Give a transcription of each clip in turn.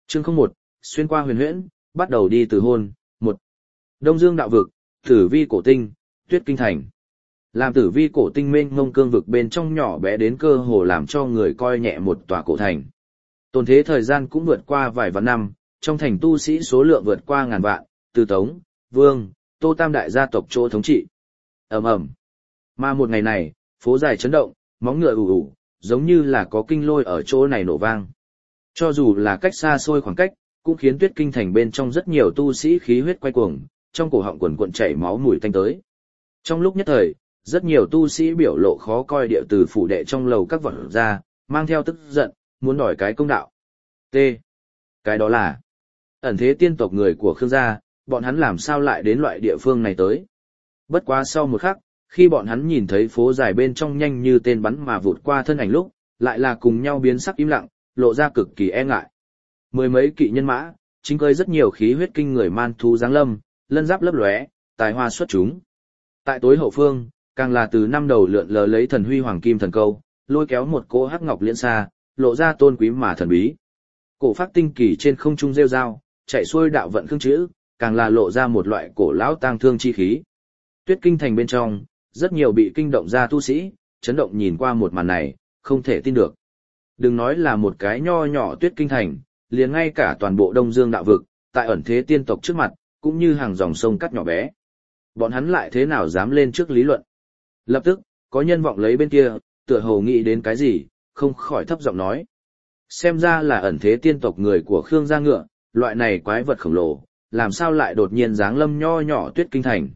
Chương 01, xuyên qua huyền huyễn, bắt đầu đi từ hôn. Một, Đông Dương đạo vực, Tử Vi cổ tinh, Tuyết kinh thành. Làm Tử Vi cổ tinh mênh mông cương vực bên trong nhỏ bé đến cơ hồ làm cho người coi nhẹ một tòa cổ thành. Tồn thế thời gian cũng vượt qua vài vạn năm, trong thành tu sĩ số lượng vượt qua ngàn vạn, từ Tống, Vương, Tô tam đại gia tộc chỗ thống trị. Ầm ầm. Mà một ngày này, phố dài chấn động, móng ngựa ù ù, giống như là có kinh lôi ở chỗ này nổ vang. Cho dù là cách xa xôi khoảng cách, cũng khiến Tuyết kinh thành bên trong rất nhiều tu sĩ khí huyết quay cuồng, trong cổ họng quần cuộn chảy máu mùi tanh tới. Trong lúc nhất thời, rất nhiều tu sĩ biểu lộ khó coi địa từ phủ đệ trong lầu các vật ra, mang theo tức giận, muốn đòi cái công đạo. T. Cái đó là ẩn thế tiên tộc người của Khương gia, bọn hắn làm sao lại đến loại địa phương này tới. Bất quá sau một khắc, khi bọn hắn nhìn thấy phố dài bên trong nhanh như tên bắn mà vụt qua thân ảnh lúc, lại là cùng nhau biến sắc im lặng, lộ ra cực kỳ e ngại. Mười mấy kỵ nhân mã, chính cơi rất nhiều khí huyết kinh người man thú giáng lâm, lân giáp lấp lóe, tài hoa xuất chúng. Tại tối hậu phương, càng là từ năm đầu lượn lờ lấy thần huy hoàng kim thần câu, lôi kéo một cỗ hắc ngọc liễn xa, lộ ra tôn quý mà thần bí. Cổ phát tinh kỳ trên không trung rêu rao, chạy xuôi đạo vận khương chữ, càng là lộ ra một loại cổ lão tang thương chi khí. Tuyết kinh thành bên trong, rất nhiều bị kinh động ra tu sĩ, chấn động nhìn qua một màn này, không thể tin được. Đừng nói là một cái nho nhỏ Tuyết kinh thành, liền ngay cả toàn bộ Đông Dương đạo vực, tại ẩn thế tiên tộc trước mặt, cũng như hàng dòng sông cắt nhỏ bé. Bọn hắn lại thế nào dám lên trước lý luận? Lập tức, có nhân vọng lấy bên kia, tựa hồ nghĩ đến cái gì, không khỏi thấp giọng nói. Xem ra là ẩn thế tiên tộc người của Khương gia ngựa, loại này quái vật khổng lồ, làm sao lại đột nhiên giáng lâm nho nhỏ Tuyết kinh thành?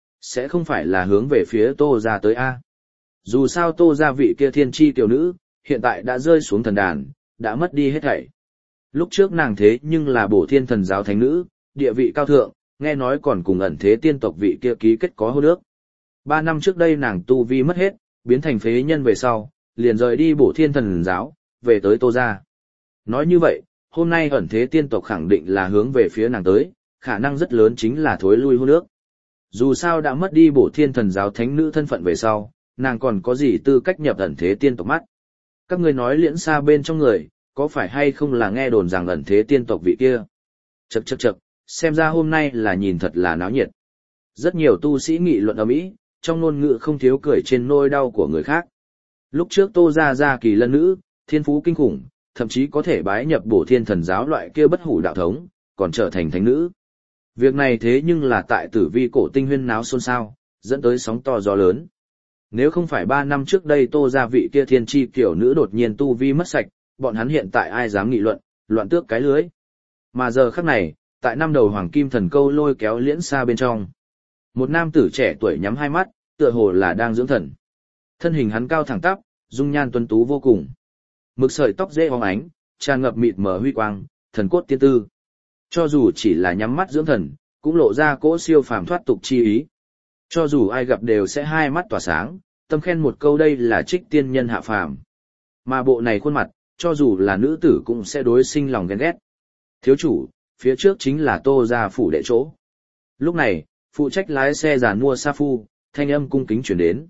Sẽ không phải là hướng về phía Tô gia tới a? Dù sao Tô gia vị kia thiên chi tiểu nữ, hiện tại đã rơi xuống thần đàn, đã mất đi hết thảy. Lúc trước nàng thế nhưng là bổ thiên thần giáo thánh nữ, địa vị cao thượng, nghe nói còn cùng ẩn thế tiên tộc vị kia ký kết có hôn ước. 3 năm trước đây nàng tu vi mất hết, biến thành phế nhân về sau, liền rời đi bổ thiên thần giáo, về tới Tô gia. Nói như vậy, hôm nay ẩn thế tiên tộc khẳng định là hướng về phía nàng tới, khả năng rất lớn chính là thối lui hôn ước. Dù sao đã mất đi bổ thiên thần giáo thánh nữ thân phận về sau, nàng còn có gì tư cách nhập ẩn thế tiên tộc mắt. Các ngươi nói liễn xa bên trong người, có phải hay không là nghe đồn rằng ẩn thế tiên tộc vị kia? Chậc chậc chậc, xem ra hôm nay là nhìn thật là náo nhiệt. Rất nhiều tu sĩ nghị luận ầm ĩ, trong ngôn ngữ không thiếu cười trên nỗi đau của người khác. Lúc trước Tô gia kỳ lân nữ, thiên phú kinh khủng, thậm chí có thể bái nhập bổ thiên thần giáo loại kia bất hủ đạo thống, còn trở thành thánh nữ. Việc này thế nhưng là tại Tử Vi cổ tinh huyên náo xôn xao, dẫn tới sóng to gió lớn. Nếu không phải 3 năm trước đây Tô gia vị kia thiên chi kiểu nữ đột nhiên tu vi mất sạch, bọn hắn hiện tại ai dám nghị luận, loạn tước cái lưới. Mà giờ khắc này, tại năm đầu hoàng kim thần câu lôi kéo liễn xa bên trong. Một nam tử trẻ tuổi nhắm hai mắt, tựa hồ là đang dưỡng thần. Thân hình hắn cao thẳng tắp, dung nhan tuấn tú vô cùng. Mực sợi tóc dễ óng ánh, tràn ngập mịt mờ huy quang, thần cốt tiên tư. Cho dù chỉ là nhắm mắt dưỡng thần, cũng lộ ra cỗ siêu phàm thoát tục chi ý. Cho dù ai gặp đều sẽ hai mắt tỏa sáng, tâm khen một câu đây là trích tiên nhân hạ phàm. Mà bộ này khuôn mặt, cho dù là nữ tử cũng sẽ đối sinh lòng ghen ghét. Thiếu chủ, phía trước chính là Tô gia phủ đệ chỗ. Lúc này, phụ trách lái xe giàn mua sa phu, thanh âm cung kính chuyển đến.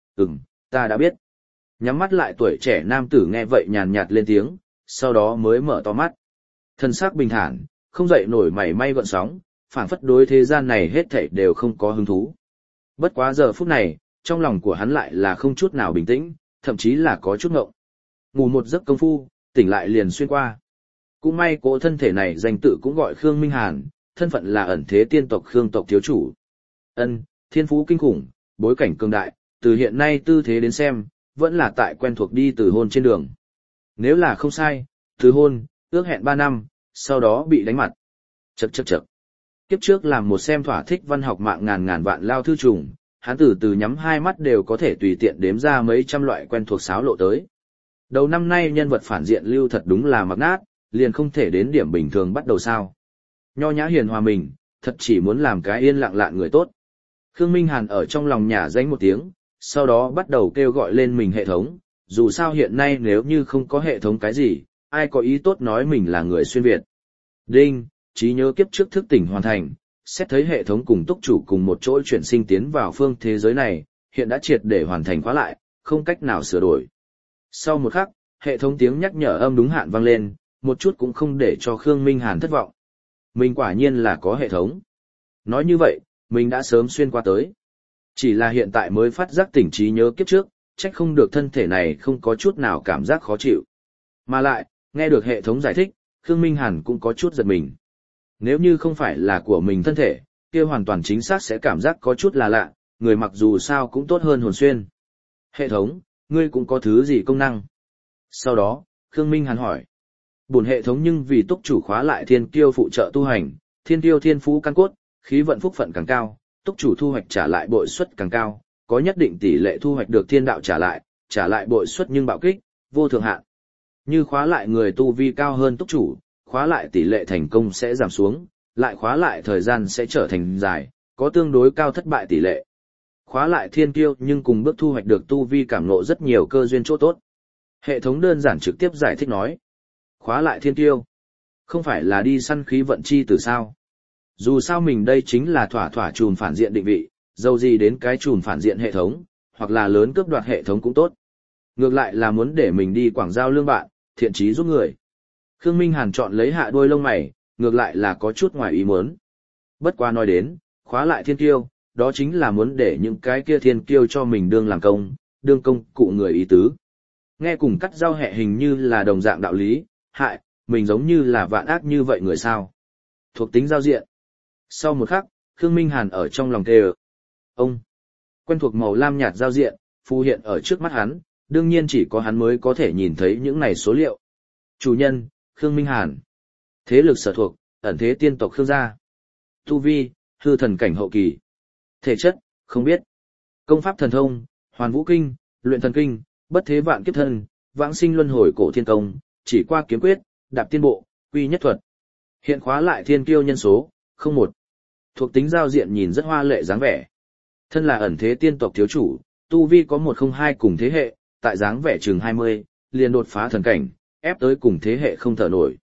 Ta đã biết. Nhắm mắt lại tuổi trẻ nam tử nghe vậy nhàn nhạt lên tiếng, sau đó mới mở to mắt. Thân xác bình thản, không dậy nổi mảy may gợn sóng, phảng phất đối thế gian này hết thảy đều không có hứng thú. Bất quá giờ phút này, trong lòng của hắn lại là không chút nào bình tĩnh, thậm chí là có chút ngộng. Ngủ một giấc công phu, tỉnh lại liền xuyên qua. Cũng may cỗ thân thể này danh tự cũng gọi Khương Minh Hàn, thân phận là ẩn thế tiên tộc Khương tộc thiếu chủ. Thiên phú kinh khủng, bối cảnh cường đại, từ hiện nay tư thế đến xem, vẫn là tại quen thuộc đi từ hôn trên đường. Nếu là không sai, từ hôn, ước hẹn 3 năm, sau đó bị đánh mặt. Chậc. Kiếp trước làm một xem thỏa thích văn học mạng ngàn vạn lao thư trùng, hắn từ nhắm hai mắt đều có thể tùy tiện đếm ra mấy trăm loại quen thuộc sáo lộ tới. Đầu năm nay nhân vật phản diện lưu thật đúng là mặc nát, liền không thể đến điểm bình thường bắt đầu sao. Nho nhã hiền hòa mình, thật chỉ muốn làm cái yên lặng lạn người tốt. Khương Minh Hàn ở trong lòng nhả danh một tiếng, sau đó bắt đầu kêu gọi lên mình hệ thống, dù sao hiện nay nếu như không có hệ thống cái gì, ai có ý tốt nói mình là người xuyên Việt. Đinh, trí nhớ kiếp trước thức tỉnh hoàn thành, xét thấy hệ thống cùng túc chủ cùng một chỗ chuyển sinh tiến vào phương thế giới này, hiện đã triệt để hoàn thành khóa lại, không cách nào sửa đổi. Sau một khắc, hệ thống tiếng nhắc nhở âm đúng hạn vang lên, một chút cũng không để cho Khương Minh Hàn thất vọng. Mình quả nhiên là có hệ thống. Nói như vậy, mình đã sớm xuyên qua tới. Chỉ là hiện tại mới phát giác tỉnh trí nhớ kiếp trước, trách không được thân thể này không có chút nào cảm giác khó chịu. Mà lại, nghe được hệ thống giải thích, Khương Minh Hàn cũng có chút giật mình. Nếu như không phải là của mình thân thể, kia hoàn toàn chính xác sẽ cảm giác có chút là lạ, người mặc dù sao cũng tốt hơn hồn xuyên. Hệ thống, ngươi cũng có thứ gì công năng? Sau đó, Khương Minh Hàn hỏi. Bổn hệ thống nhưng vì túc chủ khóa lại thiên kiêu phụ trợ tu hành, thiên kiêu thiên phú căn cốt, khí vận phúc phận càng cao, túc chủ thu hoạch trả lại bội suất càng cao, có nhất định tỷ lệ thu hoạch được thiên đạo trả lại bội suất nhưng bạo kích, vô thượng hạn. Như khóa lại người tu vi cao hơn túc chủ, khóa lại tỷ lệ thành công sẽ giảm xuống, lại khóa lại thời gian sẽ trở thành dài, có tương đối cao thất bại tỷ lệ. Khóa lại thiên kiêu nhưng cùng bước thu hoạch được tu vi cảm ngộ rất nhiều cơ duyên chỗ tốt. Hệ thống đơn giản trực tiếp giải thích nói. Khóa lại thiên kiêu. Không phải là đi săn khí vận chi từ sao. Dù sao mình đây chính là thỏa thỏa chùm phản diện định vị, dầu gì đến cái chùm phản diện hệ thống, hoặc là lớn cướp đoạt hệ thống cũng tốt. Ngược lại là muốn để mình đi quảng giao lương bạn, thiện chí giúp người. Khương Minh Hàn chọn lấy hạ đuôi lông mày, ngược lại là có chút ngoài ý muốn. Bất quá nói đến, khóa lại thiên kiêu, đó chính là muốn để những cái kia thiên kiêu cho mình đương làm công, đương công cụ người ý tứ. Nghe cùng cắt giao hệ hình như là đồng dạng đạo lý, hại, mình giống như là vạn ác như vậy người sao. Thuộc tính giao diện. Sau một khắc, Khương Minh Hàn ở trong lòng kêu. Ông. Quen thuộc màu lam nhạt giao diện, phù hiện ở trước mắt hắn, đương nhiên chỉ có hắn mới có thể nhìn thấy những này số liệu. Chủ nhân, Khương Minh Hàn. Thế lực sở thuộc, ẩn thế tiên tộc Khương gia. Tu vi, hư thần cảnh hậu kỳ. Thể chất, không biết. Công pháp thần thông, hoàn vũ kinh, luyện thần kinh, bất thế vạn kiếp thân, vãng sinh luân hồi cổ thiên công, chỉ qua kiếm quyết, đạp tiên bộ, quy nhất thuật. Hiện khóa lại thiên kiêu nhân số, 01. Thuộc tính giao diện nhìn rất hoa lệ dáng vẻ. Thân là ẩn thế tiên tộc thiếu chủ, tu vi có 102 cùng thế hệ, tại dáng vẻ chừng 20, liền đột phá thần cảnh, ép tới cùng thế hệ không thở nổi.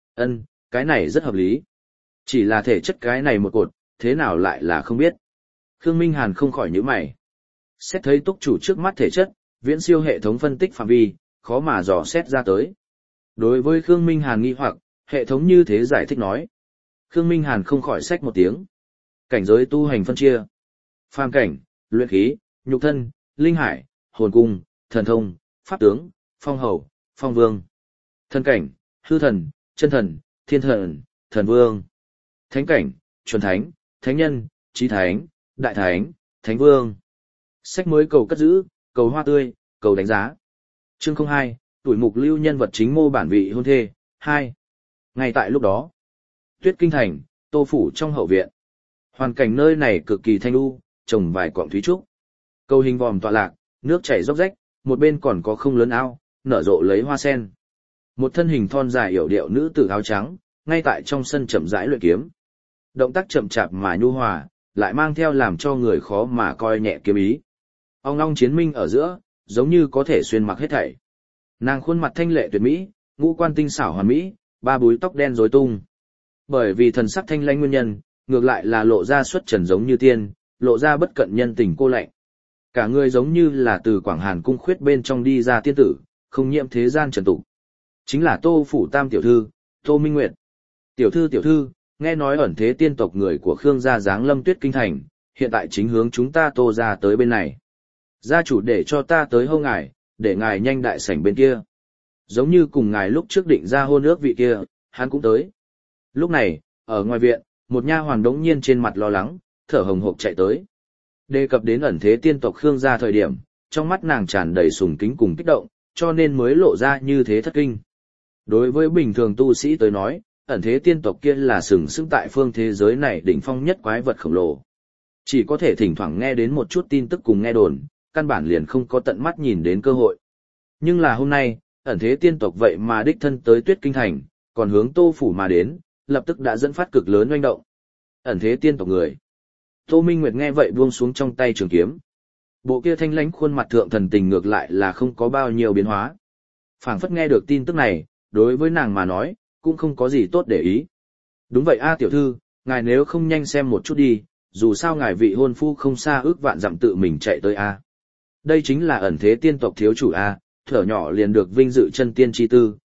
Cái này rất hợp lý. Chỉ là thể chất cái này một cột, thế nào lại là không biết. Khương Minh Hàn không khỏi nhíu mày. Xét thấy túc chủ trước mắt thể chất, viễn siêu hệ thống phân tích phạm vi, khó mà dò xét ra tới. Đối với Khương Minh Hàn nghi hoặc, hệ thống như thế giải thích nói. Khương Minh Hàn không khỏi xách một tiếng. Cảnh giới tu hành phân chia. Phàm cảnh, luyện khí, nhục thân, linh hải, hồn cung, thần thông, pháp tướng, phong hầu, phong vương. Thần cảnh, hư thần, chân thần, thiên thần, thần vương. Thánh cảnh, chuẩn thánh, thánh nhân, chí thánh, đại thánh, thánh vương. Sách mới cầu cất giữ, cầu hoa tươi, cầu đánh giá. Chương 02, tuổi mục lưu nhân vật chính mô bản vị hôn thê, 2. Ngay tại lúc đó, Tuyết Kinh Thành, Tô Phủ trong hậu viện. Hoàn cảnh nơi này cực kỳ thanh u, trồng vài quặng thúy trúc. Cầu hình vòm tọa lạc, nước chảy róc rách, một bên còn có không lớn ao, nở rộ lấy hoa sen. Một thân hình thon dài yểu điệu nữ tử áo trắng, ngay tại trong sân chậm rãi luyện kiếm. Động tác chậm chạp mà nhu hòa, lại mang theo làm cho người khó mà coi nhẹ kiếm ý. Ong long chiến minh ở giữa, giống như có thể xuyên mặc hết thảy. Nàng khuôn mặt thanh lệ tuyệt mỹ, ngũ quan tinh xảo hoàn mỹ, ba búi tóc đen rối tung. Bởi vì thần sắc thanh lãnh nguyên nhân, ngược lại là lộ ra xuất trần giống như tiên, lộ ra bất cận nhân tình cô lạnh. Cả người giống như là từ Quảng Hàn cung khuyết bên trong đi ra tiên tử, không nhiễm thế gian trần tục. Chính là Tô Phủ Tam tiểu thư, Tô Minh Nguyệt. Tiểu thư, nghe nói ẩn thế tiên tộc người của Khương gia giáng lâm Tuyết Kinh Thành, hiện tại chính hướng chúng ta Tô gia tới bên này. Gia chủ để cho ta tới hô ngài, để ngài nhanh đại sảnh bên kia. Giống như cùng ngài lúc trước định ra hôn ước vị kia, hắn cũng tới. Lúc này, ở ngoài viện, một nha hoàn đống nhiên trên mặt lo lắng, thở hồng hộc chạy tới. Đề cập đến ẩn thế tiên tộc Khương gia thời điểm, trong mắt nàng tràn đầy sùng kính cùng kích động, cho nên mới lộ ra như thế thất kinh. Đối với bình thường tu sĩ tới nói, ẩn thế tiên tộc kia là sừng sững tại phương thế giới này đỉnh phong nhất quái vật khổng lồ. Chỉ có thể thỉnh thoảng nghe đến một chút tin tức cùng nghe đồn, căn bản liền không có tận mắt nhìn đến cơ hội. Nhưng là hôm nay, ẩn thế tiên tộc vậy mà đích thân tới Tuyết Kinh Thành, còn hướng Tô Phủ mà đến, lập tức đã dẫn phát cực lớn oanh động. Ẩn thế tiên tộc người. Tô Minh Nguyệt nghe vậy buông xuống trong tay trường kiếm. Bộ kia thanh lãnh khuôn mặt thượng thần tình ngược lại là không có bao nhiêu biến hóa. Phảng phất nghe được tin tức này, đối với nàng mà nói, cũng không có gì tốt để ý. Đúng vậy a tiểu thư, ngài nếu không nhanh xem một chút đi, dù sao ngài vị hôn phu không xa ước vạn dặm tự mình chạy tới a. Đây chính là ẩn thế tiên tộc thiếu chủ a, thở nhỏ liền được vinh dự chân tiên chi tư,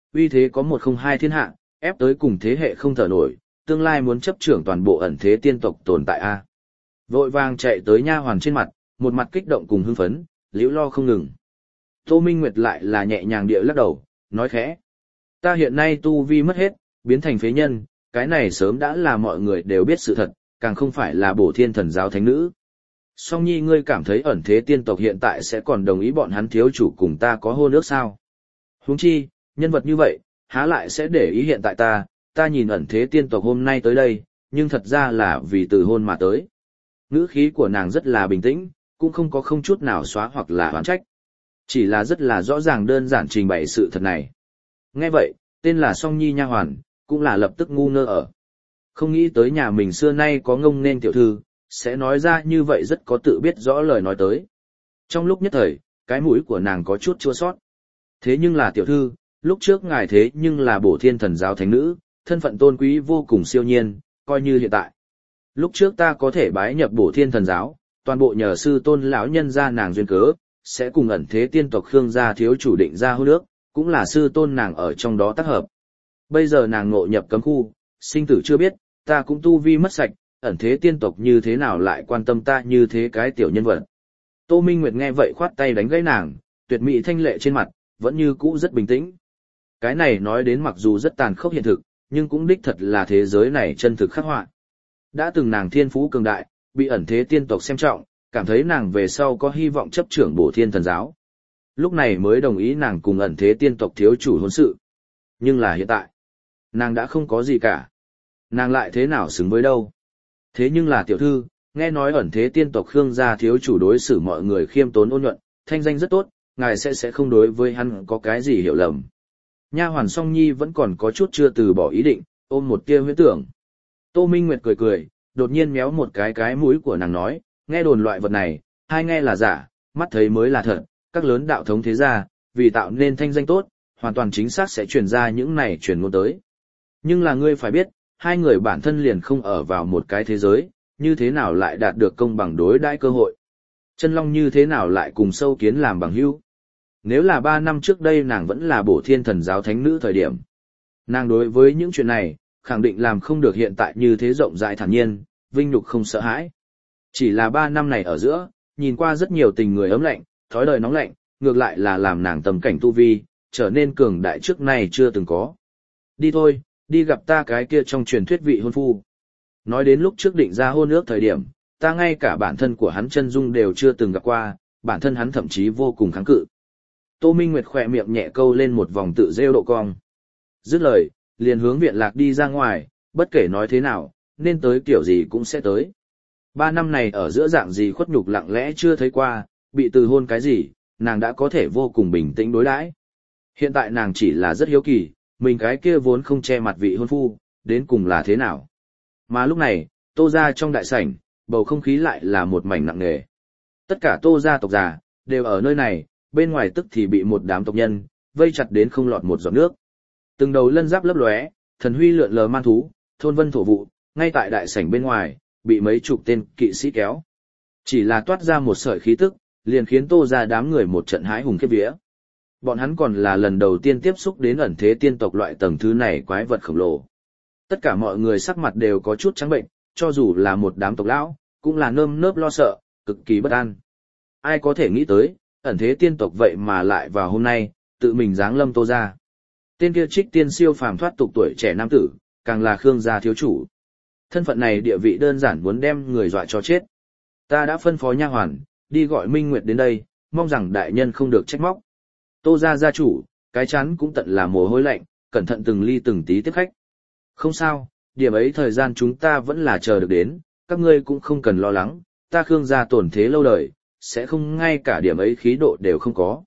uy thế có một không hai thiên hạ, ép tới cùng thế hệ không thở nổi, tương lai muốn chấp trưởng toàn bộ ẩn thế tiên tộc tồn tại a. Vội vàng chạy tới nha hoàn trên mặt, một mặt kích động cùng hưng phấn, liễu lo không ngừng. Tô Minh Nguyệt lại là nhẹ nhàng địa lắc đầu, nói khẽ. Ta hiện nay tu vi mất hết, biến thành phế nhân, cái này sớm đã là mọi người đều biết sự thật, càng không phải là bổ thiên thần giáo thánh nữ. Song Nhi ngươi cảm thấy ẩn thế tiên tộc hiện tại sẽ còn đồng ý bọn hắn thiếu chủ cùng ta có hôn ước sao? Huống chi, nhân vật như vậy, há lại sẽ để ý hiện tại ta nhìn ẩn thế tiên tộc hôm nay tới đây, nhưng thật ra là vì từ hôn mà tới. Ngữ khí của nàng rất là bình tĩnh, cũng không có không chút nào xóa hoặc là oán trách. Chỉ là rất là rõ ràng đơn giản trình bày sự thật này. Nghe vậy, tên là Song Nhi nha hoàn, cũng là lập tức ngu ngơ ở. Không nghĩ tới nhà mình xưa nay có ngông nên tiểu thư, sẽ nói ra như vậy rất có tự biết rõ lời nói tới. Trong lúc nhất thời, cái mũi của nàng có chút chua sót. Thế nhưng là tiểu thư, lúc trước ngài thế nhưng là bổ thiên thần giáo thánh nữ, thân phận tôn quý vô cùng siêu nhiên, coi như hiện tại. Lúc trước ta có thể bái nhập bổ thiên thần giáo, toàn bộ nhờ sư tôn lão nhân gia nàng duyên cớ, sẽ cùng ẩn thế tiên tộc Khương gia thiếu chủ định ra hôn ước, cũng là sư tôn nàng ở trong đó tác hợp. Bây giờ nàng ngộ nhập cấm khu, sinh tử chưa biết, ta cũng tu vi mất sạch, ẩn thế tiên tộc như thế nào lại quan tâm ta như thế cái tiểu nhân vật. Tô Minh Nguyệt nghe vậy khoát tay đánh gãy nàng, tuyệt mỹ thanh lệ trên mặt, vẫn như cũ rất bình tĩnh. Cái này nói đến mặc dù rất tàn khốc hiện thực, nhưng cũng đích thật là thế giới này chân thực khắc họa. Đã từng nàng thiên phú cường đại, bị ẩn thế tiên tộc xem trọng, cảm thấy nàng về sau có hy vọng chấp trưởng bổ thiên thần giáo. Lúc này mới đồng ý nàng cùng ẩn thế tiên tộc thiếu chủ hôn sự. Nhưng là hiện tại, nàng đã không có gì cả. Nàng lại thế nào xứng với đâu. Thế nhưng là tiểu thư, nghe nói ẩn thế tiên tộc Khương gia thiếu chủ đối xử mọi người khiêm tốn ôn nhuận, thanh danh rất tốt, ngài sẽ không đối với hắn có cái gì hiểu lầm. Nha hoàn Song Nhi vẫn còn có chút chưa từ bỏ ý định, ôm một tia huyễn tưởng. Tô Minh Nguyệt cười cười, đột nhiên méo một cái mũi của nàng nói, nghe đồn loại vật này, hai nghe là giả, mắt thấy mới là thật, các lớn đạo thống thế gia, vì tạo nên thanh danh tốt, hoàn toàn chính xác sẽ truyền ra những này truyền ngôn tới. Nhưng là ngươi phải biết, hai người bản thân liền không ở vào một cái thế giới, như thế nào lại đạt được công bằng đối đãi cơ hội. Chân Long như thế nào lại cùng sâu kiến làm bằng hữu. Nếu là 3 năm trước đây nàng vẫn là bổ thiên thần giáo thánh nữ thời điểm. Nàng đối với những chuyện này, khẳng định làm không được hiện tại như thế rộng rãi thản nhiên, vinh nhục không sợ hãi. Chỉ là 3 năm này ở giữa, nhìn qua rất nhiều tình người ấm lạnh, thói đời nóng lạnh, ngược lại là làm nàng tầm cảnh tu vi, trở nên cường đại trước này chưa từng có. Đi thôi, đi gặp ta cái kia trong truyền thuyết vị hôn phu. Nói đến lúc trước định ra hôn ước thời điểm, ta ngay cả bản thân của hắn chân dung đều chưa từng gặp qua, bản thân hắn thậm chí vô cùng kháng cự. Tô Minh Nguyệt khỏe miệng nhẹ câu lên một vòng tự rêu độ cong. Dứt lời, liền hướng viện lạc đi ra ngoài, bất kể nói thế nào, nên tới kiểu gì cũng sẽ tới. 3 năm này ở giữa dạng gì khuất nhục lặng lẽ chưa thấy qua, bị từ hôn cái gì, nàng đã có thể vô cùng bình tĩnh đối đãi. Hiện tại nàng chỉ là rất hiếu kỳ, mình cái kia vốn không che mặt vị hôn phu, đến cùng là thế nào. Mà lúc này, Tô gia trong đại sảnh, bầu không khí lại là một mảnh nặng nề. Tất cả Tô gia tộc già, đều ở nơi này, bên ngoài tức thì bị một đám tộc nhân, vây chặt đến không lọt một giọt nước. Từng đầu lân giáp lấp lóe, thần huy lượn lờ man thú, thôn vân thổ vụ, ngay tại đại sảnh bên ngoài, bị mấy chục tên kỵ sĩ kéo. Chỉ là toát ra một sợi khí tức, liền khiến Tô gia đám người một trận hãi hùng khiếp vía. Bọn hắn còn là lần đầu tiên tiếp xúc đến ẩn thế tiên tộc loại tầng thứ này quái vật khổng lồ. Tất cả mọi người sắc mặt đều có chút trắng bệnh, cho dù là một đám tộc lão, cũng là nơm nớp lo sợ, cực kỳ bất an. Ai có thể nghĩ tới, ẩn thế tiên tộc vậy mà lại vào hôm nay, tự mình giáng lâm Tô gia. Tên kia Trích Tiên siêu phàm thoát tục tuổi trẻ nam tử, càng là Khương gia thiếu chủ. Thân phận này địa vị đơn giản muốn đem người dọa cho chết. Ta đã phân phó nha hoàn, đi gọi Minh Nguyệt đến đây, mong rằng đại nhân không được trách móc. Tô gia gia chủ, cái chán cũng tận là mồ hôi lạnh, cẩn thận từng ly từng tí tiếp khách. Không sao, điểm ấy thời gian chúng ta vẫn là chờ được đến, các ngươi cũng không cần lo lắng, ta Khương gia tổn thế lâu đời, sẽ không ngay cả điểm ấy khí độ đều không có.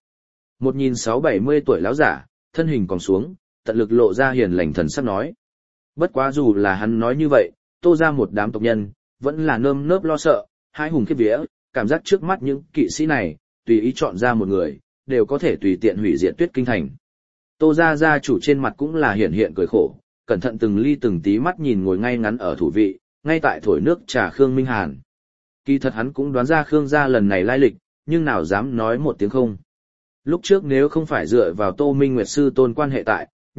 1670 tuổi lão giả, thân hình còn xuống, tận lực lộ ra hiền lành thần sắc nói. Bất quá dù là hắn nói như vậy, Tô gia một đám tộc nhân, vẫn là nơm nớp lo sợ, hãi hùng khiếp vía, cảm giác trước mắt những kỵ sĩ này, tùy ý chọn ra một người, đều có thể tùy tiện hủy diệt Tuyết Kinh thành. Tô gia gia chủ trên mặt cũng là hiện hiện cười khổ, cẩn thận từng ly từng tí mắt nhìn ngồi ngay ngắn ở thủ vị, ngay tại thổi nước trà Khương Minh Hàn. Kỳ thật hắn cũng đoán ra Khương gia lần này lai lịch, nhưng nào dám nói một tiếng không. Lúc trước nếu không phải dựa vào Tô Minh Nguyệt sư tôn quan hệ tại,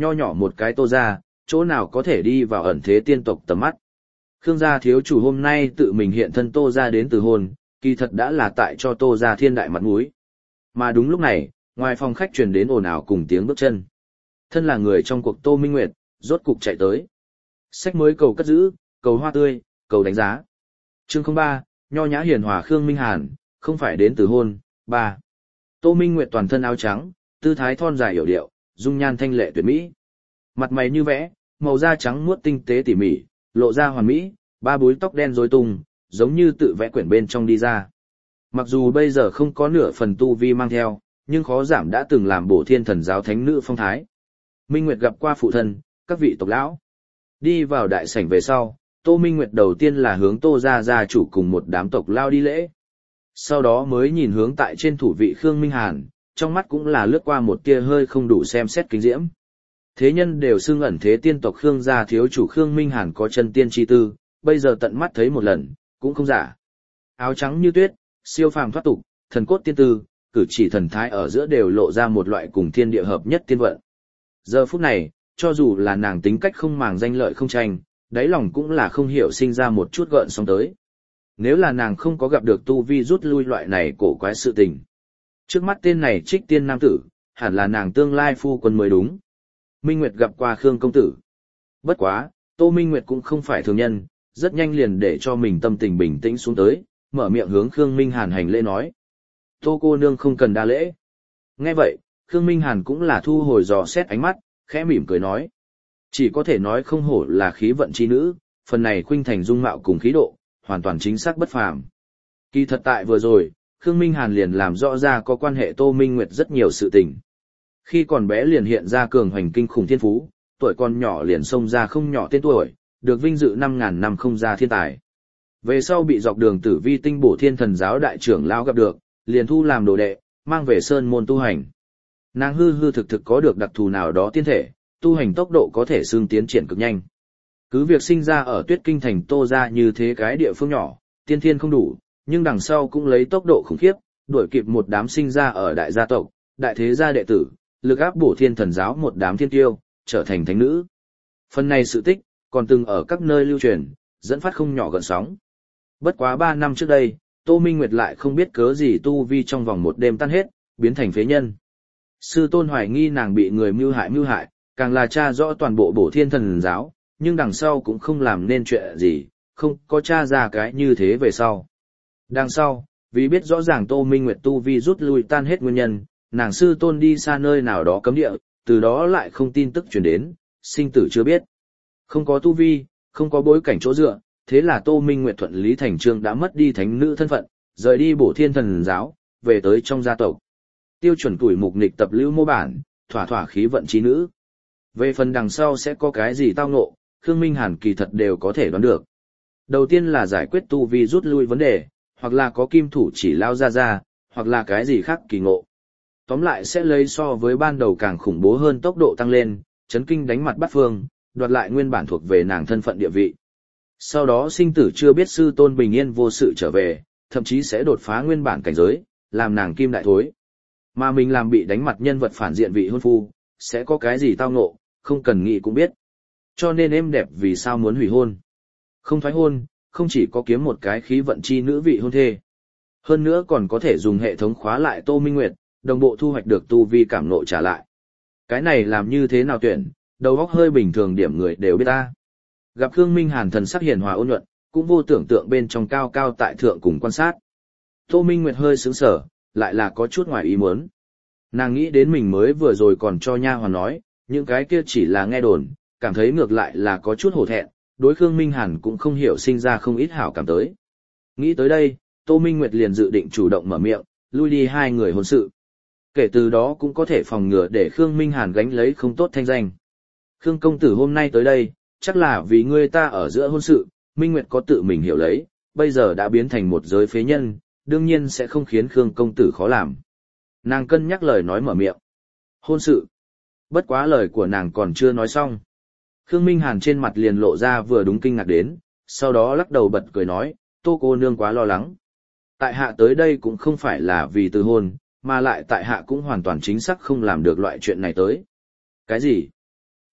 nho nhỏ một cái Tô gia, chỗ nào có thể đi vào ẩn thế tiên tộc tầm mắt. Khương gia thiếu chủ hôm nay tự mình hiện thân Tô gia đến từ hôn, kỳ thật đã là tại cho Tô gia thiên đại mặt mũi. Mà đúng lúc này, ngoài phòng khách truyền đến ồn ào cùng tiếng bước chân. Thân là người trong cuộc Tô Minh Nguyệt, rốt cục chạy tới. Sách mới cầu cất giữ, cầu hoa tươi, cầu đánh giá. Chương 03, nho nhã hiền hòa Khương Minh Hàn, không phải đến từ hôn, 3. Tô Minh Nguyệt toàn thân áo trắng, tư thái thon dài hiểu điệu, dung nhan thanh lệ tuyệt mỹ. Mặt mày như vẽ, màu da trắng muốt tinh tế tỉ mỉ, lộ ra hoàn mỹ, ba búi tóc đen rối tung, giống như tự vẽ quyển bên trong đi ra. Mặc dù bây giờ không có nửa phần tu vi mang theo, nhưng khó giảm đã từng làm Bổ Thiên Thần giáo thánh nữ phong thái. Minh Nguyệt gặp qua phụ thân, các vị tộc lão. Đi vào đại sảnh về sau, Tô Minh Nguyệt đầu tiên là hướng Tô gia chủ cùng một đám tộc lao đi lễ. Sau đó mới nhìn hướng tại trên thủ vị Khương Minh Hàn, trong mắt cũng là lướt qua một tia hơi không đủ xem xét kính diễm. Thế nhân đều xưng ẩn thế tiên tộc Khương gia thiếu chủ Khương Minh Hàn có chân tiên chi tư, bây giờ tận mắt thấy một lần, cũng không giả. Áo trắng như tuyết, siêu phàm thoát tục, thần cốt tiên tư, cử chỉ thần thái ở giữa đều lộ ra một loại cùng thiên địa hợp nhất tiên vận. Giờ phút này, cho dù là nàng tính cách không màng danh lợi không tranh, đáy lòng cũng là không hiểu sinh ra một chút gợn sóng tới. Nếu là nàng không có gặp được tu vi rút lui loại này cổ quái sự tình. Trước mắt tên này trích tiên nam tử, hẳn là nàng tương lai phu quân mới đúng. Minh Nguyệt gặp qua Khương công tử. Bất quá, Tô Minh Nguyệt cũng không phải thường nhân, rất nhanh liền để cho mình tâm tình bình tĩnh xuống tới, mở miệng hướng Khương Minh Hàn hành lễ nói. Tô cô nương không cần đa lễ. Nghe vậy, Khương Minh Hàn cũng là thu hồi dò xét ánh mắt, khẽ mỉm cười nói. Chỉ có thể nói không hổ là khí vận chi nữ, phần này khuynh thành dung mạo cùng khí độ, hoàn toàn chính xác bất phàm. Kỳ thật tại vừa rồi, Khương Minh Hàn liền làm rõ ra có quan hệ Tô Minh Nguyệt rất nhiều sự tình. Khi còn bé liền hiện ra cường hoành kinh khủng thiên phú, tuổi còn nhỏ liền xông ra không nhỏ tên tuổi, được vinh dự 5.000 năm không ra thiên tài. Về sau bị dọc đường Tử Vi tinh Bổ Thiên Thần giáo đại trưởng lão gặp được, liền thu làm đồ đệ, mang về sơn môn tu hành. Nàng hư hư thực thực có được đặc thù nào đó tiên thể, tu hành tốc độ có thể xương tiến triển cực nhanh. Cứ việc sinh ra ở Tuyết Kinh thành Tô gia như thế cái địa phương nhỏ, tiên thiên không đủ, nhưng đằng sau cũng lấy tốc độ khủng khiếp, đuổi kịp một đám sinh ra ở đại gia tộc, đại thế gia đệ tử, lực áp Bổ Thiên Thần giáo một đám thiên tiêu, trở thành thánh nữ. Phần này sự tích, còn từng ở các nơi lưu truyền, dẫn phát không nhỏ gợn sóng. Bất quá 3 năm trước đây, Tô Minh Nguyệt lại không biết cớ gì tu vi trong vòng một đêm tan hết, biến thành phế nhân. Sư tôn hoài nghi nàng bị người mưu hại, càng là tra rõ toàn bộ Bổ Thiên Thần giáo, nhưng đằng sau cũng không làm nên chuyện gì, không có tra ra cái như thế về sau. Đằng sau, vì biết rõ ràng Tô Minh Nguyệt tu vi rút lui tan hết nguyên nhân, nàng sư tôn đi xa nơi nào đó cấm địa, từ đó lại không tin tức truyền đến, sinh tử chưa biết. Không có tu vi, không có bối cảnh chỗ dựa, thế là Tô Minh Nguyệt thuận lý thành trương đã mất đi thánh nữ thân phận, rời đi Bổ Thiên Thần giáo, về tới trong gia tộc. Tiêu chuẩn tuổi mục nghịch tập lưu mô bản, thỏa thỏa khí vận trí nữ. Về phần đằng sau sẽ có cái gì tao ngộ, Khương Minh Hàn kỳ thật đều có thể đoán được. Đầu tiên là giải quyết tu vi rút lui vấn đề, hoặc là có kim thủ chỉ lao ra, hoặc là cái gì khác kỳ ngộ. Tóm lại sẽ lấy so với ban đầu càng khủng bố hơn tốc độ tăng lên, chấn kinh đánh mặt bắt phương, đoạt lại nguyên bản thuộc về nàng thân phận địa vị. Sau đó sinh tử chưa biết sư tôn bình yên vô sự trở về, thậm chí sẽ đột phá nguyên bản cảnh giới, làm nàng kim đại thối. Mà mình làm bị đánh mặt nhân vật phản diện vị hôn phu, sẽ có cái gì tao ngộ, không cần nghĩ cũng biết. Cho nên êm đẹp vì sao muốn hủy hôn. Không thoái hôn, không chỉ có kiếm một cái khí vận chi nữ vị hôn thê. Hơn nữa còn có thể dùng hệ thống khóa lại Tô Minh Nguyệt, đồng bộ thu hoạch được tu vi cảm nộ trả lại. Cái này làm như thế nào tuyển, đầu óc hơi bình thường điểm người đều biết ta. Gặp Khương Minh Hàn thần sắc hiền hòa ôn nhuận, cũng vô tưởng tượng bên trong cao cao tại thượng cùng quan sát. Tô Minh Nguyệt hơi sững sờ, lại là có chút ngoài ý muốn. Nàng nghĩ đến mình mới vừa rồi còn cho nha hoàn nói, những cái kia chỉ là nghe đồn, cảm thấy ngược lại là có chút hổ thẹn, đối Khương Minh Hàn cũng không hiểu sinh ra không ít hảo cảm tới. Nghĩ tới đây, Tô Minh Nguyệt liền dự định chủ động mở miệng, lui đi hai người hôn sự. Kể từ đó cũng có thể phòng ngừa để Khương Minh Hàn gánh lấy không tốt thanh danh. Khương công tử hôm nay tới đây, chắc là vì ngươi ta ở giữa hôn sự, Minh Nguyệt có tự mình hiểu lấy, bây giờ đã biến thành một giới phế nhân, đương nhiên sẽ không khiến Khương công tử khó làm. Nàng cân nhắc lời nói mở miệng. Hôn sự. Bất quá lời của nàng còn chưa nói xong. Khương Minh Hàn trên mặt liền lộ ra vừa đúng kinh ngạc đến, sau đó lắc đầu bật cười nói, Tô cô nương quá lo lắng. Tại hạ tới đây cũng không phải là vì từ hôn, mà lại tại hạ cũng hoàn toàn chính xác không làm được loại chuyện này tới. Cái gì?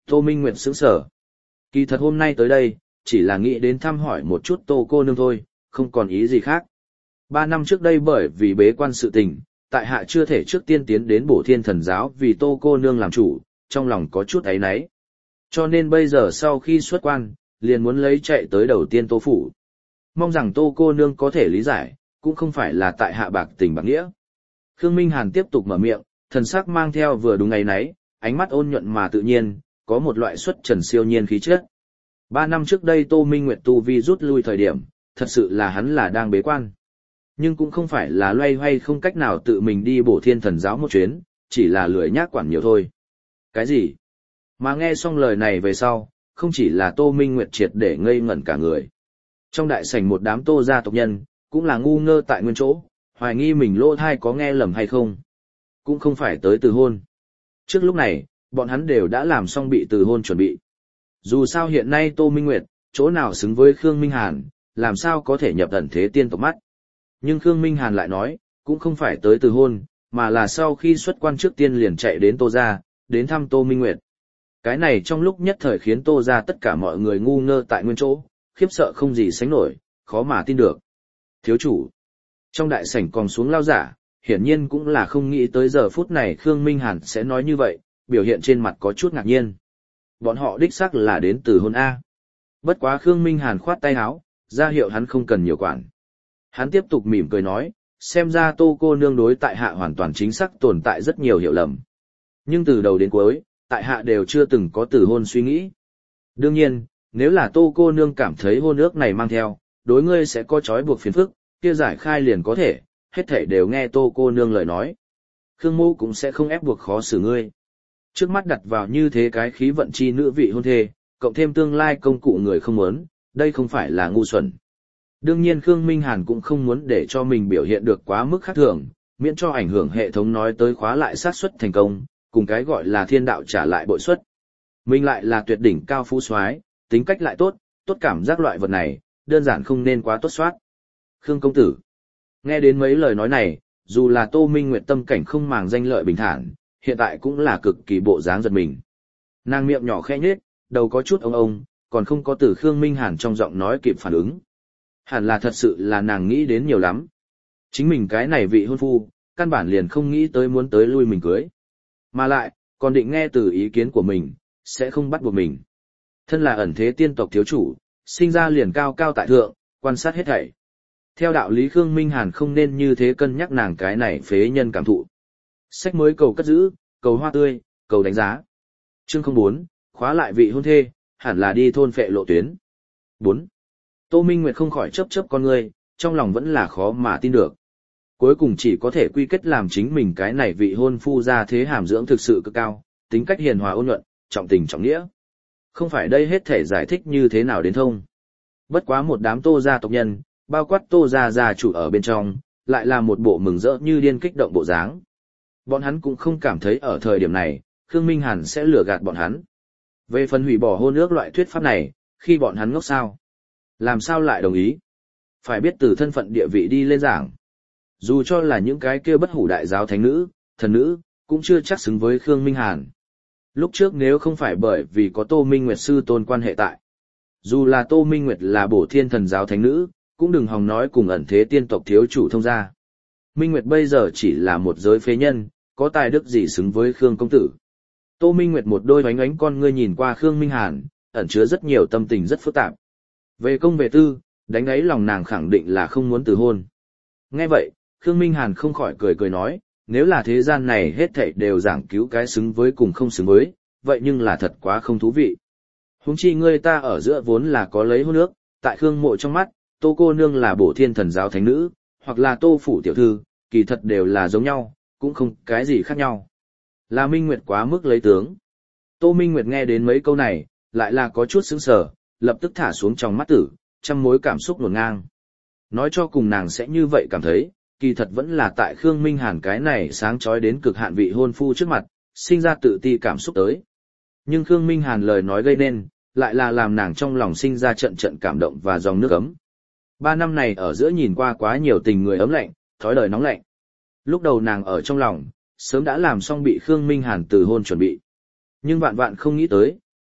Tô Minh Nguyệt sững sờ. Kỳ thật hôm nay tới đây, chỉ là nghĩ đến thăm hỏi một chút Tô cô nương thôi, không còn ý gì khác. 3 năm trước đây bởi vì bế quan sự tình, tại hạ chưa thể trước tiên tiến đến Bổ Thiên Thần giáo vì Tô cô nương làm chủ, trong lòng có chút áy náy. Cho nên bây giờ sau khi xuất quan, liền muốn lấy chạy tới đầu tiên Tô phủ. Mong rằng Tô cô nương có thể lý giải, cũng không phải là tại hạ bạc tình bạc nghĩa. Khương Minh Hàn tiếp tục mở miệng, thần sắc mang theo vừa đúng áy náy, ánh mắt ôn nhuận mà tự nhiên, có một loại xuất trần siêu nhiên khí chất. 3 năm trước đây Tô Minh Nguyệt tu vi rút lui thời điểm, thật sự là hắn là đang bế quan. Nhưng cũng không phải là loay hoay không cách nào tự mình đi Bổ Thiên Thần giáo một chuyến, chỉ là lười nhác quản nhiều thôi. Cái gì? Mà nghe xong lời này về sau, không chỉ là Tô Minh Nguyệt triệt để ngây ngẩn cả người. Trong đại sảnh một đám Tô gia tộc nhân, cũng là ngu ngơ tại nguyên chỗ, hoài nghi mình lỗ thai có nghe lầm hay không. Cũng không phải tới từ hôn. Trước lúc này, bọn hắn đều đã làm xong bị từ hôn chuẩn bị. Dù sao hiện nay Tô Minh Nguyệt, chỗ nào xứng với Khương Minh Hàn, làm sao có thể nhập ẩn thế tiên tộc mắt. Nhưng Khương Minh Hàn lại nói, cũng không phải tới từ hôn, mà là sau khi xuất quan trước tiên liền chạy đến Tô gia, đến thăm Tô Minh Nguyệt. Cái này trong lúc nhất thời khiến Tô gia tất cả mọi người ngu ngơ tại nguyên chỗ, khiếp sợ không gì sánh nổi, khó mà tin được. Thiếu chủ. Trong đại sảnh còn xuống lao giả, hiển nhiên cũng là không nghĩ tới giờ phút này Khương Minh Hàn sẽ nói như vậy, biểu hiện trên mặt có chút ngạc nhiên. Bọn họ đích xác là đến từ hôn A. Bất quá Khương Minh Hàn khoát tay áo, ra hiệu hắn không cần nhiều quản. Hắn tiếp tục mỉm cười nói, xem ra Tô cô nương đối tại hạ hoàn toàn chính xác tồn tại rất nhiều hiểu lầm. Nhưng từ đầu đến cuối, tại hạ đều chưa từng có từ hôn suy nghĩ. Đương nhiên, nếu là Tô cô nương cảm thấy hôn ước này mang theo, đối ngươi sẽ có trói buộc phiền phức, kia giải khai liền có thể, hết thảy đều nghe Tô cô nương lời nói. Khương Mô cũng sẽ không ép buộc khó xử ngươi. Trước mắt đặt vào như thế cái khí vận chi nữ vị hôn thê, cộng thêm tương lai công cụ người không muốn, đây không phải là ngu xuẩn. Đương nhiên Khương Minh Hàn cũng không muốn để cho mình biểu hiện được quá mức khác thường, miễn cho ảnh hưởng hệ thống nói tới khóa lại xác suất thành công, cùng cái gọi là thiên đạo trả lại bội suất. Mình lại là tuyệt đỉnh cao phú soái, tính cách lại tốt, tốt cảm giác loại vật này, đơn giản không nên quá tốt soát. Khương công tử. Nghe đến mấy lời nói này, dù là Tô Minh Nguyệt tâm cảnh không màng danh lợi bình thản, hiện tại cũng là cực kỳ bộ dáng giật mình. Nàng miệng nhỏ khẽ nhếch, đầu có chút ông, còn không có từ Khương Minh Hàn trong giọng nói kịp phản ứng. Hẳn là thật sự là nàng nghĩ đến nhiều lắm. Chính mình cái này vị hôn phu, căn bản liền không nghĩ tới muốn tới lui mình cưới. Mà lại, còn định nghe từ ý kiến của mình, sẽ không bắt buộc mình. Thân là ẩn thế tiên tộc thiếu chủ, sinh ra liền cao cao tại thượng, quan sát hết thảy. Theo đạo lý Khương Minh Hàn không nên như thế cân nhắc nàng cái này phế nhân cảm thụ. Sách mới cầu cất giữ, cầu hoa tươi, cầu đánh giá. Chương 04, khóa lại vị hôn thê, hẳn là đi thôn phệ lộ tuyến. 4. Tô Minh Nguyệt không khỏi chớp chớp con ngươi, trong lòng vẫn là khó mà tin được. Cuối cùng chỉ có thể quy kết làm chính mình cái này vị hôn phu ra thế hàm dưỡng thực sự cực cao, tính cách hiền hòa ôn nhuận, trọng tình trọng nghĩa. Không phải đây hết thể giải thích như thế nào đến thông. Bất quá một đám Tô gia tộc nhân, bao quát Tô gia gia chủ ở bên trong, lại là một bộ mừng rỡ như điên kích động bộ dáng. Bọn hắn cũng không cảm thấy ở thời điểm này, Khương Minh Hàn sẽ lừa gạt bọn hắn. Về phần hủy bỏ hôn ước loại thuyết pháp này, khi bọn hắn ngốc sao? Làm sao lại đồng ý? Phải biết từ thân phận địa vị đi lên giảng. Dù cho là những cái kia bất hủ đại giáo thánh nữ, thần nữ, cũng chưa chắc xứng với Khương Minh Hàn. Lúc trước nếu không phải bởi vì có Tô Minh Nguyệt sư tôn quan hệ tại. Dù là Tô Minh Nguyệt là Bổ Thiên Thần giáo thánh nữ, cũng đừng hòng nói cùng ẩn thế tiên tộc thiếu chủ thông gia. Minh Nguyệt bây giờ chỉ là một giới phế nhân, có tài đức gì xứng với Khương công tử. Tô Minh Nguyệt một đôi oánh oánh con ngươi nhìn qua Khương Minh Hàn, ẩn chứa rất nhiều tâm tình rất phức tạp. Về công về tư, đánh ấy lòng nàng khẳng định là không muốn từ hôn. Nghe vậy, Khương Minh Hàn không khỏi cười cười nói, nếu là thế gian này hết thảy đều giảng cứu cái xứng với cùng không xứng với, vậy nhưng là thật quá không thú vị. Huống chi ngươi ta ở giữa vốn là có lấy hôn ước, tại Khương mộ trong mắt, Tô cô nương là Bổ Thiên Thần giáo thánh nữ, hoặc là Tô phủ tiểu thư, kỳ thật đều là giống nhau, cũng không cái gì khác nhau. Là Minh Nguyệt quá mức lấy tướng. Tô Minh Nguyệt nghe đến mấy câu này, lại là có chút sững sờ, lập tức thả xuống trong mắt tử, trăm mối cảm xúc ngổn ngang. Nói cho cùng nàng sẽ như vậy cảm thấy, kỳ thật vẫn là tại Khương Minh Hàn cái này sáng chói đến cực hạn vị hôn phu trước mặt, sinh ra tự ti cảm xúc tới. Nhưng Khương Minh Hàn lời nói gây nên, lại là làm nàng trong lòng sinh ra trận trận cảm động và dòng nước ấm. 3 năm này ở giữa nhìn qua quá nhiều tình người ấm lạnh, thói đời nóng lạnh. Lúc đầu nàng ở trong lòng, sớm đã làm xong bị Khương Minh Hàn từ hôn chuẩn bị. Nhưng vạn vạn không nghĩ tới,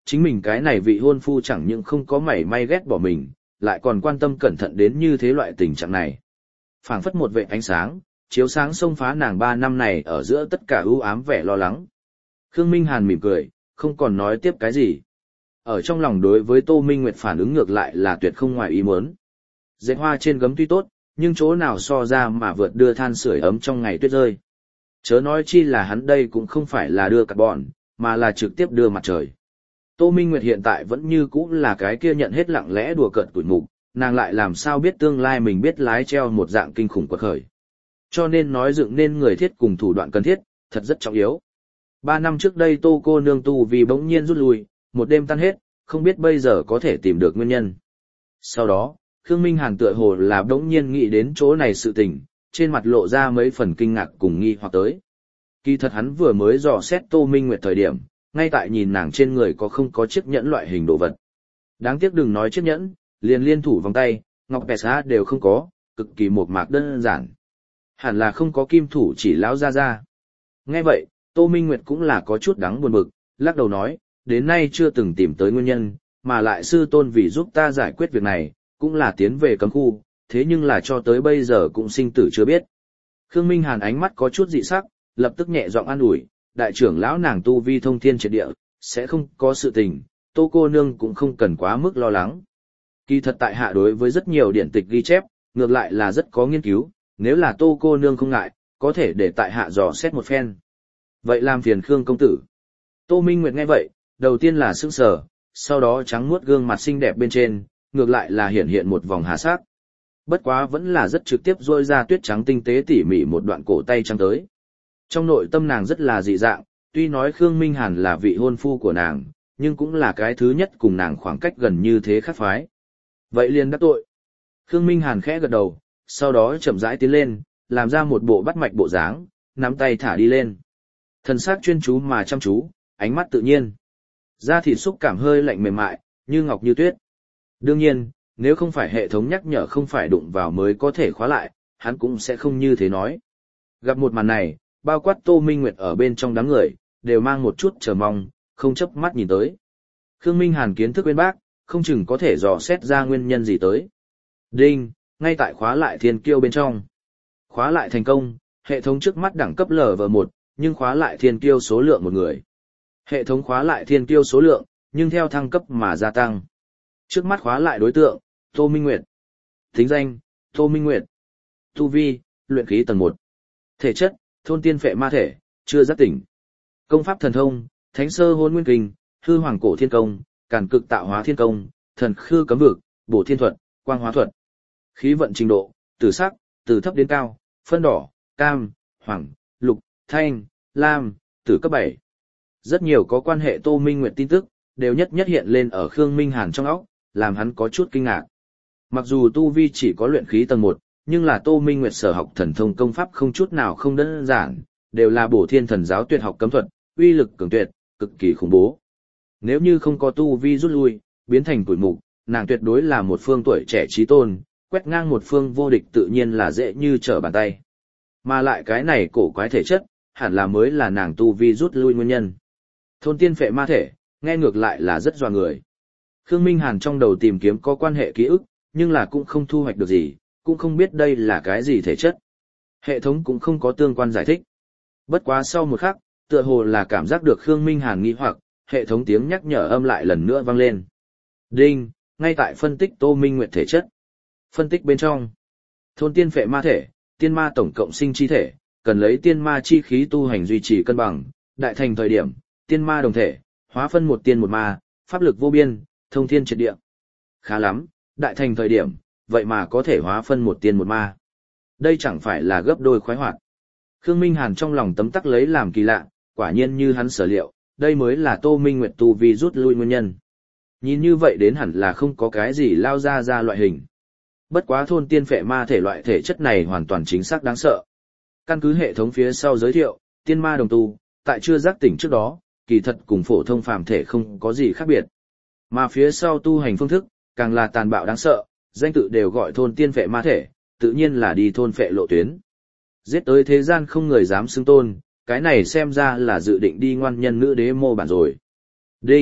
chính mình cái này vị hôn phu chẳng những không có mảy may ghét bỏ mình, lại còn quan tâm cẩn thận đến như thế loại tình trạng này. Phảng phất một vệt ánh sáng, chiếu sáng xông phá nàng 3 năm này ở giữa tất cả ưu ám vẻ lo lắng. Khương Minh Hàn mỉm cười, không còn nói tiếp cái gì. Ở trong lòng đối với Tô Minh Nguyệt phản ứng ngược lại là tuyệt không ngoài ý muốn. Dệt hoa trên gấm tuy tốt, nhưng chỗ nào so ra mà vượt đưa than sưởi ấm trong ngày tuyết rơi. Chớ nói chi là hắn đây cũng không phải là đưa carbon, mà là trực tiếp đưa mặt trời. Tô Minh Nguyệt hiện tại vẫn như cũ là cái kia nhận hết lặng lẽ đùa cợt tuổi mục, nàng lại làm sao biết tương lai mình biết lái treo một dạng kinh khủng quật khởi. Cho nên nói dựng nên người thiết cùng thủ đoạn cần thiết, thật rất trọng yếu. 3 năm trước đây Tô cô nương tu vì bỗng nhiên rút lui, một đêm tan hết, không biết bây giờ có thể tìm được nguyên nhân. Sau đó, Khương Minh Hàn tựa hồ là bỗng nhiên nghĩ đến chỗ này sự tình, trên mặt lộ ra mấy phần kinh ngạc cùng nghi hoặc tới. Kỳ thật hắn vừa mới dò xét Tô Minh Nguyệt thời điểm, ngay tại nhìn nàng trên người có không có chiếc nhẫn loại hình đồ vật. Đáng tiếc đừng nói chiếc nhẫn, liền liên thủ vòng tay, ngọc bẻ xá đều không có, cực kỳ mộc mạc đơn giản. Hẳn là không có kim thủ chỉ lão ra ra. Nghe vậy, Tô Minh Nguyệt cũng là có chút đắng buồn bực, lắc đầu nói, đến nay chưa từng tìm tới nguyên nhân, mà lại sư tôn vì giúp ta giải quyết việc này, cũng là tiến về cấm khu, thế nhưng là cho tới bây giờ cũng sinh tử chưa biết. Khương Minh Hàn ánh mắt có chút dị sắc, lập tức nhẹ giọng an ủi, đại trưởng lão nàng tu vi thông thiên triệt địa, sẽ không có sự tình, Tô cô nương cũng không cần quá mức lo lắng. Kỳ thật tại hạ đối với rất nhiều điển tịch ghi chép, ngược lại là rất có nghiên cứu, nếu là Tô cô nương không ngại, có thể để tại hạ dò xét một phen. Vậy làm phiền Khương công tử. Tô Minh Nguyệt nghe vậy, đầu tiên là sững sờ, sau đó trắng muốt gương mặt xinh đẹp bên trên, ngược lại là hiện hiện một vòng hà sắc. Bất quá vẫn là rất trực tiếp rôi ra tuyết trắng tinh tế tỉ mỉ một đoạn cổ tay trắng tới. Trong nội tâm nàng rất là dị dạng, tuy nói Khương Minh Hàn là vị hôn phu của nàng, nhưng cũng là cái thứ nhất cùng nàng khoảng cách gần như thế khác phái. Vậy liền đắc tội. Khương Minh Hàn khẽ gật đầu, sau đó chậm rãi tiến lên, làm ra một bộ bắt mạch bộ dáng, nắm tay thả đi lên. Thần sắc chuyên chú mà chăm chú, ánh mắt tự nhiên. Da thịt xúc cảm hơi lạnh mềm mại, như ngọc như tuyết. Đương nhiên, nếu không phải hệ thống nhắc nhở không phải đụng vào mới có thể khóa lại, hắn cũng sẽ không như thế nói. Gặp một màn này, bao quát Tô Minh Nguyệt ở bên trong đám người, đều mang một chút chờ mong, không chớp mắt nhìn tới. Khương Minh Hàn kiến thức bên bác, không chừng có thể dò xét ra nguyên nhân gì tới. Đinh, ngay tại khóa lại thiên kiêu bên trong. Khóa lại thành công, hệ thống trước mắt đẳng cấp LV1, nhưng khóa lại thiên kiêu số lượng một người. Hệ thống khóa lại thiên kiêu số lượng, nhưng theo thăng cấp mà gia tăng. Trước mắt khóa lại đối tượng, Tô Minh Nguyệt. Tính danh, Tô Minh Nguyệt. Tu vi, luyện khí tầng 1. Thể chất, thôn tiên phệ ma thể, chưa giác tỉnh. Công pháp thần thông, thánh sơ hôn nguyên kinh, hư hoàng cổ thiên công, càn cực tạo hóa thiên công, thần khư cấm vực, bổ thiên thuật, quang hóa thuật. Khí vận trình độ, từ sắc, từ thấp đến cao, phân đỏ, cam, hoàng, lục, thanh, lam, từ cấp 7. Rất nhiều có quan hệ Tô Minh Nguyệt tin tức, đều nhất nhất hiện lên ở Khương Minh Hàn trong óc, làm hắn có chút kinh ngạc. Mặc dù tu vi chỉ có luyện khí tầng 1, nhưng là Tô Minh Nguyệt sở học thần thông công pháp không chút nào không đơn giản, đều là bổ thiên thần giáo tuyệt học cấm thuật, uy lực cường tuyệt, cực kỳ khủng bố. Nếu như không có tu vi rút lui, biến thành tuổi mục, nàng tuyệt đối là một phương tuổi trẻ trí tôn, quét ngang một phương vô địch tự nhiên là dễ như trở bàn tay. Mà lại cái này cổ quái thể chất, hẳn là mới là nàng tu vi rút lui nguyên nhân. Thôn tiên phệ ma thể, nghe ngược lại là rất dọa người. Khương Minh Hàn trong đầu tìm kiếm có quan hệ ký ức, nhưng là cũng không thu hoạch được gì, cũng không biết đây là cái gì thể chất. Hệ thống cũng không có tương quan giải thích. Bất quá sau một khắc, tựa hồ là cảm giác được Khương Minh Hàn nghi hoặc, hệ thống tiếng nhắc nhở âm lại lần nữa vang lên. Đinh, ngay tại phân tích Tô Minh Nguyệt thể chất. Phân tích bên trong. Thôn tiên phệ ma thể, tiên ma tổng cộng sinh chi thể, cần lấy tiên ma chi khí tu hành duy trì cân bằng, đại thành thời điểm, tiên ma đồng thể, hóa phân một tiên một ma, pháp lực vô biên, thông thiên triệt địa. Khá lắm, đại thành thời điểm, vậy mà có thể hóa phân một tiên một ma. Đây chẳng phải là gấp đôi khoái hoạt. Khương Minh Hàn trong lòng tấm tắc lấy làm kỳ lạ, quả nhiên như hắn sở liệu, đây mới là Tô Minh Nguyệt tu vi rút lui nguyên nhân. Nhìn như vậy đến hẳn là không có cái gì lao ra loại hình. Bất quá thôn tiên phệ ma thể loại thể chất này hoàn toàn chính xác đáng sợ. Căn cứ hệ thống phía sau giới thiệu, tiên ma đồng tu, tại chưa giác tỉnh trước đó, kỳ thật cùng phổ thông phàm thể không có gì khác biệt. Mà phía sau tu hành phương thức, càng là tàn bạo đáng sợ, danh tự đều gọi thôn tiên phệ ma thể, tự nhiên là đi thôn phệ lộ tuyến. Giết tới thế gian không người dám xưng tôn, cái này xem ra là dự định đi ngoan nhân nữ đế mô bản rồi. Đinh,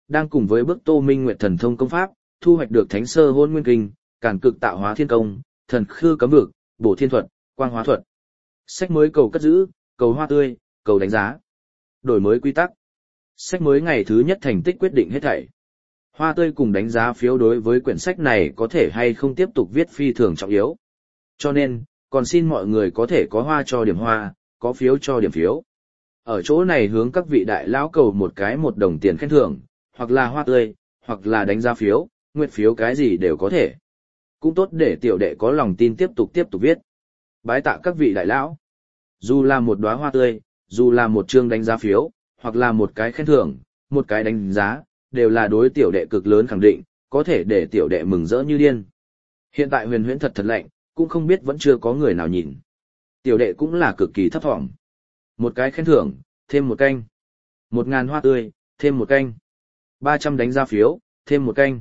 đang cùng với bước Tô Minh Nguyệt thần thông công pháp, thu hoạch được Thánh Sơ Hôn Nguyên Kinh, Càn Cực Tạo Hóa Thiên Công, Thần Khư Cấm Vực, Bổ Thiên Thuật, Quang Hóa Thuật. Sách mới cầu cất giữ, cầu hoa tươi, cầu đánh giá. Đổi mới quy tắc. Sách mới ngày thứ nhất thành tích quyết định hết thảy. Hoa tươi cùng đánh giá phiếu đối với quyển sách này có thể hay không tiếp tục viết phi thường trọng yếu. Cho nên, còn xin mọi người có thể có hoa cho điểm hoa, có phiếu cho điểm phiếu. Ở chỗ này hướng các vị đại lão cầu một cái 1 đồng tiền khen thưởng, hoặc là hoa tươi, hoặc là đánh giá phiếu, nguyện phiếu cái gì đều có thể. Cũng tốt để tiểu đệ có lòng tin tiếp tục viết. Bái tạ các vị đại lão. Dù là một đóa hoa tươi, dù là một chương đánh giá phiếu, hoặc là một cái khen thưởng, một cái đánh giá, đều là đối tiểu đệ cực lớn khẳng định, có thể để tiểu đệ mừng rỡ như điên. Hiện tại Huyền Huyễn thật lạnh, cũng không biết vẫn chưa có người nào nhìn. Tiểu đệ cũng là cực kỳ thấp thỏm. Một cái khen thưởng, thêm một canh. 1000 hoa tươi, thêm một canh. 300 đánh giá phiếu, thêm một canh.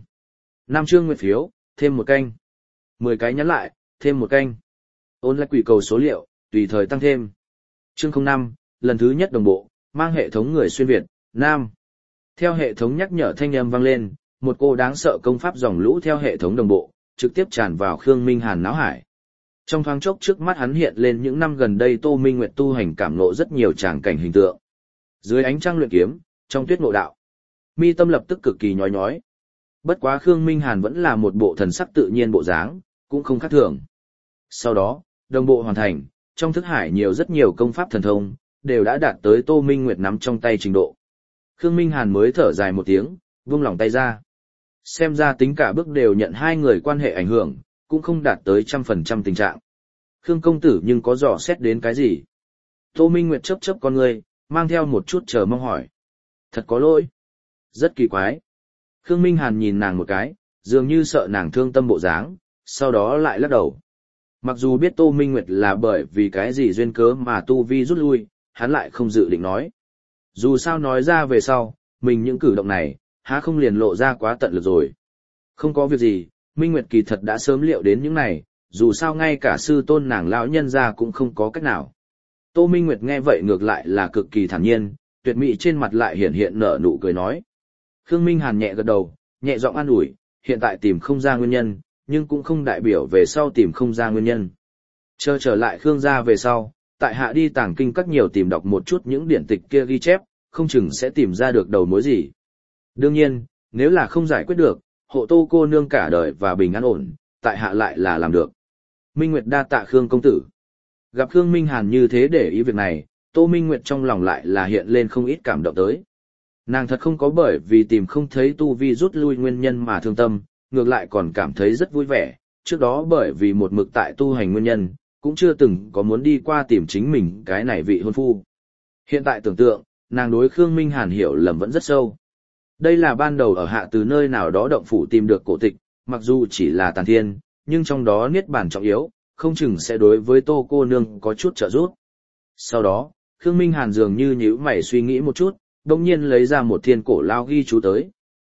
5 chương nguyện phiếu, thêm một canh. 10 cái nhắn lại, thêm một canh. Ôn lại quỷ cầu số liệu, tùy thời tăng thêm. Chương 05, lần thứ nhất đồng bộ, mang hệ thống người xuyên Việt, Nam. Theo hệ thống nhắc nhở thanh âm vang lên, một cô đáng sợ công pháp dòng lũ theo hệ thống đồng bộ, trực tiếp tràn vào Khương Minh Hàn não hải. Trong thoáng chốc trước mắt hắn hiện lên những năm gần đây Tô Minh Nguyệt tu hành cảm ngộ rất nhiều tràng cảnh hình tượng. Dưới ánh trăng luyện kiếm, trong tuyết ngộ đạo. Mi tâm lập tức cực kỳ nhói nhói. Bất quá Khương Minh Hàn vẫn là một bộ thần sắc tự nhiên bộ dáng, cũng không khác thường. Sau đó, đồng bộ hoàn thành, trong thức hải rất nhiều công pháp thần thông, đều đã đạt tới Tô Minh Nguyệt nắm trong tay trình độ. Khương Minh Hàn mới thở dài một tiếng, vung lòng tay ra. Xem ra tính cả bước đều nhận hai người quan hệ ảnh hưởng, cũng không đạt tới 100% tình trạng. Khương công tử nhưng có dò xét đến cái gì? Tô Minh Nguyệt chớp chớp con người, mang theo một chút chờ mong hỏi. Thật có lỗi. Rất kỳ quái. Khương Minh Hàn nhìn nàng một cái, dường như sợ nàng thương tâm bộ dáng, sau đó lại lắc đầu. Mặc dù biết Tô Minh Nguyệt là bởi vì cái gì duyên cớ mà tu vi rút lui, hắn lại không dự định nói. Dù sao nói ra về sau, mình những cử động này, há không liền lộ ra quá tận lực rồi. Không có việc gì, Minh Nguyệt kỳ thật đã sớm liệu đến những này, dù sao ngay cả sư tôn nàng lão nhân ra cũng không có cách nào. Tô Minh Nguyệt nghe vậy ngược lại là cực kỳ thản nhiên, tuyệt mỹ trên mặt lại hiện nở nụ cười nói. Khương Minh Hàn nhẹ gật đầu, nhẹ giọng an ủi, hiện tại tìm không ra nguyên nhân, nhưng cũng không đại biểu về sau tìm không ra nguyên nhân. Chờ trở lại Khương gia về sau, tại hạ đi tàng kinh các nhiều tìm đọc một chút những điển tịch kia ghi chép, không chừng sẽ tìm ra được đầu mối gì. Đương nhiên, nếu là không giải quyết được, hộ Tô cô nương cả đời và bình an ổn, tại hạ lại là làm được. Minh Nguyệt đa tạ Khương công tử. Gặp Khương Minh Hàn như thế để ý việc này, Tô Minh Nguyệt trong lòng lại là hiện lên không ít cảm động tới. Nàng thật không có bởi vì tìm không thấy tu vi rút lui nguyên nhân mà thương tâm, ngược lại còn cảm thấy rất vui vẻ, trước đó bởi vì một mực tại tu hành nguyên nhân, cũng chưa từng có muốn đi qua tìm chính mình cái này vị hôn phu. Hiện tại tưởng tượng, nàng đối Khương Minh Hàn hiểu lầm vẫn rất sâu. Đây là ban đầu ở hạ từ nơi nào đó động phủ tìm được cổ tịch, mặc dù chỉ là tàn thiên, nhưng trong đó niết bàn trọng yếu, không chừng sẽ đối với Tô cô nương có chút trợ giúp. Sau đó, Khương Minh Hàn dường như nhíu mày suy nghĩ một chút, đồng nhiên lấy ra một thiên cổ lao ghi chú tới.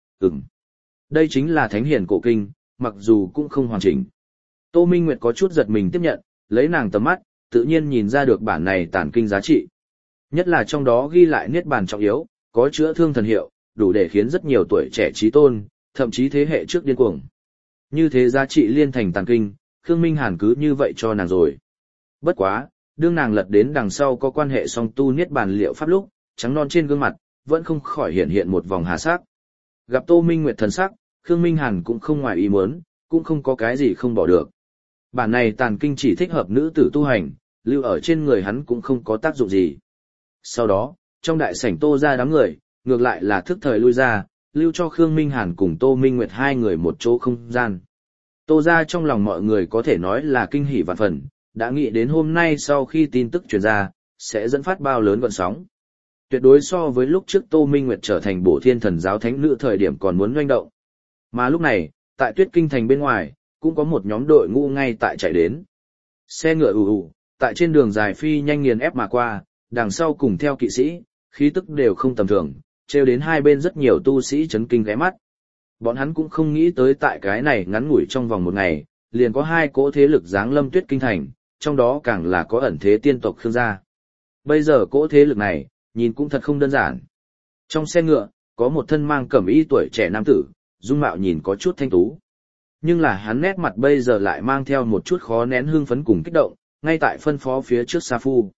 Đây chính là thánh hiền cổ kinh, mặc dù cũng không hoàn chỉnh. Tô Minh Nguyệt có chút giật mình tiếp nhận, lấy nàng tầm mắt, tự nhiên nhìn ra được bản này tản kinh giá trị. Nhất là trong đó ghi lại niết bàn trọng yếu, có chữa thương thần hiệu, đủ để khiến rất nhiều tuổi trẻ trí tôn, thậm chí thế hệ trước điên cuồng. Như thế giá trị liên thành tản kinh, Khương Minh Hàn cứ như vậy cho nàng rồi. Bất quá, đương nàng lật đến đằng sau có quan hệ song tu niết bàn liệu pháp lúc, trắng non trên gương mặt, vẫn không khỏi hiện một vòng hà sắc. Gặp Tô Minh Nguyệt thần sắc, Khương Minh Hàn cũng không ngoài ý muốn, cũng không có cái gì không bỏ được. Bản này tàn kinh chỉ thích hợp nữ tử tu hành, lưu ở trên người hắn cũng không có tác dụng gì. Sau đó, trong đại sảnh Tô ra đám người, ngược lại là thức thời lui ra, lưu cho Khương Minh Hàn cùng Tô Minh Nguyệt hai người một chỗ không gian. Tô ra trong lòng mọi người có thể nói là kinh hỉ vạn phần, đã nghĩ đến hôm nay sau khi tin tức truyền ra, sẽ dẫn phát bao lớn gọn sóng. Tuyệt đối so với lúc trước Tô Minh Nguyệt trở thành Bổ Thiên Thần giáo thánh nữ thời điểm còn muốn doanh động. Mà lúc này, tại Tuyết Kinh thành bên ngoài, cũng có một nhóm đội ngũ ngay tại chạy đến. Xe ngựa ù ù, tại trên đường dài phi nhanh nghiền ép mà qua, đằng sau cùng theo kỵ sĩ, khí tức đều không tầm thường, trêu đến hai bên rất nhiều tu sĩ chấn kinh ghé mắt. Bọn hắn cũng không nghĩ tới tại cái này ngắn ngủi trong vòng một ngày, liền có hai cỗ thế lực giáng lâm Tuyết Kinh thành, trong đó càng là có ẩn thế tiên tộc Khương gia. Bây giờ cỗ thế lực này, nhìn cũng thật không đơn giản. Trong xe ngựa, có một thân mang cẩm y tuổi trẻ nam tử, dung mạo nhìn có chút thanh tú. Nhưng là hắn nét mặt bây giờ lại mang theo một chút khó nén hương phấn cùng kích động, ngay tại phân phó phía trước Sa Phu.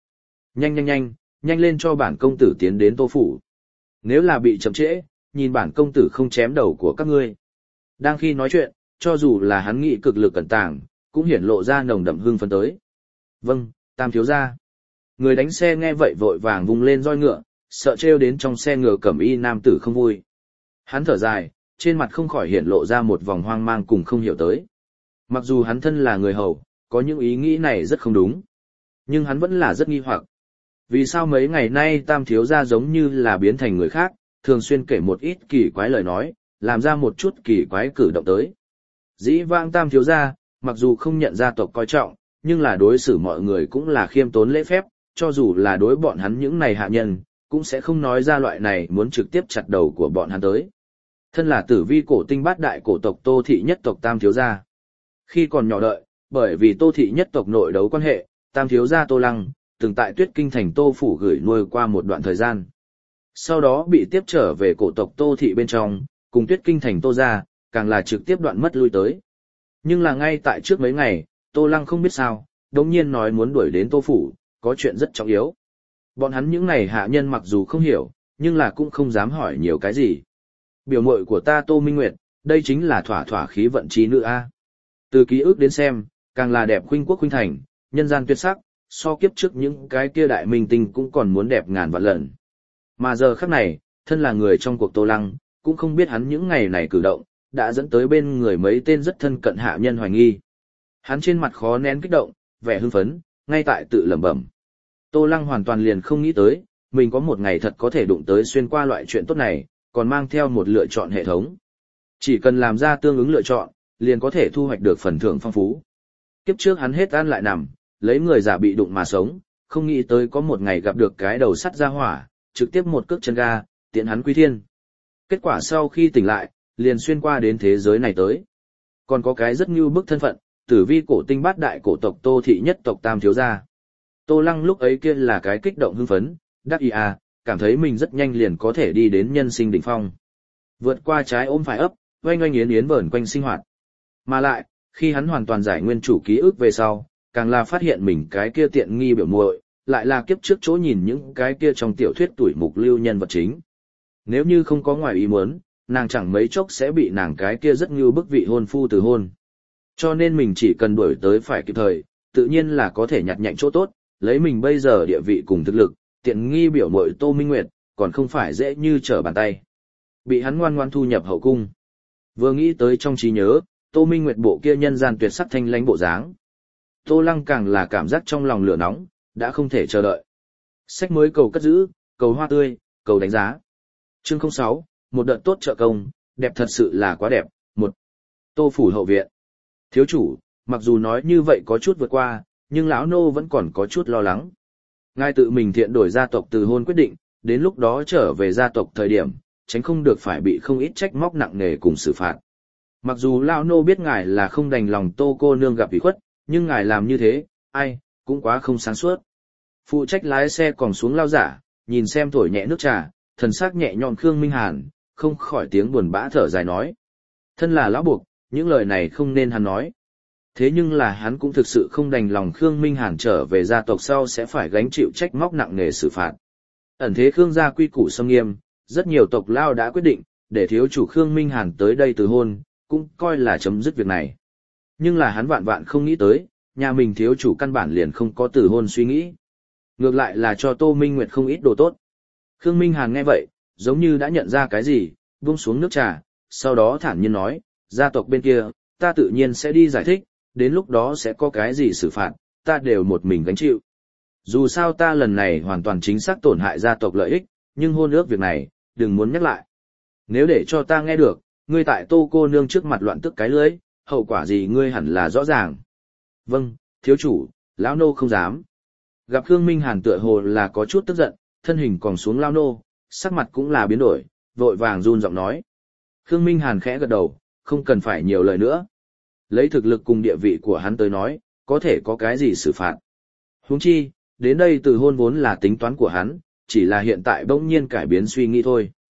Nhanh lên cho bản công tử tiến đến Tô phủ. Nếu là bị chậm trễ, nhìn bản công tử không chém đầu của các ngươi. Đang khi nói chuyện, cho dù là hắn nghị cực lực cẩn tàng, cũng hiển lộ ra nồng đậm hương phấn tới. Vâng, Tam thiếu gia. Người đánh xe nghe vậy vội vàng vung lên roi ngựa, sợ trêu đến trong xe ngựa cẩm y nam tử không vui. Hắn thở dài, trên mặt không khỏi hiển lộ ra một vòng hoang mang cùng không hiểu tới. Mặc dù hắn thân là người hầu, có những ý nghĩ này rất không đúng. Nhưng hắn vẫn là rất nghi hoặc. Vì sao mấy ngày nay Tam thiếu gia giống như là biến thành người khác, thường xuyên kể một ít kỳ quái lời nói, làm ra một chút kỳ quái cử động tới. Dĩ vãng Tam thiếu gia, mặc dù không nhận gia tộc coi trọng, nhưng là đối xử mọi người cũng là khiêm tốn lễ phép, cho dù là đối bọn hắn những này hạ nhân, cũng sẽ không nói ra loại này muốn trực tiếp chặt đầu của bọn hắn tới. Thân là tử vi cổ tinh bát đại cổ tộc Tô thị nhất tộc Tam thiếu gia. Khi còn nhỏ đợi, bởi vì Tô thị nhất tộc nội đấu quan hệ, Tam thiếu gia Tô Lăng, từng tại Tuyết Kinh thành Tô phủ gửi nuôi qua một đoạn thời gian. Sau đó bị tiếp trở về cổ tộc Tô thị bên trong, cùng Tuyết Kinh thành Tô gia, càng là trực tiếp đoạn mất lui tới. Nhưng là ngay tại trước mấy ngày, Tô Lăng không biết sao, đống nhiên nói muốn đuổi đến Tô phủ, có chuyện rất trọng yếu. Bọn hắn những này hạ nhân mặc dù không hiểu, nhưng là cũng không dám hỏi nhiều cái gì. Biểu muội của ta Tô Minh Nguyệt, đây chính là thỏa thỏa khí vận trí nữ a. Từ ký ức đến xem, càng là đẹp khuynh quốc khuynh thành, nhân gian tuyệt sắc, so kiếp trước những cái kia đại minh tinh cũng còn muốn đẹp ngàn vạn lần. Mà giờ khắc này, thân là người trong cuộc Tô Lăng, cũng không biết hắn những ngày này cử động, đã dẫn tới bên người mấy tên rất thân cận hạ nhân hoài nghi. Hắn trên mặt khó nén kích động, vẻ hưng phấn, ngay tại tự lẩm bẩm. Tô Lăng hoàn toàn liền không nghĩ tới, mình có một ngày thật có thể đụng tới xuyên qua loại chuyện tốt này, còn mang theo một lựa chọn hệ thống. Chỉ cần làm ra tương ứng lựa chọn, liền có thể thu hoạch được phần thưởng phong phú. Kiếp trước hắn hết ăn lại nằm, lấy người giả bị đụng mà sống, không nghĩ tới có một ngày gặp được cái đầu sắt ra hỏa, trực tiếp một cước chân ga, tiện hắn quy thiên. Kết quả sau khi tỉnh lại, liền xuyên qua đến thế giới này tới. Còn có cái rất như bức thân phận, tử vi cổ tinh bát đại cổ tộc Tô thị nhất tộc Tam thiếu gia. Tô Lăng lúc ấy kia là cái kích động hưng phấn, đắc ý à, cảm thấy mình rất nhanh liền có thể đi đến nhân sinh đỉnh phong. Vượt qua trái ôm phải ấp, oanh oanh yến yến vẩn quanh sinh hoạt. Mà lại, khi hắn hoàn toàn giải nguyên chủ ký ức về sau, càng là phát hiện mình cái kia tiện nghi biểu muội, lại là kiếp trước chỗ nhìn những cái kia trong tiểu thuyết tuổi mục lưu nhân vật chính. Nếu như không có ngoài ý muốn, nàng chẳng mấy chốc sẽ bị nàng cái kia rất như bức vị hôn phu từ hôn. Cho nên mình chỉ cần đuổi tới phải kịp thời, tự nhiên là có thể nhặt nhạnh chỗ tốt, lấy mình bây giờ địa vị cùng thực lực, tiện nghi biểu muội Tô Minh Nguyệt, còn không phải dễ như trở bàn tay. Bị hắn ngoan ngoan thu nhập hậu cung. Vừa nghĩ tới trong trí nhớ, Tô Minh Nguyệt bộ kia nhân gian tuyệt sắc thanh lãnh bộ dáng. Tô Lăng càng là cảm giác trong lòng lửa nóng, đã không thể chờ đợi. Sách mới cầu cất giữ, cầu hoa tươi, cầu đánh giá. Chương 06, một đợt tốt trợ công, đẹp thật sự là quá đẹp. Một, Tô phủ hậu viện. Thiếu chủ, mặc dù nói như vậy có chút vượt qua, nhưng lão nô vẫn còn có chút lo lắng. Ngài tự mình thiện đổi gia tộc từ hôn quyết định, đến lúc đó trở về gia tộc thời điểm, tránh không được phải bị không ít trách móc nặng nề cùng xử phạt. Mặc dù lão nô biết ngài là không đành lòng Tô cô nương gặp ủy khuất, nhưng ngài làm như thế, ai, cũng quá không sáng suốt. Phụ trách lái xe còn xuống lao giả, nhìn xem thổi nhẹ nước trà, thần sắc nhẹ nhõm Khương Minh Hàn, không khỏi tiếng buồn bã thở dài nói. Thân là lão buộc, những lời này không nên hắn nói. Thế nhưng là hắn cũng thực sự không đành lòng Khương Minh Hàn trở về gia tộc sau sẽ phải gánh chịu trách móc nặng nề xử phạt. Ẩn thế Khương gia quy củ xâm nghiêm, rất nhiều tộc lao đã quyết định, để thiếu chủ Khương Minh Hàn tới đây từ hôn, cũng coi là chấm dứt việc này. Nhưng là hắn vạn vạn không nghĩ tới, nhà mình thiếu chủ căn bản liền không có từ hôn suy nghĩ. Ngược lại là cho Tô Minh Nguyệt không ít đồ tốt. Khương Minh Hàn nghe vậy, giống như đã nhận ra cái gì, buông xuống nước trà, sau đó thản nhiên nói, gia tộc bên kia, ta tự nhiên sẽ đi giải thích, đến lúc đó sẽ có cái gì xử phạt, ta đều một mình gánh chịu. Dù sao ta lần này hoàn toàn chính xác tổn hại gia tộc lợi ích, nhưng hôn ước việc này, đừng muốn nhắc lại. Nếu để cho ta nghe được, ngươi tại Tô cô nương trước mặt loạn tức cái lưỡi, hậu quả gì ngươi hẳn là rõ ràng. Vâng, thiếu chủ, lão nô không dám. Gặp Khương Minh Hàn tựa hồ là có chút tức giận, thân hình còn xuống lão nô, sắc mặt cũng là biến đổi, vội vàng run giọng nói. Khương Minh Hàn khẽ gật đầu, không cần phải nhiều lời nữa. Lấy thực lực cùng địa vị của hắn tới nói, có thể có cái gì xử phạt. Huống chi, đến đây từ hôn vốn là tính toán của hắn, chỉ là hiện tại bỗng nhiên cải biến suy nghĩ thôi.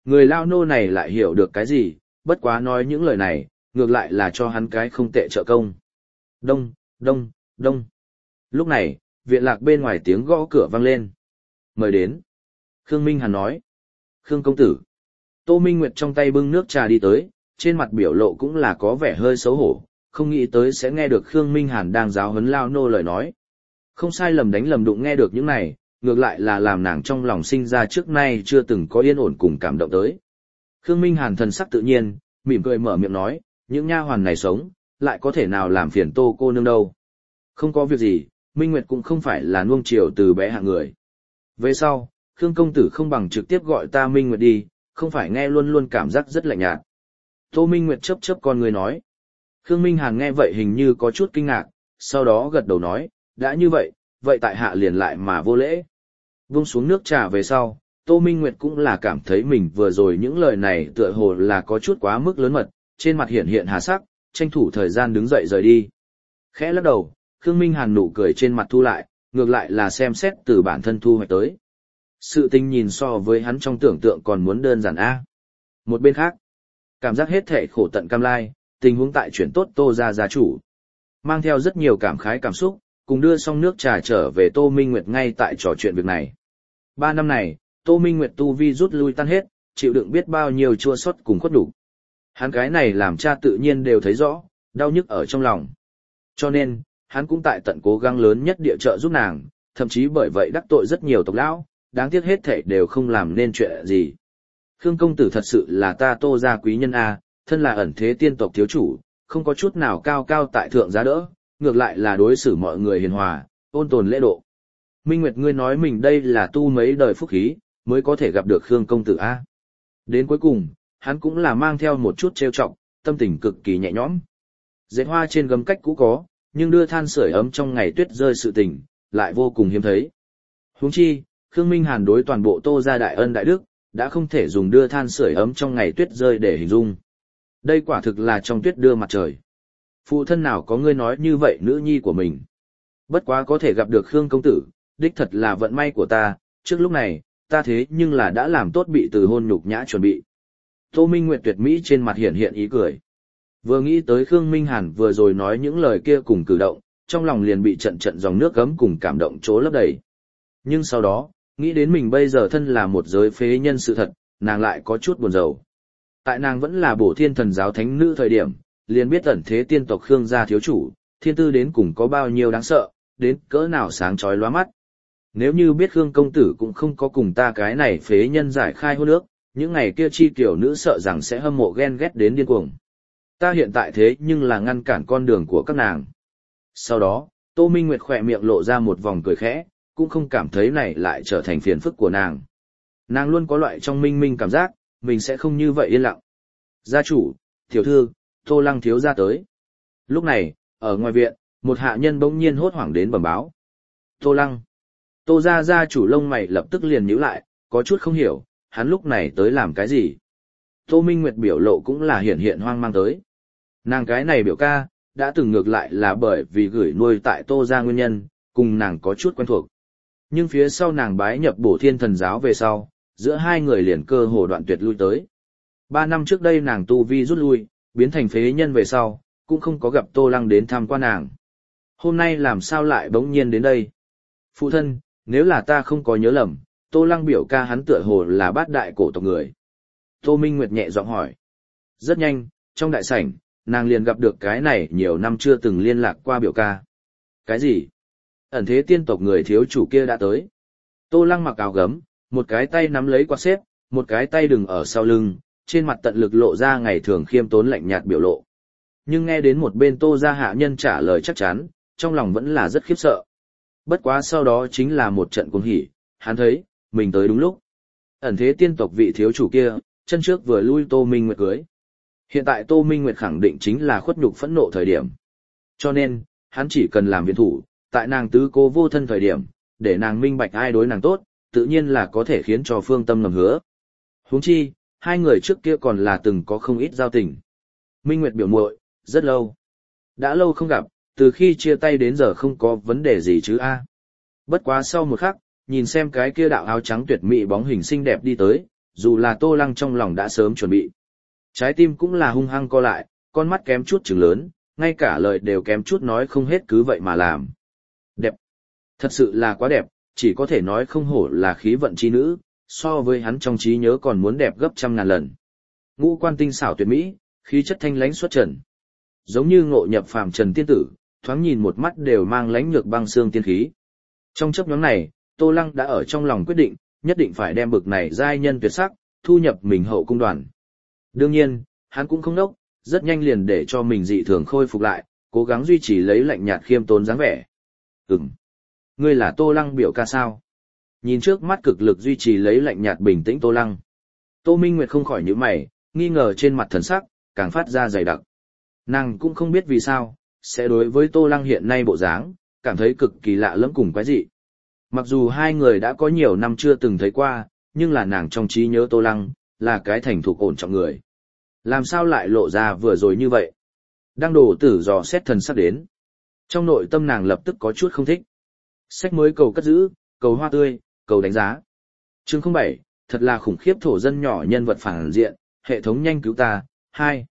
Người lao nô này lại hiểu được cái gì, bất quá nói những lời này, ngược lại là cho hắn cái không tệ trợ công. Đông, đông, đông. Lúc này, viện lạc bên ngoài tiếng gõ cửa vang lên. Mời đến. Khương Minh Hàn nói. Khương công tử. Tô Minh Nguyệt trong tay bưng nước trà đi tới, trên mặt biểu lộ cũng là có vẻ hơi xấu hổ, không nghĩ tới sẽ nghe được Khương Minh Hàn đang giáo huấn lao nô lời nói. Không sai lầm đánh lầm đụng nghe được những này, ngược lại là làm nàng trong lòng sinh ra trước nay chưa từng có yên ổn cùng cảm động tới. Khương Minh Hàn thần sắc tự nhiên, mỉm cười mở miệng nói, những nha hoàn này sống, lại có thể nào làm phiền Tô cô nương đâu. Không có việc gì, Minh Nguyệt cũng không phải là nuông chiều từ bé hạng người. Về sau, Khương công tử không bằng trực tiếp gọi ta Minh Nguyệt đi, không phải nghe luôn luôn cảm giác rất lạnh nhạt. Tô Minh Nguyệt chớp chớp con người nói. Khương Minh Hàn nghe vậy hình như có chút kinh ngạc, sau đó gật đầu nói, đã như vậy, vậy tại hạ liền lại mà vô lễ. Vung xuống nước trà về sau, Tô Minh Nguyệt cũng là cảm thấy mình vừa rồi những lời này tựa hồ là có chút quá mức lớn mật, trên mặt hiện hiện hà sắc, tranh thủ thời gian đứng dậy rời đi. Khẽ lắc đầu, Khương Minh Hàn nụ cười trên mặt thu lại, ngược lại là xem xét từ bản thân thu hoạch tới. Sự tình nhìn so với hắn trong tưởng tượng còn muốn đơn giản a. Một bên khác, cảm giác hết thảy khổ tận cam lai, tình huống tại chuyển tốt Tô gia gia chủ. Mang theo rất nhiều cảm khái cảm xúc, cùng đưa xong nước trà trở về Tô Minh Nguyệt ngay tại trò chuyện việc này. 3 năm này, Tô Minh Nguyệt tu vi rút lui tan hết, chịu đựng biết bao nhiêu chua xót cùng khuất nhục. Hắn cái này làm cha tự nhiên đều thấy rõ, đau nhức ở trong lòng. Cho nên, hắn cũng tại tận cố gắng lớn nhất địa trợ giúp nàng, thậm chí bởi vậy đắc tội rất nhiều tộc lão, đáng tiếc hết thảy đều không làm nên chuyện gì. Khương công tử thật sự là ta Tô gia quý nhân a, thân là ẩn thế tiên tộc thiếu chủ, không có chút nào cao cao tại thượng giá đỡ, ngược lại là đối xử mọi người hiền hòa, ôn tồn lễ độ. Minh Nguyệt ngươi nói mình đây là tu mấy đời phúc khí, mới có thể gặp được Khương công tử a. Đến cuối cùng, hắn cũng là mang theo một chút trêu chọc, tâm tình cực kỳ nhẹ nhõm. Dệt hoa trên gấm cách cũ có, nhưng đưa than sưởi ấm trong ngày tuyết rơi sự tình, lại vô cùng hiếm thấy. Huống chi, Khương Minh Hàn đối toàn bộ Tô gia đại ân đại đức, đã không thể dùng đưa than sưởi ấm trong ngày tuyết rơi để hình dung. Đây quả thực là trong tuyết đưa mặt trời. Phụ thân nào có ngươi nói như vậy nữ nhi của mình. Bất quá có thể gặp được Khương công tử, đích thật là vận may của ta, trước lúc này, ta thế nhưng là đã làm tốt bị từ hôn nhục nhã chuẩn bị. Tô Minh Nguyệt tuyệt mỹ trên mặt hiện hiện ý cười. Vừa nghĩ tới Khương Minh Hàn vừa rồi nói những lời kia cùng cử động, trong lòng liền bị trận trận dòng nước gấm cùng cảm động trố lấp đầy. Nhưng sau đó, nghĩ đến mình bây giờ thân là một giới phế nhân sự thật, nàng lại có chút buồn rầu. Tại nàng vẫn là Bổ Thiên Thần giáo thánh nữ thời điểm, liền biết ẩn thế tiên tộc Khương gia thiếu chủ, thiên tư đến cùng có bao nhiêu đáng sợ, đến cỡ nào sáng chói lóa mắt. Nếu như biết Khương công tử cũng không có cùng ta cái này phế nhân giải khai hôn ước, những ngày kia chi tiểu nữ sợ rằng sẽ hâm mộ ghen ghét đến điên cuồng. Ta hiện tại thế nhưng là ngăn cản con đường của các nàng. Sau đó, Tô Minh Nguyệt khỏe miệng lộ ra một vòng cười khẽ, cũng không cảm thấy này lại trở thành phiền phức của nàng. Nàng luôn có loại trong minh minh cảm giác, mình sẽ không như vậy yên lặng. Gia chủ, tiểu thư, Tô Lăng thiếu gia tới. Lúc này, ở ngoài viện, một hạ nhân bỗng nhiên hốt hoảng đến bẩm báo. Tô Lăng. Tô gia chủ lông mày lập tức liền nhíu lại, có chút không hiểu, hắn lúc này tới làm cái gì. Tô Minh Nguyệt biểu lộ cũng là hiển hiện hoang mang tới. Nàng cái này biểu ca, đã từng ngược lại là bởi vì gửi nuôi tại Tô gia nguyên nhân, cùng nàng có chút quen thuộc. Nhưng phía sau nàng bái nhập Bổ Thiên Thần giáo về sau, giữa hai người liền cơ hồ đoạn tuyệt lui tới. 3 năm trước đây nàng tu vi rút lui, biến thành phế nhân về sau, cũng không có gặp Tô Lăng đến thăm qua nàng. Hôm nay làm sao lại bỗng nhiên đến đây? Phụ thân, nếu là ta không có nhớ lầm, Tô Lăng biểu ca hắn tựa hồ là bát đại cổ tộc người. Tô Minh Nguyệt nhẹ giọng hỏi. Rất nhanh, trong đại sảnh, nàng liền gặp được cái này nhiều năm chưa từng liên lạc qua biểu ca. Cái gì? Ẩn thế tiên tộc người thiếu chủ kia đã tới. Tô Lăng mặc áo gấm, một cái tay nắm lấy quạt xếp, một cái tay đừng ở sau lưng, trên mặt tận lực lộ ra ngày thường khiêm tốn lạnh nhạt biểu lộ. Nhưng nghe đến một bên Tô gia hạ nhân trả lời chắc chắn, trong lòng vẫn là rất khiếp sợ. Bất quá sau đó chính là một trận cuồng hỉ, hắn thấy, mình tới đúng lúc. Ẩn thế tiên tộc vị thiếu chủ kia, chân trước vừa lui Tô Minh Nguyệt cưới. Hiện tại Tô Minh Nguyệt khẳng định chính là khuất nhục phẫn nộ thời điểm. Cho nên, hắn chỉ cần làm viện thủ, tại nàng tứ cố vô thân thời điểm, để nàng minh bạch ai đối nàng tốt, tự nhiên là có thể khiến cho phương tâm ngầm hứa. Huống chi, hai người trước kia còn là từng có không ít giao tình. Minh Nguyệt biểu muội, rất lâu. Đã lâu không gặp, từ khi chia tay đến giờ không có vấn đề gì chứ a. Bất quá sau một khắc, nhìn xem cái kia đạo áo trắng tuyệt mỹ bóng hình xinh đẹp đi tới, dù là Tô Lăng trong lòng đã sớm chuẩn bị. Trái tim cũng là hung hăng co lại, con mắt kém chút trừng lớn, ngay cả lời đều kém chút nói không hết cứ vậy mà làm. Đẹp. Thật sự là quá đẹp, chỉ có thể nói không hổ là khí vận chi nữ, so với hắn trong trí nhớ còn muốn đẹp gấp trăm ngàn lần. Ngũ quan tinh xảo tuyệt mỹ, khí chất thanh lãnh xuất trần. Giống như ngộ nhập phàm trần tiên tử, thoáng nhìn một mắt đều mang lãnh nhược băng xương tiên khí. Trong chốc nhóm này, Tô Lăng đã ở trong lòng quyết định, nhất định phải đem bực này giai nhân tuyệt sắc, thu nhập mình hậu cung đoàn. Đương nhiên, hắn cũng không nốc, rất nhanh liền để cho mình dị thường khôi phục lại, cố gắng duy trì lấy lạnh nhạt khiêm tốn dáng vẻ. Ngươi là Tô Lăng biểu ca sao? Nhìn trước mắt cực lực duy trì lấy lạnh nhạt bình tĩnh Tô Lăng. Tô Minh Nguyệt không khỏi nhíu mày, nghi ngờ trên mặt thần sắc, càng phát ra dày đặc. Nàng cũng không biết vì sao, sẽ đối với Tô Lăng hiện nay bộ dáng, cảm thấy cực kỳ lạ lẫm cùng quái dị. Mặc dù hai người đã có nhiều năm chưa từng thấy qua, nhưng là nàng trong trí nhớ Tô Lăng, là cái thành thục ổn trọng người. Làm sao lại lộ ra vừa rồi như vậy? Đang đổ tử dò xét thần sắc đến. Trong nội tâm nàng lập tức có chút không thích. Sách mới cầu cất giữ, cầu hoa tươi, cầu đánh giá. Chương 07, thật là khủng khiếp thổ dân nhỏ nhân vật phản diện, hệ thống nhanh cứu ta. 2.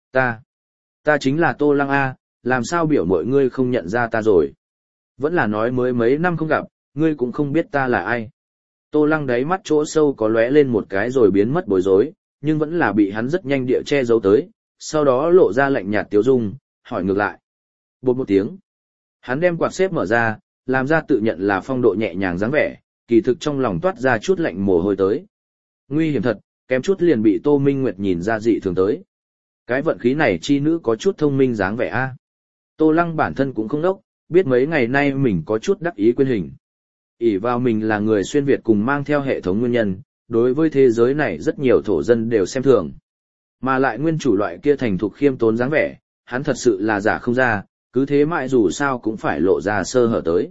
Ta chính là Tô Lăng A, làm sao biểu mọi ngươi không nhận ra ta rồi? Vẫn là nói mới mấy năm không gặp, ngươi cũng không biết ta là ai. Tô Lăng đáy mắt chỗ sâu có lóe lên một cái rồi biến mất bối rối, nhưng vẫn là bị hắn rất nhanh địa che giấu tới, sau đó lộ ra lạnh nhạt tiếu dung, hỏi ngược lại. Bột một tiếng. Hắn đem quạt xếp mở ra, làm ra tự nhận là phong độ nhẹ nhàng dáng vẻ, kỳ thực trong lòng toát ra chút lạnh mồ hôi tới. Nguy hiểm thật, kém chút liền bị Tô Minh Nguyệt nhìn ra dị thường tới. Cái vận khí này chi nữ có chút thông minh dáng vẻ a. Tô Lăng bản thân cũng không đốc, biết mấy ngày nay mình có chút đắc ý quên hình. ỷ vào mình là người xuyên Việt cùng mang theo hệ thống nguyên nhân, đối với thế giới này rất nhiều thổ dân đều xem thường. Mà lại nguyên chủ loại kia thành thục khiêm tốn dáng vẻ, hắn thật sự là giả không ra, cứ thế mãi dù sao cũng phải lộ ra sơ hở tới.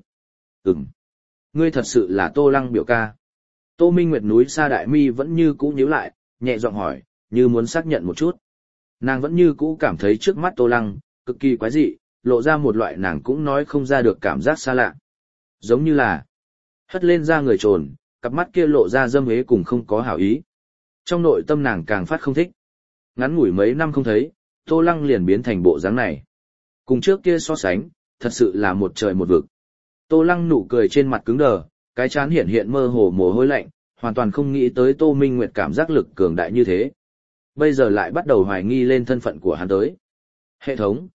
Ngươi thật sự là Tô Lăng biểu ca. Tô Minh Nguyệt núi xa đại mi vẫn như cũ nhíu lại, nhẹ giọng hỏi, như muốn xác nhận một chút. Nàng vẫn như cũ cảm thấy trước mắt Tô Lăng, cực kỳ quái dị, lộ ra một loại nàng cũng nói không ra được cảm giác xa lạ. Giống như là hất lên ra người trồn, cặp mắt kia lộ ra dâm ế cùng không có hảo ý. Trong nội tâm nàng càng phát không thích. Ngắn ngủi mấy năm không thấy, Tô Lăng liền biến thành bộ dáng này. Cùng trước kia so sánh, thật sự là một trời một vực. Tô Lăng nụ cười trên mặt cứng đờ, cái trán hiện hiện mơ hồ mồ hôi lạnh, hoàn toàn không nghĩ tới Tô Minh Nguyệt cảm giác lực cường đại như thế. Bây giờ lại bắt đầu hoài nghi lên thân phận của hắn tới. Hệ thống,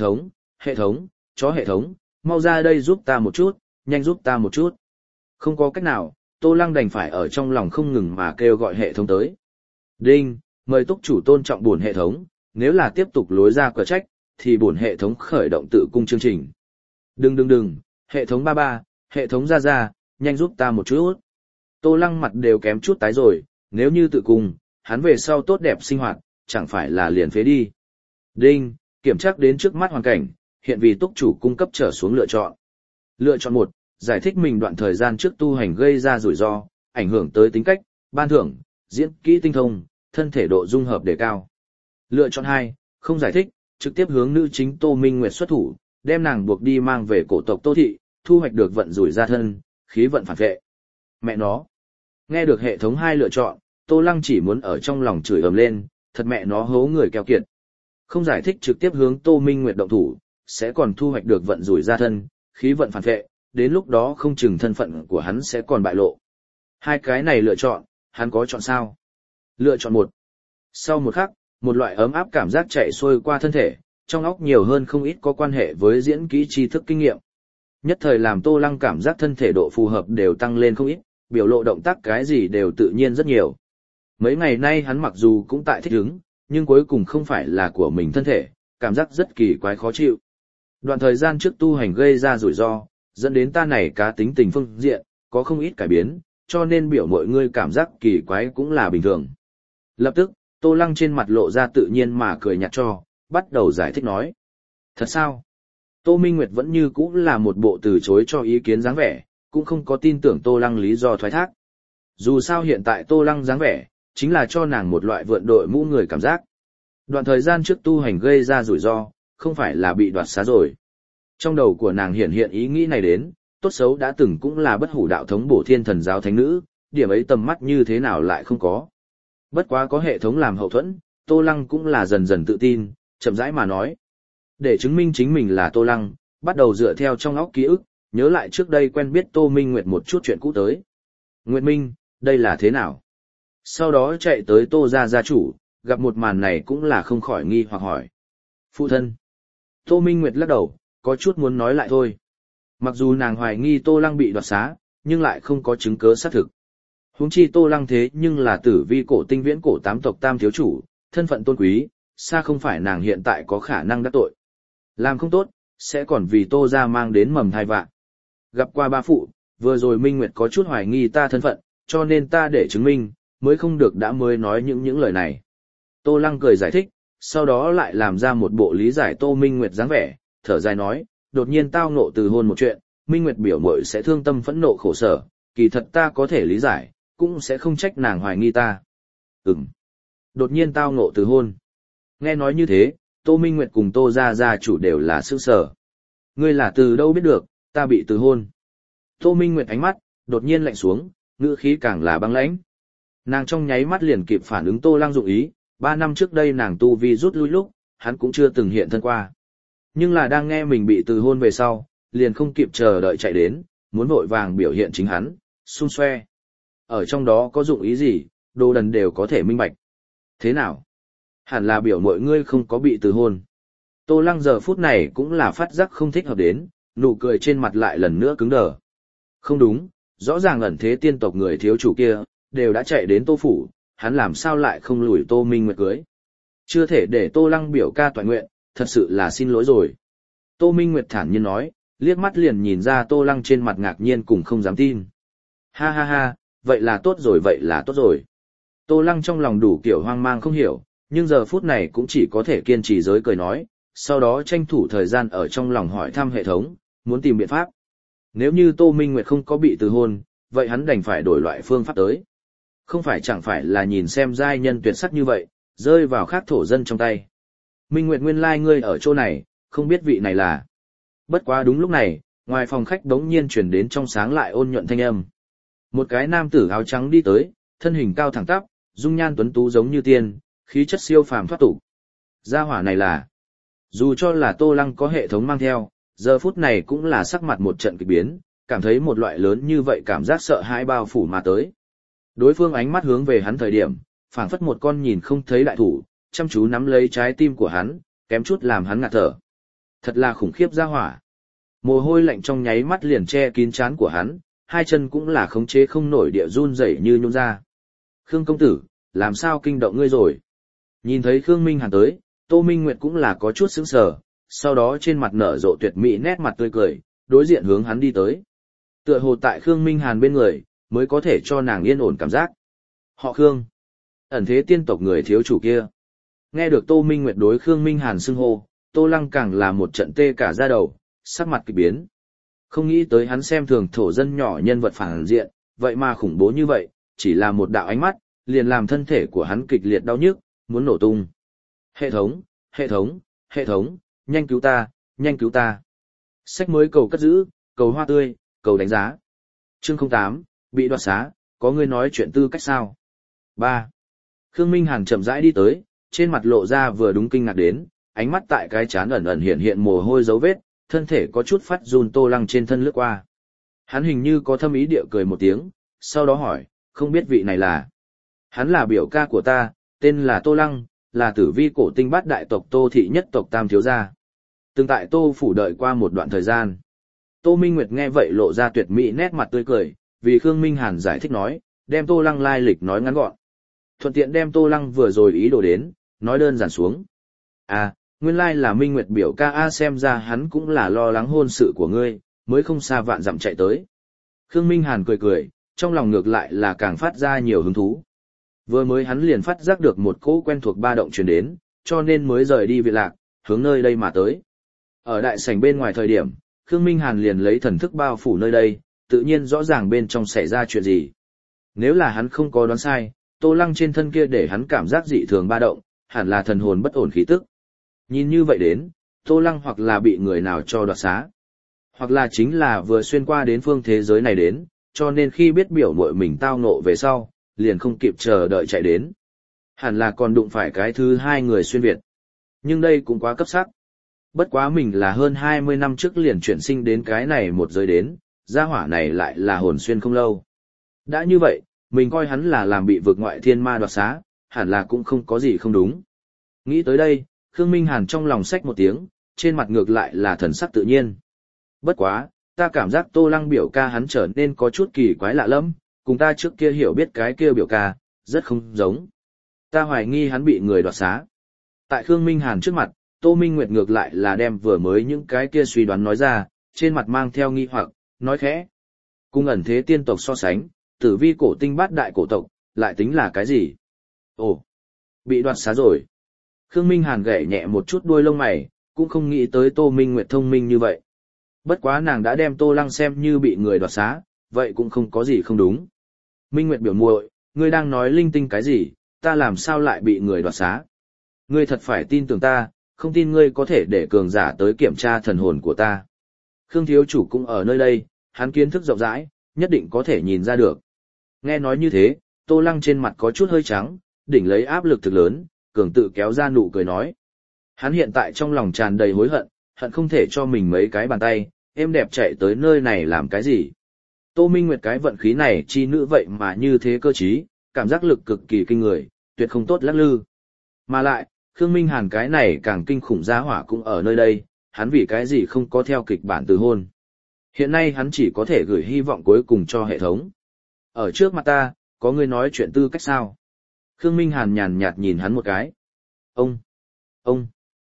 chó hệ thống, mau ra đây giúp ta một chút, nhanh giúp ta một chút. Không có cách nào, Tô Lăng đành phải ở trong lòng không ngừng mà kêu gọi hệ thống tới. Đinh, mời túc chủ tôn trọng bổn hệ thống, nếu là tiếp tục lối ra cửa trách, thì bổn hệ thống khởi động tự cung chương trình. Đừng, hệ thống ba, hệ thống ra, nhanh giúp ta một chút. Tô Lăng mặt đều kém chút tái rồi, nếu như tự cung, hắn về sau tốt đẹp sinh hoạt, chẳng phải là liền phế đi. Đinh, kiểm tra đến trước mắt hoàn cảnh, hiện vì túc chủ cung cấp trở xuống lựa chọn. Lựa chọn 1, giải thích mình đoạn thời gian trước tu hành gây ra rủi ro, ảnh hưởng tới tính cách, ban thưởng, diễn kỹ tinh thông, thân thể độ dung hợp đề cao. Lựa chọn 2, không giải thích, trực tiếp hướng nữ chính Tô Minh Nguyệt xuất thủ, đem nàng buộc đi mang về cổ tộc Tô Thị, thu hoạch được vận rủi ra thân, khí vận phản vệ. Mẹ nó. Nghe được hệ thống 2 lựa chọn, Tô Lăng chỉ muốn ở trong lòng chửi ầm lên, thật mẹ nó hố người keo kiệt. Không giải thích trực tiếp hướng Tô Minh Nguyệt động thủ, sẽ còn thu hoạch được vận rủi ra thân, khí vận phản vệ, đến lúc đó không chừng thân phận của hắn sẽ còn bại lộ. Hai cái này lựa chọn, hắn có chọn sao? Lựa chọn 1. Sau một khắc, một loại ấm áp cảm giác chạy xuôi qua thân thể, trong óc nhiều hơn không ít có quan hệ với diễn kỹ tri thức kinh nghiệm. Nhất thời làm Tô Lăng cảm giác thân thể độ phù hợp đều tăng lên không ít, biểu lộ động tác cái gì đều tự nhiên rất nhiều. Mấy ngày nay hắn mặc dù cũng tại thích ứng, nhưng cuối cùng không phải là của mình thân thể, cảm giác rất kỳ quái khó chịu. Đoạn thời gian trước tu hành gây ra rủi ro, dẫn đến ta này cá tính tình phương diện, có không ít cải biến, cho nên biểu mọi người cảm giác kỳ quái cũng là bình thường. Lập tức, Tô Lăng trên mặt lộ ra tự nhiên mà cười nhạt cho, bắt đầu giải thích nói. Thật sao? Tô Minh Nguyệt vẫn như cũ là một bộ từ chối cho ý kiến dáng vẻ, cũng không có tin tưởng Tô Lăng lý do thoái thác. Dù sao hiện tại Tô Lăng dáng vẻ, chính là cho nàng một loại vượn đội mũ người cảm giác. Đoạn thời gian trước tu hành gây ra rủi ro, không phải là bị đoạt xá rồi. Trong đầu của nàng hiện hiện ý nghĩ này đến, tốt xấu đã từng cũng là bất hủ đạo thống bổ thiên thần giáo thánh nữ, điểm ấy tầm mắt như thế nào lại không có. Bất quá có hệ thống làm hậu thuẫn, Tô Lăng cũng là dần dần tự tin, chậm rãi mà nói. Để chứng minh chính mình là Tô Lăng, bắt đầu dựa theo trong óc ký ức, nhớ lại trước đây quen biết Tô Minh Nguyệt một chút chuyện cũ tới. Nguyệt Minh, đây là thế nào? Sau đó chạy tới Tô gia chủ, gặp một màn này cũng là không khỏi nghi hoặc hỏi. Phụ thân. Tô Minh Nguyệt lắc đầu, có chút muốn nói lại thôi. Mặc dù nàng hoài nghi Tô Lăng bị đoạt xá, nhưng lại không có chứng cứ xác thực. Huống chi Tô Lăng thế nhưng là tử vi cổ tinh viễn cổ tám tộc tam thiếu chủ, thân phận tôn quý, xa không phải nàng hiện tại có khả năng đắc tội. Làm không tốt, sẽ còn vì Tô gia mang đến mầm thai vạn. Gặp qua ba phụ, vừa rồi Minh Nguyệt có chút hoài nghi ta thân phận, cho nên ta để chứng minh, mới không được đã mới nói những lời này. Tô Lăng cười giải thích, sau đó lại làm ra một bộ lý giải Tô Minh Nguyệt dáng vẻ, thở dài nói, đột nhiên tao ngộ từ hôn một chuyện, Minh Nguyệt biểu muội sẽ thương tâm phẫn nộ khổ sở, kỳ thật ta có thể lý giải, cũng sẽ không trách nàng hoài nghi ta. Đột nhiên tao ngộ từ hôn. Nghe nói như thế, Tô Minh Nguyệt cùng Tô gia chủ đều là sửng sở. Ngươi là từ đâu biết được, ta bị từ hôn. Tô Minh Nguyệt ánh mắt, đột nhiên lạnh xuống, ngữ khí càng là băng lãnh. Nàng trong nháy mắt liền kịp phản ứng Tô Lăng dụng ý, 3 năm trước đây nàng tu vi rút lui lúc, hắn cũng chưa từng hiện thân qua. Nhưng là đang nghe mình bị từ hôn về sau, liền không kịp chờ đợi chạy đến, muốn vội vàng biểu hiện chính hắn, xun xoe. Ở trong đó có dụng ý gì, đồ đần đều có thể minh bạch. Thế nào? Hẳn là biểu mọi ngươi không có bị từ hôn. Tô Lăng giờ phút này cũng là phát giác không thích hợp đến, nụ cười trên mặt lại lần nữa cứng đờ. Không đúng, rõ ràng ẩn thế tiên tộc người thiếu chủ kia, đều đã chạy đến Tô Phủ, hắn làm sao lại không lùi Tô Minh Nguyệt cưới. Chưa thể để Tô Lăng biểu ca toàn nguyện, thật sự là xin lỗi rồi. Tô Minh Nguyệt thản nhiên nói, liếc mắt liền nhìn ra Tô Lăng trên mặt ngạc nhiên cùng không dám tin. Ha ha ha, vậy là tốt rồi vậy là tốt rồi. Tô Lăng trong lòng đủ kiểu hoang mang không hiểu, nhưng giờ phút này cũng chỉ có thể kiên trì giới cười nói, sau đó tranh thủ thời gian ở trong lòng hỏi thăm hệ thống, muốn tìm biện pháp. Nếu như Tô Minh Nguyệt không có bị từ hôn, vậy hắn đành phải đổi loại phương pháp tới. Không phải chẳng phải là nhìn xem giai nhân tuyệt sắc như vậy, rơi vào khác thổ dân trong tay. Minh Nguyệt nguyên lai ngươi ở chỗ này, không biết vị này là. Bất quá đúng lúc này, ngoài phòng khách đống nhiên truyền đến trong sáng lại ôn nhuận thanh âm. Một cái nam tử áo trắng đi tới, thân hình cao thẳng tắp, dung nhan tuấn tú giống như tiên, khí chất siêu phàm thoát tục. Gia hỏa này là, dù cho là Tô Lăng có hệ thống mang theo, giờ phút này cũng là sắc mặt một trận kỳ biến, cảm thấy một loại lớn như vậy cảm giác sợ hãi bao phủ mà tới. Đối phương ánh mắt hướng về hắn thời điểm, phảng phất một con nhìn không thấy đại thủ, chăm chú nắm lấy trái tim của hắn, kém chút làm hắn ngạt thở. Thật là khủng khiếp gia hỏa. Mồ hôi lạnh trong nháy mắt liền che kín trán của hắn, hai chân cũng là khống chế không nổi địa run rẩy như nhũn ra. Khương công tử, làm sao kinh động ngươi rồi? Nhìn thấy Khương Minh Hàn tới, Tô Minh Nguyệt cũng là có chút sững sờ, sau đó trên mặt nở rộ tuyệt mỹ nét mặt tươi cười, đối diện hướng hắn đi tới. Tựa hồ tại Khương Minh Hàn bên người, mới có thể cho nàng yên ổn cảm giác. Họ Khương, ẩn thế tiên tộc người thiếu chủ kia. Nghe được Tô Minh Nguyệt đối Khương Minh Hàn xưng hô, Tô Lăng càng là một trận tê cả da đầu, sắc mặt kỳ biến. Không nghĩ tới hắn xem thường thổ dân nhỏ nhân vật phản diện, vậy mà khủng bố như vậy, chỉ là một đạo ánh mắt, liền làm thân thể của hắn kịch liệt đau nhức, muốn nổ tung. Hệ thống, hệ thống, hệ thống, nhanh cứu ta, nhanh cứu ta. Sách mới cầu cất giữ, cầu hoa tươi, cầu đánh giá. Chương 08, bị đoạt xá, có người nói chuyện tư cách sao? 3. Khương Minh Hàn chậm rãi đi tới, trên mặt lộ ra vừa đúng kinh ngạc đến, ánh mắt tại cái chán ẩn ẩn hiện hiện mồ hôi dấu vết, thân thể có chút phát run. Tô Lăng trên thân lướt qua. Hắn hình như có thâm ý địa cười một tiếng, sau đó hỏi, không biết vị này là? Hắn là biểu ca của ta, tên là Tô Lăng, là tử vi cổ tinh bát đại tộc Tô thị nhất tộc tam thiếu gia. Từng tại Tô phủ đợi qua một đoạn thời gian. Tô Minh Nguyệt nghe vậy lộ ra tuyệt mỹ nét mặt tươi cười, vì Khương Minh Hàn giải thích nói, đem Tô Lăng lai lịch nói ngắn gọn. Thuận tiện đem Tô Lăng vừa rồi ý đồ đến, nói đơn giản xuống. À, nguyên lai là Minh Nguyệt biểu ca a, xem ra hắn cũng là lo lắng hôn sự của ngươi, mới không xa vạn dặm chạy tới. Khương Minh Hàn cười cười, trong lòng ngược lại là càng phát ra nhiều hứng thú. Vừa mới hắn liền phát giác được một cỗ quen thuộc ba động truyền đến, cho nên mới rời đi viện lạc, hướng nơi đây mà tới. Ở đại sảnh bên ngoài thời điểm, Khương Minh Hàn liền lấy thần thức bao phủ nơi đây, tự nhiên rõ ràng bên trong xảy ra chuyện gì. Nếu là hắn không có đoán sai, Tô Lăng trên thân kia để hắn cảm giác dị thường ba động, hẳn là thần hồn bất ổn khí tức. Nhìn như vậy đến, Tô Lăng hoặc là bị người nào cho đoạt xá, hoặc là chính là vừa xuyên qua đến phương thế giới này đến, cho nên khi biết biểu muội mình tao ngộ về sau, liền không kịp chờ đợi chạy đến. Hẳn là còn đụng phải cái thứ hai người xuyên Việt. Nhưng đây cũng quá cấp sắc. Bất quá mình là hơn 20 năm trước liền chuyển sinh đến cái này một giới đến, gia hỏa này lại là hồn xuyên không lâu. Đã như vậy, mình coi hắn là làm bị vực ngoại thiên ma đoạt xá, hẳn là cũng không có gì không đúng. Nghĩ tới đây, Khương Minh Hàn trong lòng xách một tiếng, trên mặt ngược lại là thần sắc tự nhiên. Bất quá, ta cảm giác Tô Lăng biểu ca hắn trở nên có chút kỳ quái lạ lắm, cùng ta trước kia hiểu biết cái kia biểu ca, rất không giống. Ta hoài nghi hắn bị người đoạt xá. Tại Khương Minh Hàn trước mặt, Tô Minh Nguyệt ngược lại là đem vừa mới những cái kia suy đoán nói ra, trên mặt mang theo nghi hoặc, nói khẽ. Cùng ẩn thế tiên tộc so sánh, tử vi cổ tinh bát đại cổ tộc, lại tính là cái gì? Ồ, bị đoạt xá rồi. Khương Minh Hàn gảy nhẹ một chút đuôi lông mày, cũng không nghĩ tới Tô Minh Nguyệt thông minh như vậy. Bất quá nàng đã đem Tô Lăng xem như bị người đoạt xá, vậy cũng không có gì không đúng. Minh Nguyệt biểu muội, ngươi đang nói linh tinh cái gì, ta làm sao lại bị người đoạt xá? Ngươi thật phải tin tưởng ta, không tin ngươi có thể để cường giả tới kiểm tra thần hồn của ta. Khương thiếu chủ cũng ở nơi đây, hắn kiến thức rộng rãi, nhất định có thể nhìn ra được. Nghe nói như thế, Tô Lăng trên mặt có chút hơi trắng, đỉnh lấy áp lực thực lớn, cường tự kéo ra nụ cười nói. Hắn hiện tại trong lòng tràn đầy hối hận, hận không thể cho mình mấy cái bàn tay, êm đẹp chạy tới nơi này làm cái gì. Tô Minh Nguyệt cái vận khí này chi nữ vậy mà như thế cơ trí, cảm giác lực cực kỳ kinh người, tuyệt không tốt lắc lư. Mà lại, Khương Minh Hàn cái này càng kinh khủng giá hỏa cũng ở nơi đây, hắn vì cái gì không có theo kịch bản từ hôn. Hiện nay hắn chỉ có thể gửi hy vọng cuối cùng cho hệ thống. Ở trước mặt ta, có người nói chuyện tư cách sao? Khương Minh Hàn nhàn nhạt nhìn hắn một cái. Ông.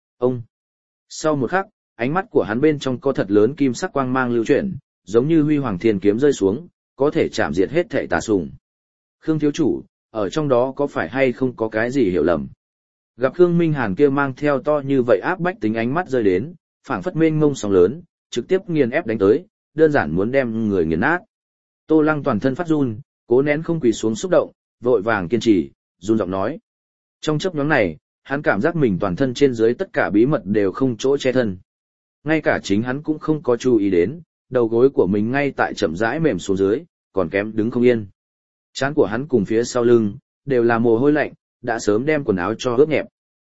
Sau một khắc, ánh mắt của hắn bên trong có thật lớn kim sắc quang mang lưu chuyển, giống như huy hoàng thiên kiếm rơi xuống, có thể chạm diệt hết thảy tà sùng. Khương thiếu chủ, ở trong đó có phải hay không có cái gì hiểu lầm? Gặp Khương Minh Hàn kia mang theo to như vậy áp bách tính ánh mắt rơi đến, phảng phất mênh mông sóng lớn, trực tiếp nghiền ép đánh tới, đơn giản muốn đem người nghiền nát. Tô Lăng toàn thân phát run, cố nén không quỳ xuống xúc động, vội vàng kiên trì, run giọng nói. Trong chốc ngắn này, hắn cảm giác mình toàn thân trên dưới tất cả bí mật đều không chỗ che thân. Ngay cả chính hắn cũng không có chú ý đến, đầu gối của mình ngay tại chậm rãi mềm xuống dưới, còn kém đứng không yên. Trán của hắn cùng phía sau lưng, đều là mồ hôi lạnh, đã sớm đem quần áo cho ướt nhẹp.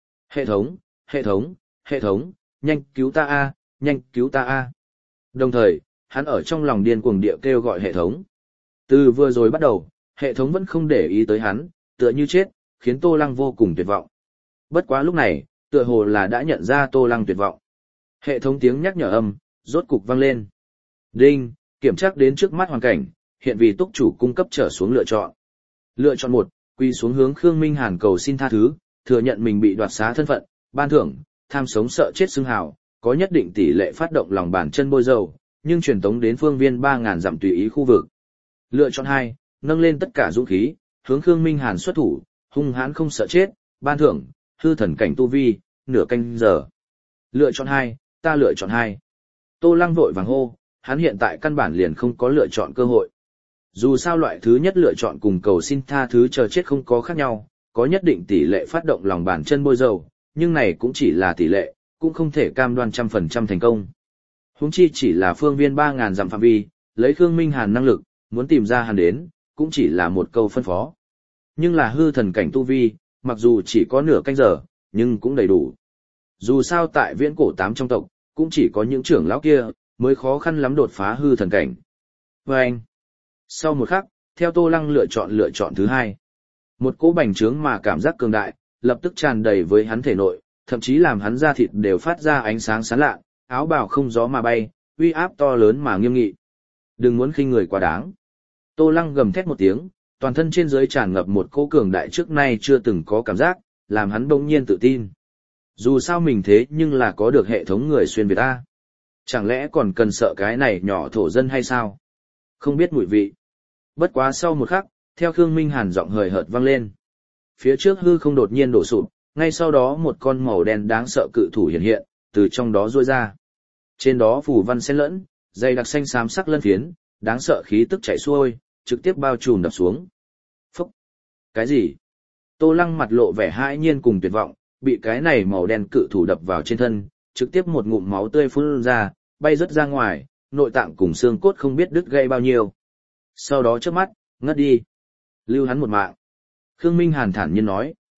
Hệ thống, nhanh cứu ta a, nhanh cứu ta a. Đồng thời, hắn ở trong lòng điên cuồng địa kêu gọi hệ thống. Từ vừa rồi bắt đầu, hệ thống vẫn không để ý tới hắn, tựa như chết, khiến Tô Lăng vô cùng tuyệt vọng. Bất quá lúc này, tựa hồ là đã nhận ra Tô Lăng tuyệt vọng. Hệ thống tiếng nhắc nhở âm, rốt cục vang lên. Đinh, kiểm tra đến trước mắt hoàn cảnh, hiện vì túc chủ cung cấp trở xuống lựa chọn. Lựa chọn 1, quy xuống hướng Khương Minh Hàn cầu xin tha thứ, thừa nhận mình bị đoạt xá thân phận, ban thưởng, tham sống sợ chết xưng hào, có nhất định tỷ lệ phát động lòng bàn chân bôi dầu, nhưng truyền tống đến phương viên 3.000 dặm tùy ý khu vực. Lựa chọn 2, nâng lên tất cả dũng khí, hướng Khương Minh Hàn xuất thủ, hung hãn không sợ chết, ban thưởng, hư thần cảnh tu vi, nửa canh giờ. Lựa chọn 2, ta lựa chọn 2. Tô Lăng vội vàng hô, hắn hiện tại căn bản liền không có lựa chọn cơ hội. Dù sao loại thứ nhất lựa chọn cùng cầu xin tha thứ chờ chết không có khác nhau, có nhất định tỷ lệ phát động lòng bàn chân bôi dầu, nhưng này cũng chỉ là tỷ lệ, cũng không thể cam đoan 100% thành công. Huống chi chỉ là phương viên 3.000 dặm phạm vi, lấy Khương Minh Hàn năng lực, muốn tìm ra hắn đến, cũng chỉ là một câu phân phó. Nhưng là hư thần cảnh tu vi, mặc dù chỉ có nửa canh giờ, nhưng cũng đầy đủ. Dù sao tại viễn cổ 8 trong tộc, cũng chỉ có những trưởng lão kia, mới khó khăn lắm đột phá hư thần cảnh. Và anh, sau một khắc, theo Tô Lăng lựa chọn thứ 2. Một cỗ bành trướng mà cảm giác cường đại, lập tức tràn đầy với hắn thể nội, thậm chí làm hắn da thịt đều phát ra ánh sáng sáng lạ, áo bào không gió mà bay, uy áp to lớn mà nghiêm nghị. Đừng muốn khinh người quá đáng. Tô Lăng gầm thét một tiếng, toàn thân trên dưới tràn ngập một cỗ cường đại trước nay chưa từng có cảm giác, làm hắn bỗng nhiên tự tin. Dù sao mình thế nhưng là có được hệ thống người xuyên Việt ta. Chẳng lẽ còn cần sợ cái này nhỏ thổ dân hay sao? Không biết mùi vị. Bất quá sau một khắc, theo Khương Minh Hàn giọng hời hợt vang lên. Phía trước hư không đột nhiên đổ sụp, ngay sau đó một con màu đen đáng sợ cự thủ hiện hiện, từ trong đó rôi ra. Trên đó phù văn xen lẫn, dày đặc xanh xám sắc lân phiến, đáng sợ khí tức chảy xuôi, trực tiếp bao trùm đập xuống. Phúc! Cái gì? Tô Lăng mặt lộ vẻ hãi nhiên cùng tuyệt vọng, bị cái này màu đen cự thủ đập vào trên thân, trực tiếp một ngụm máu tươi phun ra, bay rớt ra ngoài, nội tạng cùng xương cốt không biết đứt gãy bao nhiêu. Sau đó trước mắt, ngất đi. Lưu hắn một mạng. Khương Minh Hàn thản nhiên nói,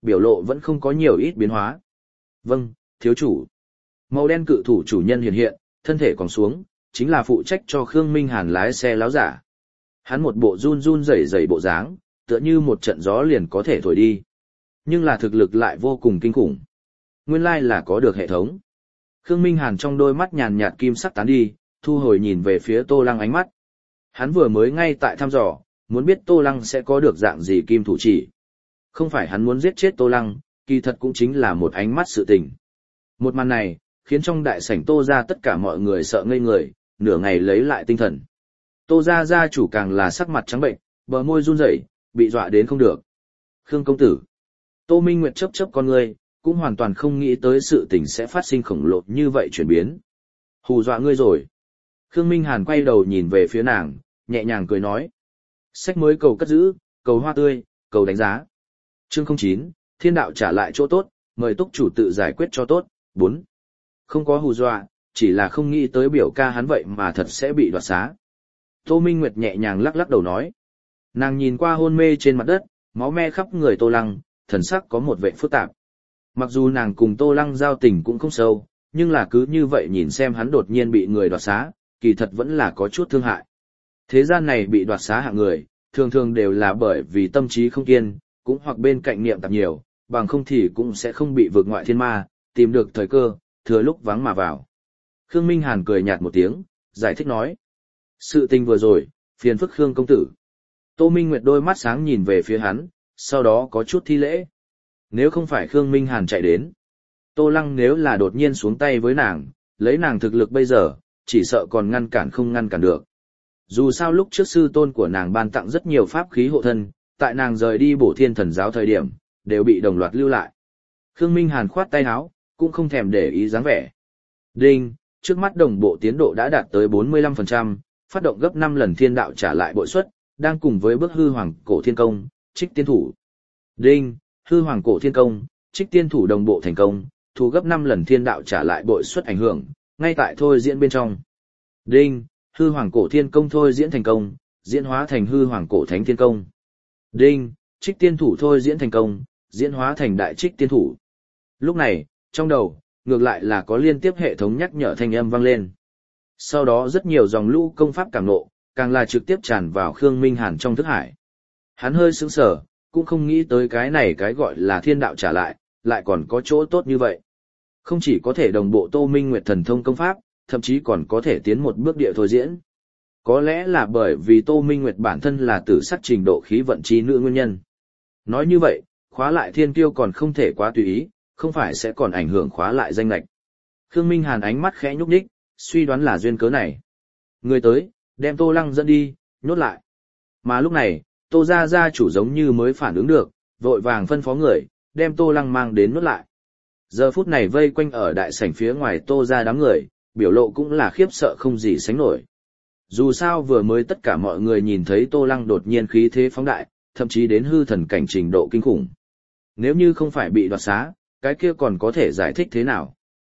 biểu lộ vẫn không có nhiều ít biến hóa. Vâng, thiếu chủ. Màu đen cự thủ chủ nhân hiện hiện, thân thể còn xuống, chính là phụ trách cho Khương Minh Hàn lái xe láo giả. Hắn một bộ run run rẩy rẩy bộ dáng, tựa như một trận gió liền có thể thổi đi. Nhưng là thực lực lại vô cùng kinh khủng. Nguyên lai là có được hệ thống. Khương Minh Hàn trong đôi mắt nhàn nhạt kim sắc tán đi, thu hồi nhìn về phía Tô Lăng ánh mắt. Hắn vừa mới ngay tại thăm dò, muốn biết Tô Lăng sẽ có được dạng gì kim thủ chỉ. Không phải hắn muốn giết chết Tô Lăng, kỳ thật cũng chính là một ánh mắt sự tình. Một màn này, khiến trong đại sảnh Tô gia tất cả mọi người sợ ngây người, nửa ngày lấy lại tinh thần. Tô gia gia chủ càng là sắc mặt trắng bệnh, bờ môi run rẩy, bị dọa đến không được. Khương công tử. Tô Minh Nguyệt chớp chớp con ngươi, cũng hoàn toàn không nghĩ tới sự tình sẽ phát sinh khổng lồ như vậy chuyển biến. Hù dọa ngươi rồi. Khương Minh Hàn quay đầu nhìn về phía nàng, nhẹ nhàng cười nói. Sách mới cầu cất giữ, cầu hoa tươi, cầu đánh giá. Chương 09, thiên đạo trả lại chỗ tốt, mời túc chủ tự giải quyết cho tốt. 4. Không có hù dọa, chỉ là không nghĩ tới biểu ca hắn vậy mà thật sẽ bị đoạt xá. Tô Minh Nguyệt nhẹ nhàng lắc lắc đầu nói. Nàng nhìn qua hôn mê trên mặt đất, máu me khắp người Tô Lăng, thần sắc có một vẻ phức tạp. Mặc dù nàng cùng Tô Lăng giao tình cũng không sâu, nhưng là cứ như vậy nhìn xem hắn đột nhiên bị người đoạt xá, kỳ thật vẫn là có chút thương hại. Thế gian này bị đoạt xá hạng người, thường thường đều là bởi vì tâm trí không kiên, cũng hoặc bên cạnh niệm tạp nhiều, bằng không thì cũng sẽ không bị vượt ngoại thiên ma, tìm được thời cơ, thừa lúc vắng mà vào. Khương Minh Hàn cười nhạt một tiếng, giải thích nói. Sự tình vừa rồi, phiền phức Khương công tử. Tô Minh Nguyệt đôi mắt sáng nhìn về phía hắn, sau đó có chút thi lễ. Nếu không phải Khương Minh Hàn chạy đến, Tô Lăng nếu là đột nhiên xuống tay với nàng, lấy nàng thực lực bây giờ, chỉ sợ còn ngăn cản không ngăn cản được. Dù sao lúc trước sư tôn của nàng ban tặng rất nhiều pháp khí hộ thân, tại nàng rời đi Bổ Thiên Thần giáo thời điểm, đều bị đồng loạt lưu lại. Khương Minh Hàn khoát tay áo, cũng không thèm để ý dáng vẻ. Đinh, trước mắt đồng bộ tiến độ đã đạt tới 45%, phát động gấp 5 lần thiên đạo trả lại bội suất, đang cùng với bước hư hoàng cổ thiên công, trích tiên thủ. Đinh, hư hoàng cổ thiên công, trích tiên thủ đồng bộ thành công, thu gấp 5 lần thiên đạo trả lại bội suất ảnh hưởng, ngay tại thôi diễn bên trong. Đinh, hư hoàng cổ thiên công thôi diễn thành công, diễn hóa thành hư hoàng cổ thánh thiên công. Đinh, trích tiên thủ thôi diễn thành công, diễn hóa thành đại trích tiên thủ. Lúc này, trong đầu, ngược lại là có liên tiếp hệ thống nhắc nhở thanh âm vang lên. Sau đó rất nhiều dòng lũ công pháp cảm nộ, càng là trực tiếp tràn vào Khương Minh Hàn trong thức hải. Hắn hơi sững sờ, cũng không nghĩ tới cái này cái gọi là thiên đạo trả lại còn có chỗ tốt như vậy. Không chỉ có thể đồng bộ Tô Minh Nguyệt thần thông công pháp, thậm chí còn có thể tiến một bước địa thôi diễn. Có lẽ là bởi vì Tô Minh Nguyệt bản thân là tử sắc trình độ khí vận chi nữ nguyên nhân. Nói như vậy, khóa lại thiên kiêu còn không thể quá tùy ý, không phải sẽ còn ảnh hưởng khóa lại danh lệch. Khương Minh Hàn ánh mắt khẽ nhúc nhích, suy đoán là duyên cớ này. Người tới, đem Tô Lăng dẫn đi, nhốt lại. Mà lúc này, Tô gia gia chủ giống như mới phản ứng được, vội vàng phân phó người, đem Tô Lăng mang đến nhốt lại. Giờ phút này vây quanh ở đại sảnh phía ngoài Tô gia đám người, biểu lộ cũng là khiếp sợ không gì sánh nổi. Dù sao vừa mới tất cả mọi người nhìn thấy Tô Lăng đột nhiên khí thế phóng đại, thậm chí đến hư thần cảnh trình độ kinh khủng. Nếu như không phải bị đoạt xá, cái kia còn có thể giải thích thế nào?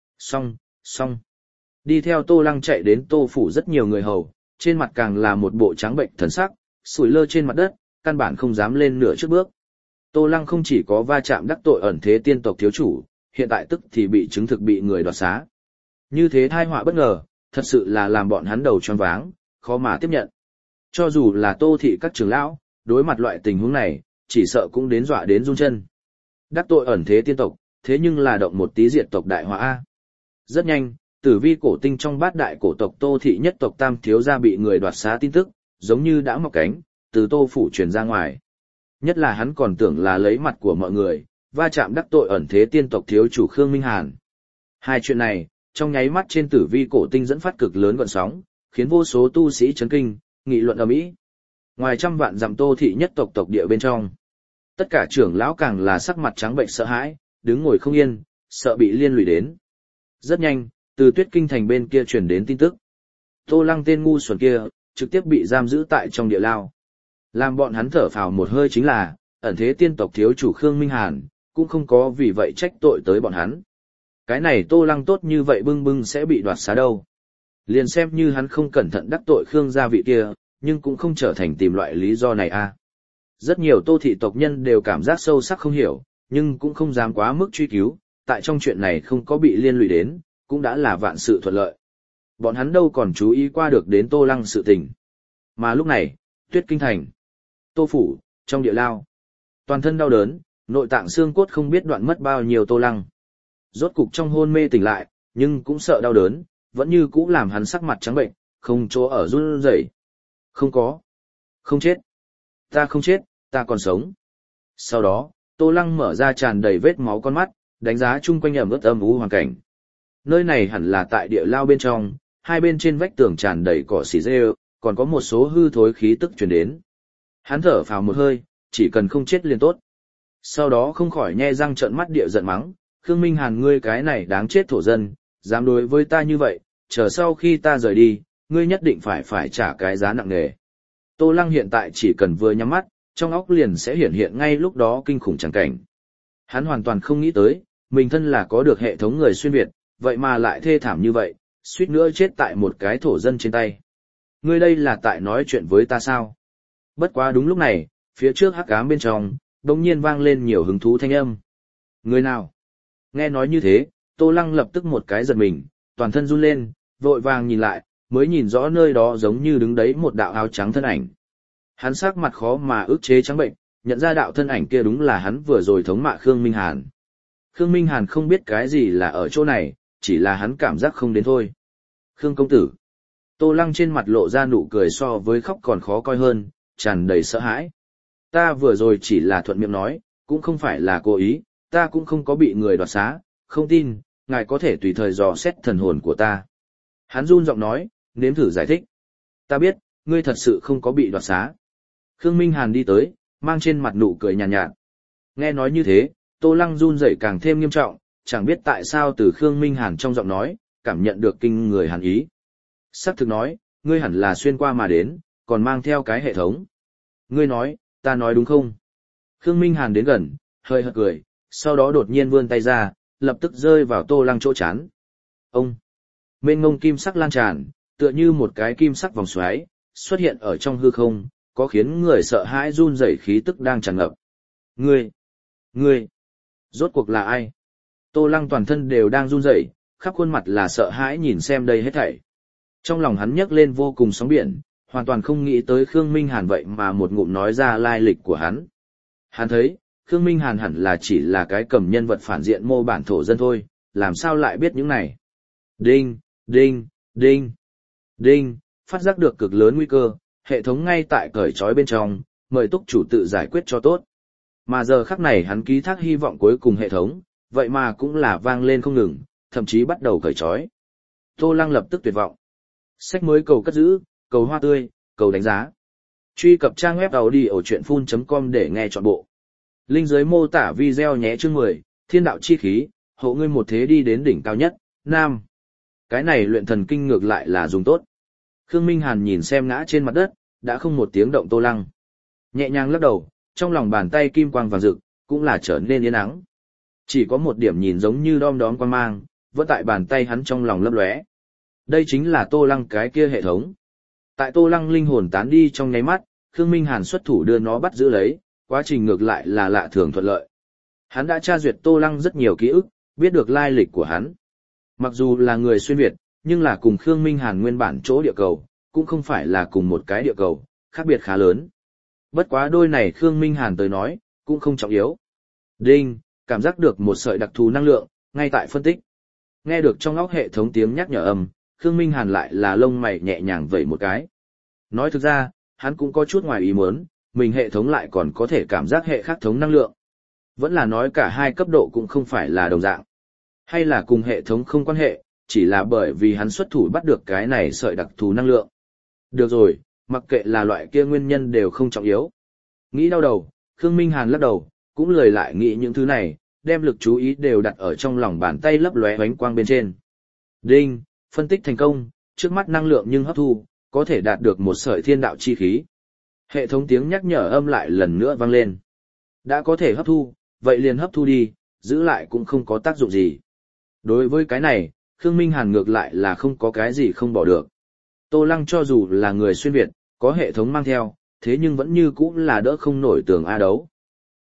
Xong. Đi theo Tô Lăng chạy đến Tô phủ rất nhiều người hầu, trên mặt càng là một bộ trắng bệnh thần sắc, sủi lơ trên mặt đất, căn bản không dám lên nửa trước bước. Tô Lăng không chỉ có va chạm đắc tội ẩn thế tiên tộc thiếu chủ, hiện tại tức thì bị chứng thực bị người đoạt xá. Như thế tai họa bất ngờ, thật sự là làm bọn hắn đầu choáng váng, khó mà tiếp nhận. Cho dù là Tô thị các trưởng lão, đối mặt loại tình huống này, chỉ sợ cũng đến dọa đến run chân. Đắc tội ẩn thế tiên tộc, thế nhưng là động một tí diệt tộc đại họa a. Rất nhanh, tử vi cổ tinh trong bát đại cổ tộc Tô thị nhất tộc tam thiếu gia bị người đoạt xá tin tức, giống như đã mọc cánh, từ Tô phủ truyền ra ngoài. Nhất là hắn còn tưởng là lấy mặt của mọi người, va chạm đắc tội ẩn thế tiên tộc thiếu chủ Khương Minh Hàn. Hai chuyện này, trong nháy mắt trên tử vi cổ tinh dẫn phát cực lớn gợn sóng, khiến vô số tu sĩ chấn kinh, nghị luận ầm ĩ. Ngoài trăm vạn dặm Tô thị nhất tộc tộc địa bên trong, tất cả trưởng lão càng là sắc mặt trắng bệnh sợ hãi, đứng ngồi không yên, sợ bị liên lụy đến. Rất nhanh, từ Tuyết Kinh thành bên kia truyền đến tin tức. Tô Lăng tên ngu xuẩn kia, trực tiếp bị giam giữ tại trong địa lao. Làm bọn hắn thở phào một hơi chính là, ẩn thế tiên tộc thiếu chủ Khương Minh Hàn, cũng không có vì vậy trách tội tới bọn hắn. Cái này Tô Lăng tốt như vậy bưng bưng sẽ bị đoạt xá đâu. Liền xem như hắn không cẩn thận đắc tội Khương gia vị kia, nhưng cũng không trở thành tìm loại lý do này a. Rất nhiều Tô thị tộc nhân đều cảm giác sâu sắc không hiểu, nhưng cũng không dám quá mức truy cứu, tại trong chuyện này không có bị liên lụy đến, cũng đã là vạn sự thuận lợi. Bọn hắn đâu còn chú ý qua được đến Tô Lăng sự tình. Mà lúc này, Tuyết Kinh Thành, Tô Phủ, trong địa lao. Toàn thân đau đớn, nội tạng xương cốt không biết đoạn mất bao nhiêu Tô Lăng. Rốt cục trong hôn mê tỉnh lại, nhưng cũng sợ đau đớn, vẫn như cũ làm hắn sắc mặt trắng bệnh, không chỗ ở run rẩy. Không có. Không chết. Ta không chết, ta còn sống. Sau đó, Tô Lăng mở ra tràn đầy vết máu con mắt, đánh giá chung quanh ẩm ướt âm u hoàn cảnh. Nơi này hẳn là tại địa lao bên trong, hai bên trên vách tường tràn đầy cỏ xỉ rêu, còn có một số hư thối khí tức truyền đến. Hắn thở phào một hơi, chỉ cần không chết liền tốt. Sau đó không khỏi nhe răng trợn mắt địa giận mắng, Khương Minh Hàn ngươi cái này đáng chết thổ dân, dám đối với ta như vậy, chờ sau khi ta rời đi, ngươi nhất định phải trả cái giá nặng nề. Tô Lăng hiện tại chỉ cần vừa nhắm mắt, trong óc liền sẽ hiển hiện ngay lúc đó kinh khủng tràng cảnh. Hắn hoàn toàn không nghĩ tới, mình thân là có được hệ thống người xuyên Việt, vậy mà lại thê thảm như vậy, suýt nữa chết tại một cái thổ dân trên tay. Ngươi đây là tại nói chuyện với ta sao? Bất quá đúng lúc này, phía trước hắc ám bên trong, đột nhiên vang lên nhiều hứng thú thanh âm. Người nào? Nghe nói như thế, Tô Lăng lập tức một cái giật mình, toàn thân run lên, vội vàng nhìn lại, mới nhìn rõ nơi đó giống như đứng đấy một đạo áo trắng thân ảnh. Hắn sắc mặt khó mà ức chế trắng bệnh, nhận ra đạo thân ảnh kia đúng là hắn vừa rồi thống mạ Khương Minh Hàn. Khương Minh Hàn không biết cái gì là ở chỗ này, chỉ là hắn cảm giác không đến thôi. Khương công tử. Tô Lăng trên mặt lộ ra nụ cười so với khóc còn khó coi hơn, tràn đầy sợ hãi. Ta vừa rồi chỉ là thuận miệng nói, cũng không phải là cố ý, ta cũng không có bị người đoạt xá, không tin, ngài có thể tùy thời dò xét thần hồn của ta. Hắn run giọng nói, nếm thử giải thích. Ta biết, ngươi thật sự không có bị đoạt xá. Khương Minh Hàn đi tới, mang trên mặt nụ cười nhàn nhạt. Nghe nói như thế, Tô Lăng run rẩy càng thêm nghiêm trọng, chẳng biết tại sao từ Khương Minh Hàn trong giọng nói, cảm nhận được kinh người hàn ý. Sắc thực nói, ngươi hẳn là xuyên qua mà đến, còn mang theo cái hệ thống. Ngươi nói, ta nói đúng không? Khương Minh Hàn đến gần, hơi hợt cười, sau đó đột nhiên vươn tay ra, lập tức rơi vào Tô Lăng chỗ chán. Ông! Mênh mông kim sắc lan tràn, tựa như một cái kim sắc vòng xoáy, xuất hiện ở trong hư không, có khiến người sợ hãi run rẩy khí tức đang tràn ngập. Ngươi! Rốt cuộc là ai? Tô Lăng toàn thân đều đang run rẩy, khắp khuôn mặt là sợ hãi nhìn xem đây hết thảy. Trong lòng hắn nhấc lên vô cùng sóng biển, hoàn toàn không nghĩ tới Khương Minh Hàn vậy mà một ngụm nói ra lai lịch của hắn. Hắn thấy, Khương Minh Hàn hẳn là chỉ là cái cầm nhân vật phản diện mô bản thổ dân thôi, làm sao lại biết những này. Đinh, đinh, đinh, đinh, phát giác được cực lớn nguy cơ, hệ thống ngay tại cởi trói bên trong, mời túc chủ tự giải quyết cho tốt. Mà giờ khắc này hắn ký thác hy vọng cuối cùng hệ thống, vậy mà cũng là vang lên không ngừng, thậm chí bắt đầu cởi trói. Tô Lăng lập tức tuyệt vọng. Sách mới cầu cất giữ, cầu hoa tươi, cầu đánh giá. Truy cập trang web audiochuyenphun.com để nghe trọn bộ. Link dưới mô tả video nhé. Chương 10, Thiên đạo chi khí, hộ ngươi một thế đi đến đỉnh cao nhất, Nam. Cái này luyện thần kinh ngược lại là dùng tốt. Khương Minh Hàn nhìn xem ngã trên mặt đất, đã không một tiếng động Tô Lăng. Nhẹ nhàng lắc đầu, trong lòng bàn tay kim quang vàng rực, cũng là trở nên yên ắng. Chỉ có một điểm nhìn giống như đom đóm quang mang, vẫn tại bàn tay hắn trong lòng lấp lóe. Đây chính là Tô Lăng cái kia hệ thống. Tại Tô Lăng linh hồn tán đi trong nháy mắt, Khương Minh Hàn xuất thủ đưa nó bắt giữ lấy, quá trình ngược lại là lạ thường thuận lợi. Hắn đã tra duyệt Tô Lăng rất nhiều ký ức, biết được lai lịch của hắn. Mặc dù là người xuyên Việt, nhưng là cùng Khương Minh Hàn nguyên bản chỗ địa cầu, cũng không phải là cùng một cái địa cầu, khác biệt khá lớn. Bất quá đôi này Khương Minh Hàn tới nói, cũng không trọng yếu. Đinh, cảm giác được một sợi đặc thù năng lượng, ngay tại phân tích. Nghe được trong óc hệ thống tiếng nhắc nhở âm, Khương Minh Hàn lại là lông mày nhẹ nhàng vẩy một cái. Nói thực ra, hắn cũng có chút ngoài ý muốn, mình hệ thống lại còn có thể cảm giác hệ khác thống năng lượng. Vẫn là nói cả hai cấp độ cũng không phải là đồng dạng. Hay là cùng hệ thống không quan hệ, chỉ là bởi vì hắn xuất thủ bắt được cái này sợi đặc thù năng lượng. Được rồi, mặc kệ là loại kia nguyên nhân đều không trọng yếu. Nghĩ đau đầu, Khương Minh Hàn lắc đầu, cũng lười lại nghĩ những thứ này, đem lực chú ý đều đặt ở trong lòng bàn tay lấp lóe ánh quang bên trên. Đinh, phân tích thành công, trước mắt năng lượng nhưng hấp thu, có thể đạt được một sợi thiên đạo chi khí. Hệ thống tiếng nhắc nhở âm lại lần nữa vang lên. Đã có thể hấp thu, vậy liền hấp thu đi, giữ lại cũng không có tác dụng gì. Đối với cái này, Khương Minh Hàn ngược lại là không có cái gì không bỏ được. Tô Lăng cho dù là người xuyên Việt, có hệ thống mang theo, thế nhưng vẫn như cũ là đỡ không nổi tường A đấu.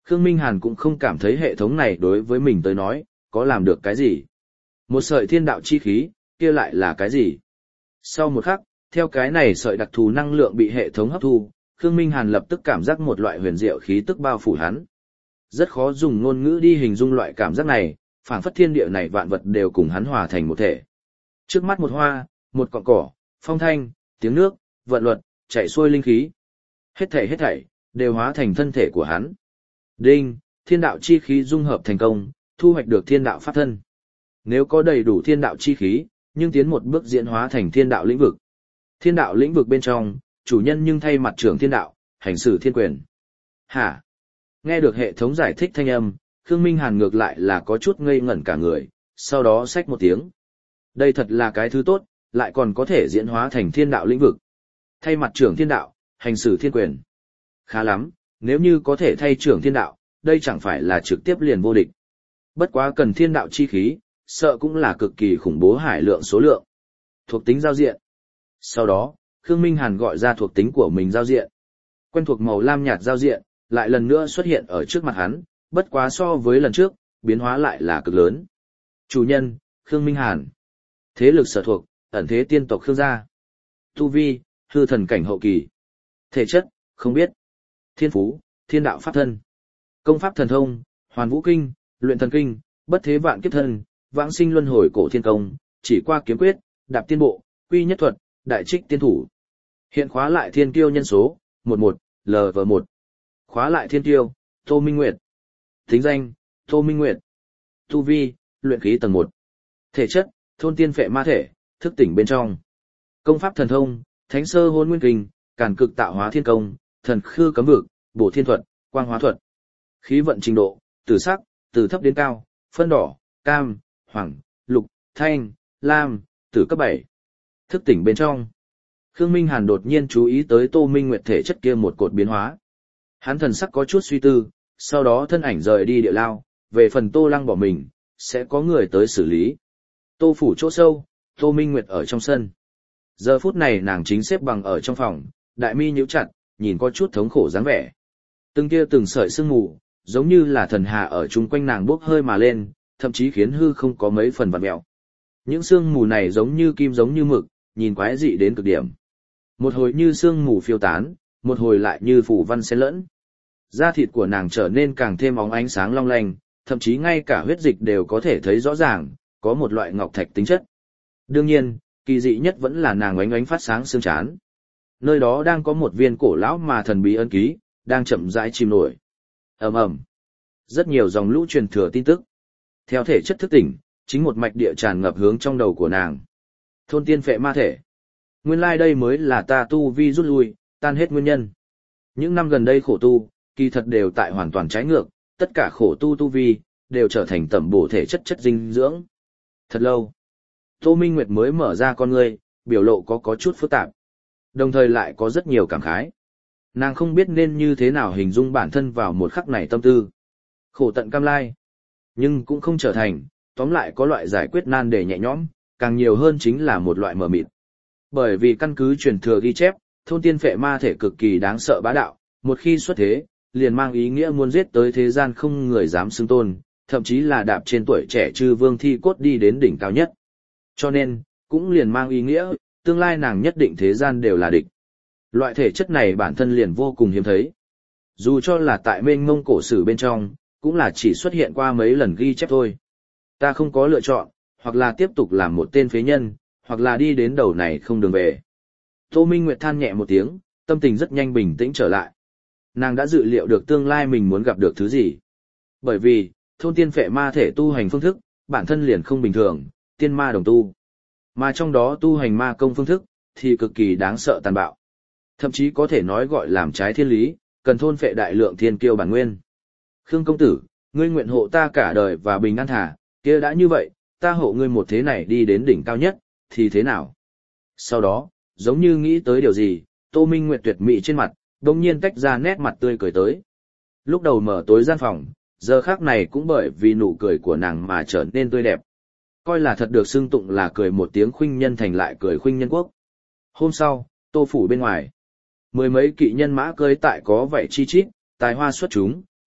Khương Minh Hàn cũng không cảm thấy hệ thống này đối với mình tới nói, có làm được cái gì. Một sợi thiên đạo chi khí, kia lại là cái gì? Sau một khắc, theo cái này sợi đặc thù năng lượng bị hệ thống hấp thu, Khương Minh Hàn lập tức cảm giác một loại huyền diệu khí tức bao phủ hắn. Rất khó dùng ngôn ngữ đi hình dung loại cảm giác này, phảng phất thiên địa này vạn vật đều cùng hắn hòa thành một thể. Trước mắt một hoa, một cọng cỏ, phong thanh, tiếng nước, vận luật, chảy xuôi linh khí. Hết thảy, đều hóa thành thân thể của hắn. Đinh, thiên đạo chi khí dung hợp thành công, thu hoạch được thiên đạo pháp thân. Nếu có đầy đủ thiên đạo chi khí, nhưng tiến một bước diễn hóa thành thiên đạo lĩnh vực. Thiên đạo lĩnh vực bên trong, chủ nhân nhưng thay mặt trưởng thiên đạo, hành xử thiên quyền. Hả? Nghe được hệ thống giải thích thanh âm, Khương Minh Hàn ngược lại là có chút ngây ngẩn cả người, sau đó xách một tiếng. Đây thật là cái thứ tốt, lại còn có thể diễn hóa thành thiên đạo lĩnh vực. Thay mặt trưởng thiên đạo, hành xử thiên quyền. Khá lắm, nếu như có thể thay trưởng thiên đạo, đây chẳng phải là trực tiếp liền vô địch. Bất quá cần thiên đạo chi khí, sợ cũng là cực kỳ khủng bố hải lượng số lượng. Thuộc tính giao diện. Sau đó, Khương Minh Hàn gọi ra thuộc tính của mình giao diện. Quen thuộc màu lam nhạt giao diện, lại lần nữa xuất hiện ở trước mặt hắn, bất quá so với lần trước, biến hóa lại là cực lớn. Chủ nhân, Khương Minh Hàn. Thế lực sở thuộc, ẩn thế tiên tộc Khương gia. Tu vi, hư thần cảnh hậu kỳ. Thể chất, không biết. Thiên phú, thiên đạo pháp thân. Công pháp thần thông, hoàn vũ kinh, luyện thần kinh, bất thế vạn kiếp thân, vãng sinh luân hồi cổ thiên công, chỉ qua kiếm quyết, đạp tiên bộ, quy nhất thuật, đại trích tiên thủ. Hiện khóa lại thiên kiêu nhân số, 11, LV1. Khóa lại thiên kiêu, Tô Minh Nguyệt. Tính danh, Tô Minh Nguyệt. Tu vi, luyện khí tầng 1. Thể chất, thôn tiên phệ ma thể, thức tỉnh bên trong. Công pháp thần thông, thánh sơ hôn nguyên kinh, càn cực tạo hóa thiên công, thần khư cấm vực, bổ thiên thuật, quang hóa thuật. Khí vận trình độ, từ sắc, từ thấp đến cao, phân đỏ, cam, hoàng, lục, thanh, lam, từ cấp 7. Thức tỉnh bên trong. Khương Minh Hàn đột nhiên chú ý tới Tô Minh Nguyệt thể chất kia một cột biến hóa. Hắn thần sắc có chút suy tư, sau đó thân ảnh rời đi địa lao, về phần Tô Lăng bỏ mình, sẽ có người tới xử lý. Tô phủ chỗ sâu, Tô Minh Nguyệt ở trong sân. Giờ phút này nàng chính xếp bằng ở trong phòng, đại mi nhíu chặt, nhìn có chút thống khổ dáng vẻ. Từng sợi sương mù, giống như là thần hà ở chung quanh nàng bốc hơi mà lên, thậm chí khiến hư không có mấy phần vặn mèo. Những sương mù này giống như kim giống như mực, nhìn quái dị đến cực điểm. Một hồi như sương mù phiêu tán, một hồi lại như phủ văn xen lẫn. Da thịt của nàng trở nên càng thêm óng ánh sáng long lanh, thậm chí ngay cả huyết dịch đều có thể thấy rõ ràng, có một loại ngọc thạch tính chất. Đương nhiên, kỳ dị nhất vẫn là nàng oánh oánh phát sáng xương chán. Nơi đó đang có một viên cổ lão mà thần bí ân ký, đang chậm rãi chìm nổi. Ầm ầm. Rất nhiều dòng lũ truyền thừa tin tức. Theo thể chất thức tỉnh, chính một mạch địa tràn ngập hướng trong đầu của nàng. Thôn tiên phệ ma thể. Nguyên lai đây mới là ta tu vi rút lui, tan hết nguyên nhân. Những năm gần đây khổ tu, kỳ thật đều tại hoàn toàn trái ngược, tất cả khổ tu vi, đều trở thành tẩm bổ thể chất dinh dưỡng. Thật lâu, Tô Minh Nguyệt mới mở ra con ngươi, biểu lộ có chút phức tạp. Đồng thời lại có rất nhiều cảm khái. Nàng không biết nên như thế nào hình dung bản thân vào một khắc này tâm tư. Khổ tận cam lai. Nhưng cũng không trở thành, tóm lại có loại giải quyết nan đề nhẹ nhõm, càng nhiều hơn chính là một loại mờ mịt. Bởi vì căn cứ truyền thừa ghi chép, thôn tiên phệ ma thể cực kỳ đáng sợ bá đạo, một khi xuất thế, liền mang ý nghĩa muốn giết tới thế gian không người dám xưng tôn, thậm chí là đạp trên tuổi trẻ chư vương thi cốt đi đến đỉnh cao nhất. Cho nên, cũng liền mang ý nghĩa, tương lai nàng nhất định thế gian đều là địch. Loại thể chất này bản thân liền vô cùng hiếm thấy. Dù cho là tại mênh mông cổ sử bên trong, cũng là chỉ xuất hiện qua mấy lần ghi chép thôi. Ta không có lựa chọn, hoặc là tiếp tục làm một tên phế nhân, hoặc là đi đến đầu này không đường về. Tô Minh Nguyệt than nhẹ một tiếng, tâm tình rất nhanh bình tĩnh trở lại. Nàng đã dự liệu được tương lai mình muốn gặp được thứ gì. Bởi vì, thôn tiên phệ ma thể tu hành phương thức, bản thân liền không bình thường, tiên ma đồng tu. Mà trong đó tu hành ma công phương thức, thì cực kỳ đáng sợ tàn bạo. Thậm chí có thể nói gọi làm trái thiên lý, cần thôn phệ đại lượng thiên kiêu bản nguyên. Khương công tử, ngươi nguyện hộ ta cả đời và bình an thả, kia đã như vậy, ta hộ ngươi một thế này đi đến đỉnh cao nhất, thì thế nào? Sau đó, giống như nghĩ tới điều gì, Tô Minh Nguyệt tuyệt mỹ trên mặt, đồng nhiên tách ra nét mặt tươi cười tới. Lúc đầu mở tối gian phòng, giờ khác này cũng bởi vì nụ cười của nàng mà trở nên tươi đẹp. Coi là thật được xưng tụng là cười một tiếng khuynh nhân thành lại cười khuynh nhân quốc. Hôm sau, Tô phủ bên ngoài, mười mấy kỵ nhân mã cưới tại có vậy chi chít, tài hoa xuất chúng,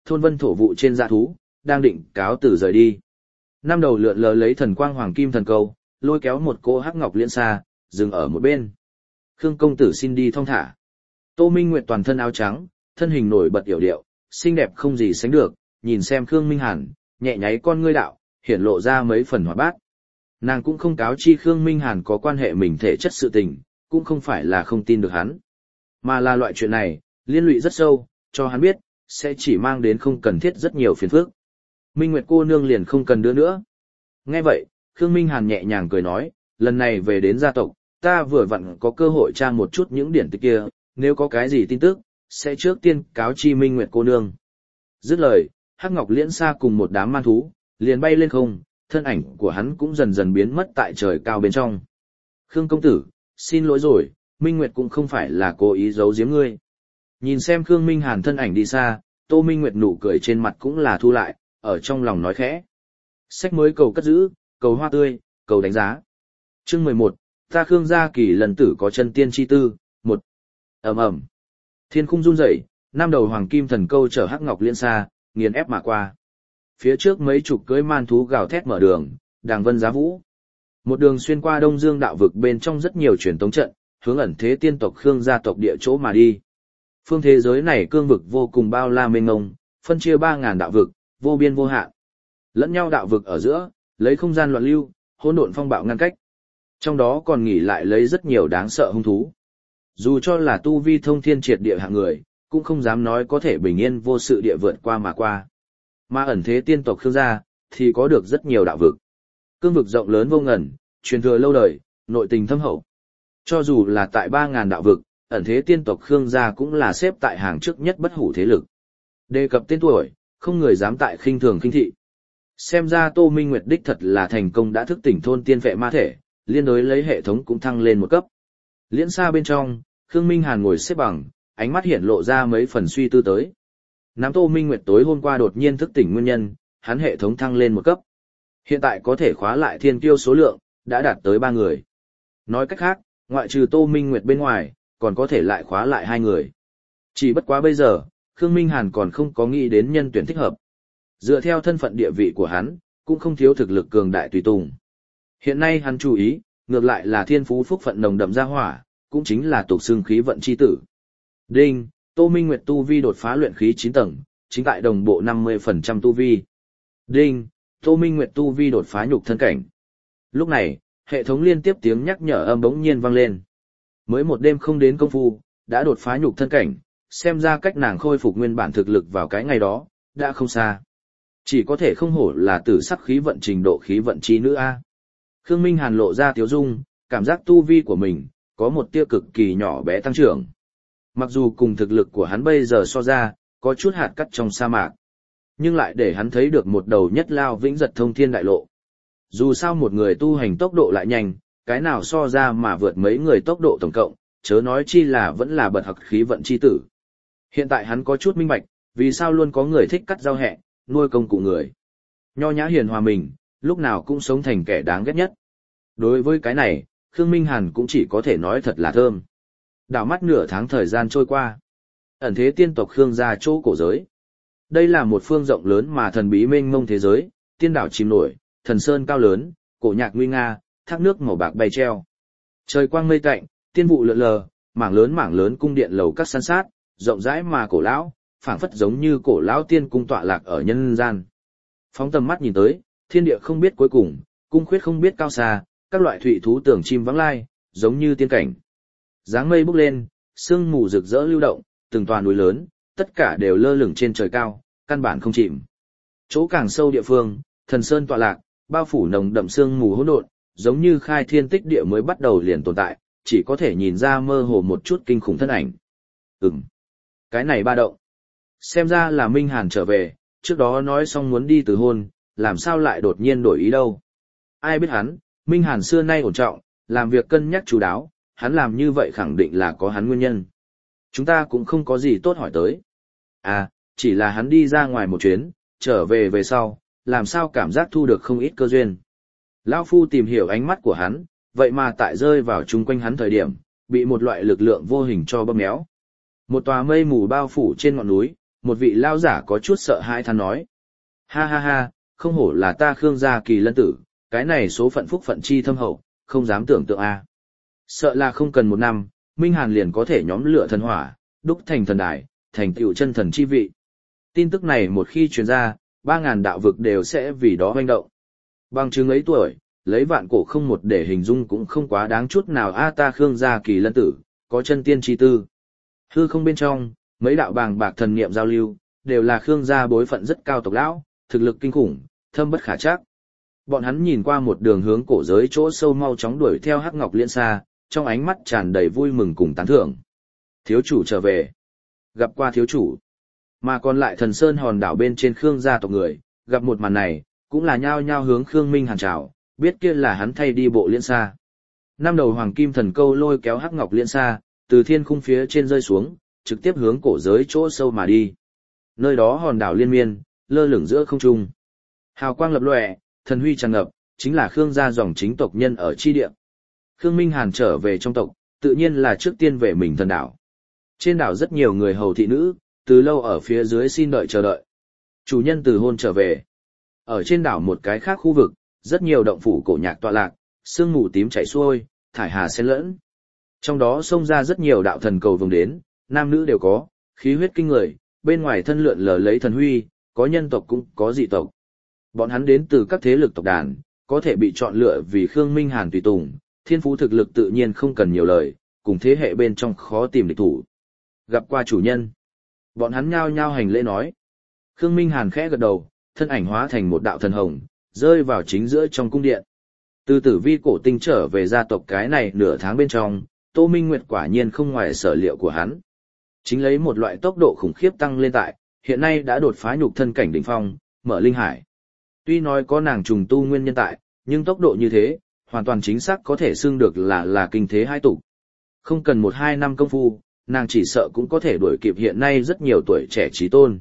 thôn vân thổ vụ trên dạ thú, đang định cáo từ rời đi. Năm đầu lượn lờ lấy thần quang hoàng kim thần câu, lôi kéo một cô hắc ngọc liễn xa, dừng ở một bên. Khương công tử xin đi thong thả. Tô Minh Nguyệt toàn thân áo trắng, thân hình nổi bật yểu điệu, xinh đẹp không gì sánh được, nhìn xem Khương Minh Hàn, nhẹ nháy con ngươi đạo, hiển lộ ra mấy phần hoạt bát. Nàng cũng không cáo chi Khương Minh Hàn có quan hệ mình thể chất sự tình, cũng không phải là không tin được hắn. Mà là loại chuyện này, liên lụy rất sâu, cho hắn biết, sẽ chỉ mang đến không cần thiết rất nhiều phiền phức. Minh Nguyệt cô nương liền không cần đưa nữa. Nghe vậy, Khương Minh Hàn nhẹ nhàng cười nói, lần này về đến gia tộc, ta vừa vặn có cơ hội tra một chút những điển tịch kia, nếu có cái gì tin tức, sẽ trước tiên cáo chi Minh Nguyệt cô nương. Dứt lời, Hắc Ngọc Liễn Sa cùng một đám man thú, liền bay lên không, thân ảnh của hắn cũng dần dần biến mất tại trời cao bên trong. Khương công tử, xin lỗi rồi, Minh Nguyệt cũng không phải là cố ý giấu giếm ngươi. Nhìn xem Khương Minh Hàn thân ảnh đi xa, Tô Minh Nguyệt nụ cười trên mặt cũng là thu lại, ở trong lòng nói khẽ. Sách mới cầu cất giữ, cầu hoa tươi, cầu đánh giá. Chương 11, ta Khương gia kỳ lần tử có chân tiên chi tư, 1. Ầm ầm. Thiên khung run rẩy, năm đầu hoàng kim thần câu chở Hắc Ngọc Liễn Sa, nghiền ép mà qua. Phía trước mấy chục cưỡi man thú gào thét mở đường, đàng vân giá vũ. Một đường xuyên qua Đông Dương đạo vực bên trong rất nhiều truyền tống trận, hướng ẩn thế tiên tộc Khương gia tộc địa chỗ mà đi. Phương thế giới này cương vực vô cùng bao la mênh mông, phân chia 3000 đạo vực, vô biên vô hạn. Lẫn nhau đạo vực ở giữa, lấy không gian loạn lưu, hỗn độn phong bạo ngăn cách. Trong đó còn nghỉ lại lấy rất nhiều đáng sợ hung thú. Dù cho là tu vi thông thiên triệt địa hạng người, cũng không dám nói có thể bình yên vô sự địa vượt qua mà qua. Mà ẩn thế tiên tộc Khương gia, thì có được rất nhiều đạo vực. Cương vực rộng lớn vô ngần, truyền thừa lâu đời, nội tình thâm hậu. Cho dù là tại 3000 đạo vực, ẩn thế tiên tộc Khương gia cũng là xếp tại hàng trước nhất bất hủ thế lực. Đề cập tên tuổi, không người dám tại khinh thường khinh thị. Xem ra Tô Minh Nguyệt đích thật là thành công đã thức tỉnh thôn tiên vệ ma thể, liên đối lấy hệ thống cũng thăng lên một cấp. Liễn xa bên trong, Khương Minh Hàn ngồi xếp bằng, ánh mắt hiện lộ ra mấy phần suy tư tới. Nắm Tô Minh Nguyệt tối hôm qua đột nhiên thức tỉnh nguyên nhân, hắn hệ thống thăng lên một cấp. Hiện tại có thể khóa lại thiên kiêu số lượng, đã đạt tới 3 người. Nói cách khác, ngoại trừ Tô Minh Nguyệt bên ngoài, còn có thể lại khóa lại 2 người. Chỉ bất quá bây giờ, Khương Minh Hàn còn không có nghĩ đến nhân tuyển thích hợp. Dựa theo thân phận địa vị của hắn, cũng không thiếu thực lực cường đại tùy tùng. Hiện nay hắn chú ý, ngược lại là thiên phú phúc phận nồng đậm gia hỏa, cũng chính là tục xưng khí vận chi tử. Đinh, Tô Minh Nguyệt tu vi đột phá luyện khí 9 tầng, chính tại đồng bộ 50% tu vi. Đinh, Tô Minh Nguyệt tu vi đột phá nhục thân cảnh. Lúc này, hệ thống liên tiếp tiếng nhắc nhở âm bỗng nhiên vang lên. Mới một đêm không đến công phu, đã đột phá nhục thân cảnh, xem ra cách nàng khôi phục nguyên bản thực lực vào cái ngày đó, đã không xa. Chỉ có thể không hổ là tử sắc khí vận trình độ khí vận chi nữ A. Khương Minh Hàn lộ ra tiếu dung, cảm giác tu vi của mình, có một tia cực kỳ nhỏ bé tăng trưởng. Mặc dù cùng thực lực của hắn bây giờ so ra, có chút hạt cát trong sa mạc, nhưng lại để hắn thấy được một đầu nhất lao vĩnh giật thông thiên đại lộ. Dù sao một người tu hành tốc độ lại nhanh, cái nào so ra mà vượt mấy người tốc độ tổng cộng, chớ nói chi là vẫn là bật học khí vận chi tử. Hiện tại hắn có chút minh bạch, vì sao luôn có người thích cắt rau hẹ, nuôi công cụ người. Nho nhã hiền hòa mình, lúc nào cũng sống thành kẻ đáng ghét nhất. Đối với cái này, Khương Minh Hàn cũng chỉ có thể nói thật là thơm. Đảo mắt nửa tháng thời gian trôi qua. Ẩn thế tiên tộc Khương gia chỗ cổ giới. Đây là một phương rộng lớn mà thần bí mênh mông thế giới, tiên đảo chìm nổi, thần sơn cao lớn, cổ nhạc nguy nga, thác nước màu bạc bay treo. Trời quang mây tạnh, tiên vụ lượn lờ, mảng lớn cung điện lầu các san sát, rộng rãi mà cổ lão, phảng phất giống như cổ lão tiên cung tọa lạc ở nhân gian. Phóng tầm mắt nhìn tới, thiên địa không biết cuối cùng, cung khuyết không biết cao xa, các loại thủy thú tưởng chim vắng lai, giống như tiên cảnh. Dáng mây bốc lên, sương mù rực rỡ lưu động, từng tòa núi lớn, tất cả đều lơ lửng trên trời cao, căn bản không chìm. Chỗ càng sâu địa phương, thần sơn tọa lạc, bao phủ nồng đậm sương mù hỗn độn, giống như khai thiên tích địa mới bắt đầu liền tồn tại, chỉ có thể nhìn ra mơ hồ một chút kinh khủng thân ảnh. Cái này ba động. Xem ra là Minh Hàn trở về, trước đó nói xong muốn đi từ hôn, làm sao lại đột nhiên đổi ý đâu. Ai biết hắn, Minh Hàn xưa nay ổn trọng, làm việc cân nhắc chú đáo, hắn làm như vậy khẳng định là có hắn nguyên nhân. Chúng ta cũng không có gì tốt hỏi tới. À, chỉ là hắn đi ra ngoài một chuyến, trở về về sau, làm sao cảm giác thu được không ít cơ duyên. Lão Phu tìm hiểu ánh mắt của hắn, vậy mà tại rơi vào chung quanh hắn thời điểm, bị một loại lực lượng vô hình cho bóp méo. Một tòa mây mù bao phủ trên ngọn núi, một vị lao giả có chút sợ hãi than nói. Ha ha ha, không hổ là ta Khương gia kỳ lân tử, cái này số phận phúc phận chi thâm hậu, không dám tưởng tượng a. Sợ là không cần một năm, Minh Hàn liền có thể nhóm lửa thần hỏa, đúc thành thần đài, thành tựu chân thần chi vị. Tin tức này một khi truyền ra, 3.000 đạo vực đều sẽ vì đó hoành động. Bằng chứng ấy tuổi, lấy vạn cổ không một để hình dung cũng không quá đáng chút nào a ta Khương gia kỳ lân tử, có chân tiên chi tư. Hư không bên trong, mấy đạo bàng bạc thần niệm giao lưu, đều là Khương gia bối phận rất cao tộc lão, thực lực kinh khủng, thâm bất khả trắc. Bọn hắn nhìn qua một đường hướng cổ giới chỗ sâu mau chóng đuổi theo Hắc Ngọc Liên Sa, trong ánh mắt tràn đầy vui mừng cùng tán thưởng. Thiếu chủ trở về. Gặp qua thiếu chủ. Mà còn lại Thần Sơn hòn đảo bên trên Khương gia tộc người, gặp một màn này, cũng là nhao nhao hướng Khương Minh Hàn chào, biết kia là hắn thay đi bộ Liên Sa. Năm đầu hoàng kim thần câu lôi kéo Hắc Ngọc Liên Sa, từ thiên khung phía trên rơi xuống, trực tiếp hướng cổ giới chỗ sâu mà đi. Nơi đó hòn đảo liên miên, lơ lửng giữa không trung. Hào quang lập lòe, thần huy tràn ngập, chính là Khương gia dòng chính tộc nhân ở chi địa. Khương Minh Hàn trở về trong tộc, tự nhiên là trước tiên về mình thần đảo. Trên đảo rất nhiều người hầu thị nữ, từ lâu ở phía dưới xin đợi chờ đợi. Chủ nhân từ hôn trở về. Ở trên đảo một cái khác khu vực, rất nhiều động phủ cổ nhạc tọa lạc, sương mù tím chảy xuôi, thải hà xen lẫn. Trong đó xông ra rất nhiều đạo thần cầu vồng đến, nam nữ đều có, khí huyết kinh người, bên ngoài thân lượn lờ lấy thần huy, có nhân tộc cũng có dị tộc. Bọn hắn đến từ các thế lực tộc đàn, có thể bị chọn lựa vì Khương Minh Hàn tùy tùng, thiên phú thực lực tự nhiên không cần nhiều lời, cùng thế hệ bên trong khó tìm địch thủ. Gặp qua chủ nhân. Bọn hắn nhao nhao hành lễ nói. Khương Minh Hàn khẽ gật đầu, thân ảnh hóa thành một đạo thần hồng, rơi vào chính giữa trong cung điện. Từ Tử Vi cổ tinh trở về gia tộc cái này nửa tháng bên trong, Tô Minh Nguyệt quả nhiên không ngoài sở liệu của hắn. Chính lấy một loại tốc độ khủng khiếp tăng lên tại, hiện nay đã đột phá nhục thân cảnh đỉnh phong, mở linh hải. Tuy nói có nàng trùng tu nguyên nhân tại, nhưng tốc độ như thế, hoàn toàn chính xác có thể xưng được là kinh thế hai tục. Không cần 1-2 năm công phu, nàng chỉ sợ cũng có thể đuổi kịp hiện nay rất nhiều tuổi trẻ trí tôn.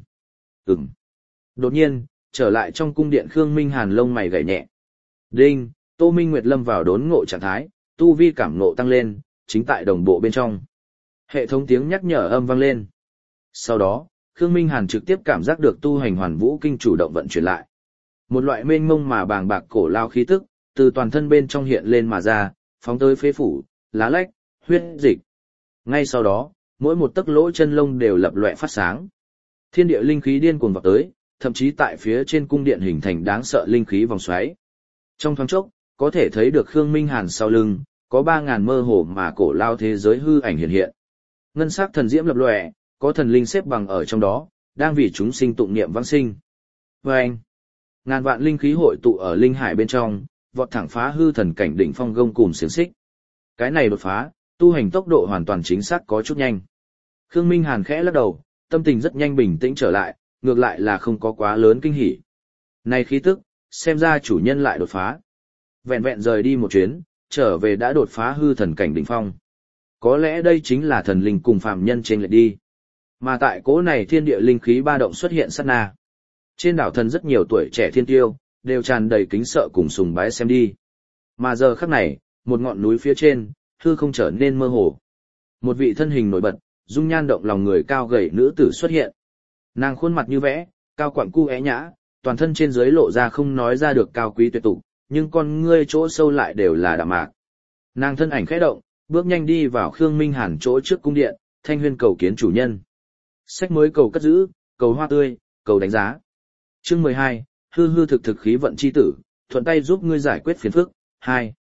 Đột nhiên, trở lại trong cung điện Khương Minh Hàn lông mày gảy nhẹ. Đinh, Tô Minh Nguyệt lâm vào đốn ngộ trạng thái, tu vi cảm ngộ tăng lên, chính tại đồng bộ bên trong. Hệ thống tiếng nhắc nhở âm vang lên. Sau đó, Khương Minh Hàn trực tiếp cảm giác được tu hành hoàn vũ kinh chủ động vận chuyển lại. Một loại mênh mông mà bàng bạc cổ lao khí tức, từ toàn thân bên trong hiện lên mà ra, phóng tới phế phủ, lá lách, huyết dịch. Ngay sau đó, mỗi một tấc lỗ chân lông đều lập lòe phát sáng. Thiên địa linh khí điên cuồng vọt tới, thậm chí tại phía trên cung điện hình thành đáng sợ linh khí vòng xoáy. Trong thoáng chốc, có thể thấy được Khương Minh Hàn sau lưng, có 3.000 mơ hồ mà cổ lao thế giới hư ảnh hiện hiện. Ngân sắc thần diễm lập lòe, có thần linh xếp bằng ở trong đó, đang vì chúng sinh tụng niệm vãng sinh. Vâng! Ngàn vạn linh khí hội tụ ở linh hải bên trong, vọt thẳng phá hư thần cảnh đỉnh phong gông cùm xiềng xích. Cái này đột phá, tu hành tốc độ hoàn toàn chính xác có chút nhanh. Khương Minh Hàn khẽ lắc đầu, tâm tình rất nhanh bình tĩnh trở lại, ngược lại là không có quá lớn kinh hỉ. Này khí tức, xem ra chủ nhân lại đột phá. Vẹn vẹn rời đi một chuyến, trở về đã đột phá hư thần cảnh đỉnh phong. Có lẽ đây chính là thần linh cùng phàm nhân trên lệch đi. Mà tại cỗ này thiên địa linh khí ba động xuất hiện sát na. Trên đảo thần rất nhiều tuổi trẻ thiên tiêu, đều tràn đầy kính sợ cùng sùng bái xem đi. Mà giờ khắc này, một ngọn núi phía trên, hư không trở nên mơ hồ. Một vị thân hình nổi bật, dung nhan động lòng người cao gầy nữ tử xuất hiện. Nàng khuôn mặt như vẽ, cao quặng cu é nhã, toàn thân trên dưới lộ ra không nói ra được cao quý tuyệt tục, nhưng con ngươi chỗ sâu lại đều là đạm mạc. Nàng thân ảnh khẽ động, bước nhanh đi vào Khương Minh Hàn chỗ trước cung điện, thanh huyên cầu kiến chủ nhân. Sách mới cầu cất giữ, cầu hoa tươi, cầu đánh giá. Chương 12, hư hư thực thực khí vận chi tử, thuận tay giúp ngươi giải quyết phiền phức. 2.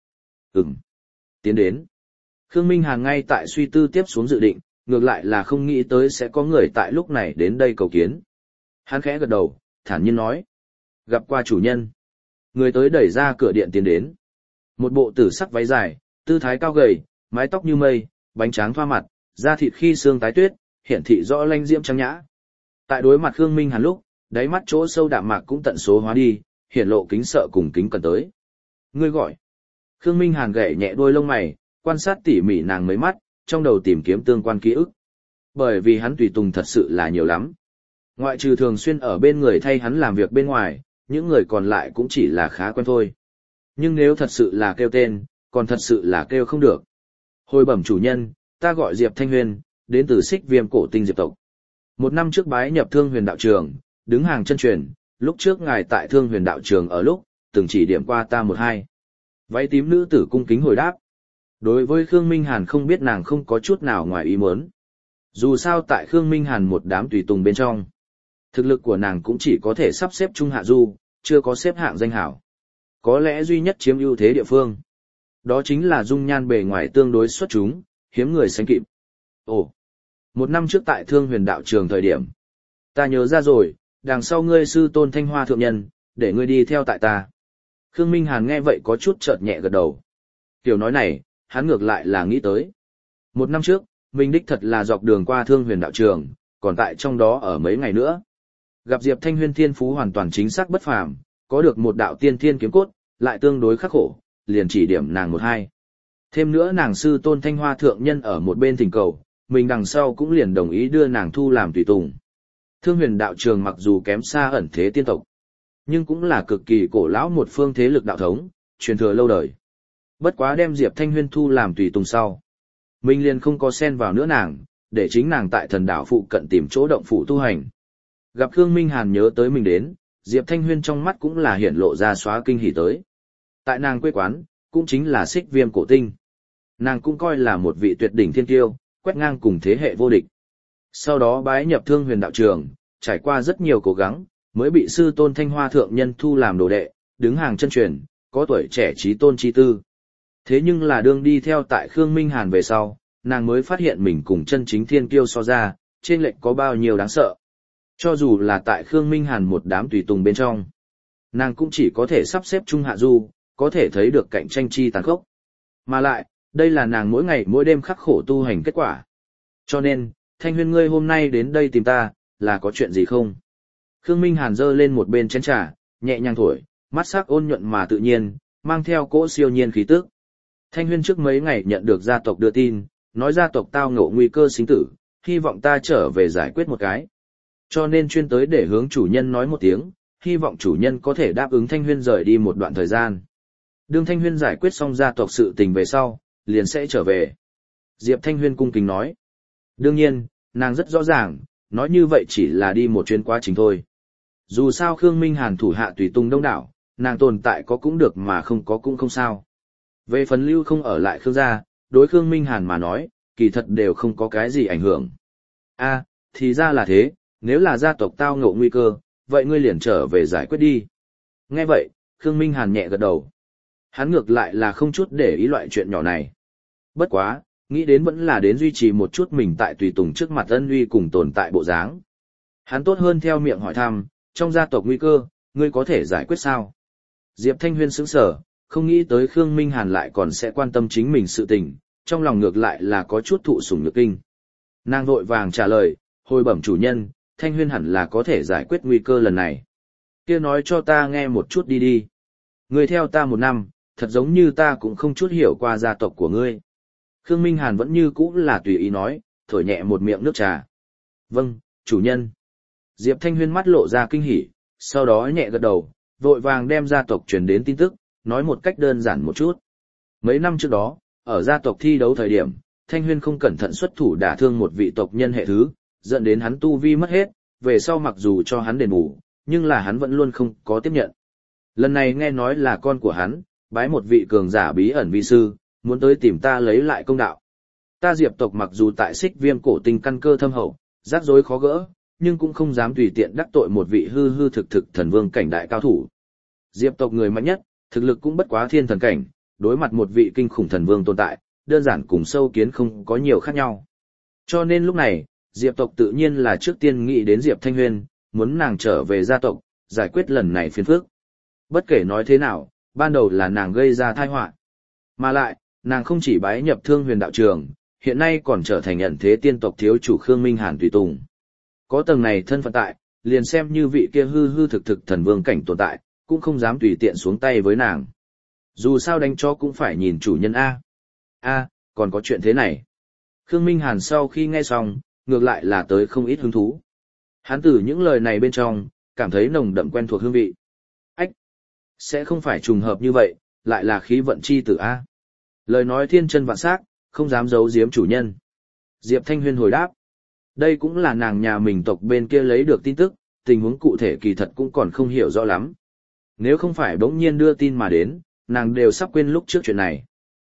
Tiến đến. Khương Minh Hàn ngay tại suy tư tiếp xuống dự định, ngược lại là không nghĩ tới sẽ có người tại lúc này đến đây cầu kiến. Hắn khẽ gật đầu, thản nhiên nói. Gặp qua chủ nhân. Người tới đẩy ra cửa điện tiến đến. Một bộ tử sắc váy dài, tư thái cao gầy, mái tóc như mây, bánh tráng thoa mặt, da thịt khi xương tái tuyết, hiển thị rõ lanh diễm trắng nhã. Tại đối mặt Khương Minh Hàn lúc, đáy mắt chỗ sâu đạm mạc cũng tận số hóa đi, hiển lộ kính sợ cùng kính cần tới. Ngươi gọi. Khương Minh Hàn gảy nhẹ đôi lông mày, quan sát tỉ mỉ nàng mấy mắt, trong đầu tìm kiếm tương quan ký ức. Bởi vì hắn tùy tùng thật sự là nhiều lắm. Ngoại trừ thường xuyên ở bên người thay hắn làm việc bên ngoài, những người còn lại cũng chỉ là khá quen thôi. Nhưng nếu thật sự là kêu tên, còn thật sự là kêu không được. Hồi bẩm chủ nhân, ta gọi Diệp Thanh Huyên, đến từ Xích Viêm cổ tinh Diệp tộc. Một năm trước bái nhập Thương Huyền đạo trường, đứng hàng chân truyền, lúc trước ngài tại Thương Huyền đạo trường ở lúc, từng chỉ điểm qua ta một hai. Váy tím nữ tử cung kính hồi đáp. Đối với Khương Minh Hàn không biết nàng không có chút nào ngoài ý muốn. Dù sao tại Khương Minh Hàn một đám tùy tùng bên trong, thực lực của nàng cũng chỉ có thể sắp xếp trung hạ du, chưa có xếp hạng danh hảo. Có lẽ duy nhất chiếm ưu thế địa phương, đó chính là dung nhan bề ngoài tương đối xuất chúng, hiếm người sánh kịp. Ồ, một năm trước tại Thương Huyền đạo trường thời điểm, ta nhớ ra rồi, đằng sau ngươi sư tôn Thanh Hoa thượng nhân, để ngươi đi theo tại ta. Khương Minh Hàn nghe vậy có chút chợt nhẹ gật đầu. Kiểu nói này, hắn ngược lại là nghĩ tới. Một năm trước, mình đích thật là dọc đường qua Thương Huyền đạo trường, còn tại trong đó ở mấy ngày nữa. Gặp Diệp Thanh Huyên thiên phú hoàn toàn chính xác bất phàm, có được một đạo tiên thiên kiếm cốt, lại tương đối khắc khổ, liền chỉ điểm nàng một hai. Thêm nữa nàng sư tôn Thanh Hoa thượng nhân ở một bên thỉnh cầu, mình đằng sau cũng liền đồng ý đưa nàng thu làm tùy tùng. Thương Huyền đạo trường mặc dù kém xa ẩn thế tiên tộc, nhưng cũng là cực kỳ cổ lão một phương thế lực đạo thống, truyền thừa lâu đời. Bất quá đem Diệp Thanh Huyên thu làm tùy tùng sau, mình liền không có xen vào nữa nàng, để chính nàng tại thần đảo phụ cận tìm chỗ động phủ tu hành. Gặp Khương Minh Hàn nhớ tới mình đến, Diệp Thanh Huyên trong mắt cũng là hiển lộ ra xóa kinh hỉ tới. Tại nàng quê quán, cũng chính là Xích Viêm cổ tinh. Nàng cũng coi là một vị tuyệt đỉnh thiên kiêu, quét ngang cùng thế hệ vô địch. Sau đó bái nhập Thương Huyền đạo trường, trải qua rất nhiều cố gắng, mới bị sư tôn Thanh Hoa thượng nhân thu làm đồ đệ, đứng hàng chân truyền, có tuổi trẻ trí tôn chi tư. Thế nhưng là đương đi theo tại Khương Minh Hàn về sau, nàng mới phát hiện mình cùng chân chính thiên kiêu so ra, trên lệch có bao nhiêu đáng sợ. Cho dù là tại Khương Minh Hàn một đám tùy tùng bên trong, nàng cũng chỉ có thể sắp xếp trung hạ du, có thể thấy được cạnh tranh chi tàn khốc. Mà lại, đây là nàng mỗi ngày mỗi đêm khắc khổ tu hành kết quả. Cho nên, Thanh Huyên ngươi hôm nay đến đây tìm ta, là có chuyện gì không? Khương Minh Hàn giơ lên một bên chén trà, nhẹ nhàng thổi, mắt sắc ôn nhuận mà tự nhiên, mang theo cỗ siêu nhiên khí tức. Thanh Huyên trước mấy ngày nhận được gia tộc đưa tin, nói gia tộc tao ngộ nguy cơ sinh tử, hy vọng ta trở về giải quyết một cái. Cho nên chuyên tới để hướng chủ nhân nói một tiếng, hy vọng chủ nhân có thể đáp ứng Thanh Huyên rời đi một đoạn thời gian. Đương Thanh Huyên giải quyết xong gia tộc sự tình về sau, liền sẽ trở về. Diệp Thanh Huyên cung kính nói. Đương nhiên, nàng rất rõ ràng, nói như vậy chỉ là đi một chuyến quá trình thôi. Dù sao Khương Minh Hàn thủ hạ tùy tùng đông đảo, nàng tồn tại có cũng được mà không có cũng không sao. Về phần lưu không ở lại Khương gia, đối Khương Minh Hàn mà nói, kỳ thật đều không có cái gì ảnh hưởng. A, thì ra là thế, nếu là gia tộc tao ngộ nguy cơ, vậy ngươi liền trở về giải quyết đi. Nghe vậy, Khương Minh Hàn nhẹ gật đầu. Hắn ngược lại là không chút để ý loại chuyện nhỏ này. Bất quá, nghĩ đến vẫn là đến duy trì một chút mình tại tùy tùng trước mặt ân uy cùng tồn tại bộ dáng. Hắn tốt hơn theo miệng hỏi thăm, trong gia tộc nguy cơ, ngươi có thể giải quyết sao? Diệp Thanh Huyên sững sờ, không nghĩ tới Khương Minh Hàn lại còn sẽ quan tâm chính mình sự tình, trong lòng ngược lại là có chút thụ sủng nhược kinh. Nàng vội vàng trả lời, hồi bẩm chủ nhân, Thanh Huyên hẳn là có thể giải quyết nguy cơ lần này. Kia nói cho ta nghe một chút đi đi. Ngươi theo ta một năm, thật giống như ta cũng không chút hiểu qua gia tộc của ngươi. Khương Minh Hàn vẫn như cũ là tùy ý nói, thổi nhẹ một miệng nước trà. Vâng, chủ nhân. Diệp Thanh Huyên mắt lộ ra kinh hỉ, sau đó nhẹ gật đầu, vội vàng đem gia tộc truyền đến tin tức, nói một cách đơn giản một chút. Mấy năm trước đó, ở gia tộc thi đấu thời điểm, Thanh Huyên không cẩn thận xuất thủ đả thương một vị tộc nhân hệ thứ, dẫn đến hắn tu vi mất hết, về sau mặc dù cho hắn đền bù, nhưng là hắn vẫn luôn không có tiếp nhận. Lần này nghe nói là con của hắn, bái một vị cường giả bí ẩn vi sư, muốn tới tìm ta lấy lại công đạo. Ta Diệp tộc mặc dù tại Xích Viêm cổ tinh căn cơ thâm hậu, rắc rối khó gỡ, nhưng cũng không dám tùy tiện đắc tội một vị hư hư thực thực thần vương cảnh đại cao thủ. Diệp tộc người mạnh nhất, thực lực cũng bất quá thiên thần cảnh, đối mặt một vị kinh khủng thần vương tồn tại, đơn giản cùng sâu kiến không có nhiều khác nhau. Cho nên lúc này, Diệp tộc tự nhiên là trước tiên nghĩ đến Diệp Thanh Huyên, muốn nàng trở về gia tộc, giải quyết lần này phiền phức. Bất kể nói thế nào, ban đầu là nàng gây ra tai họa. Mà lại, nàng không chỉ bái nhập Thương Huyền đạo trường, hiện nay còn trở thành ẩn thế tiên tộc thiếu chủ Khương Minh Hàn tùy tùng. Có tầng này thân phận tại, liền xem như vị kia hư hư thực thực thần vương cảnh tồn tại, cũng không dám tùy tiện xuống tay với nàng. Dù sao đánh cho cũng phải nhìn chủ nhân A. A, còn có chuyện thế này. Khương Minh Hàn sau khi nghe xong, ngược lại là tới không ít hứng thú. Hắn từ những lời này bên trong, cảm thấy nồng đậm quen thuộc hương vị. Ách! Sẽ không phải trùng hợp như vậy, lại là khí vận chi tử A. Lời nói thiên chân vạn sắc, không dám giấu giếm chủ nhân. Diệp Thanh Huyên hồi đáp. Đây cũng là nàng nhà mình tộc bên kia lấy được tin tức, tình huống cụ thể kỳ thật cũng còn không hiểu rõ lắm. Nếu không phải bỗng nhiên đưa tin mà đến, nàng đều sắp quên lúc trước chuyện này.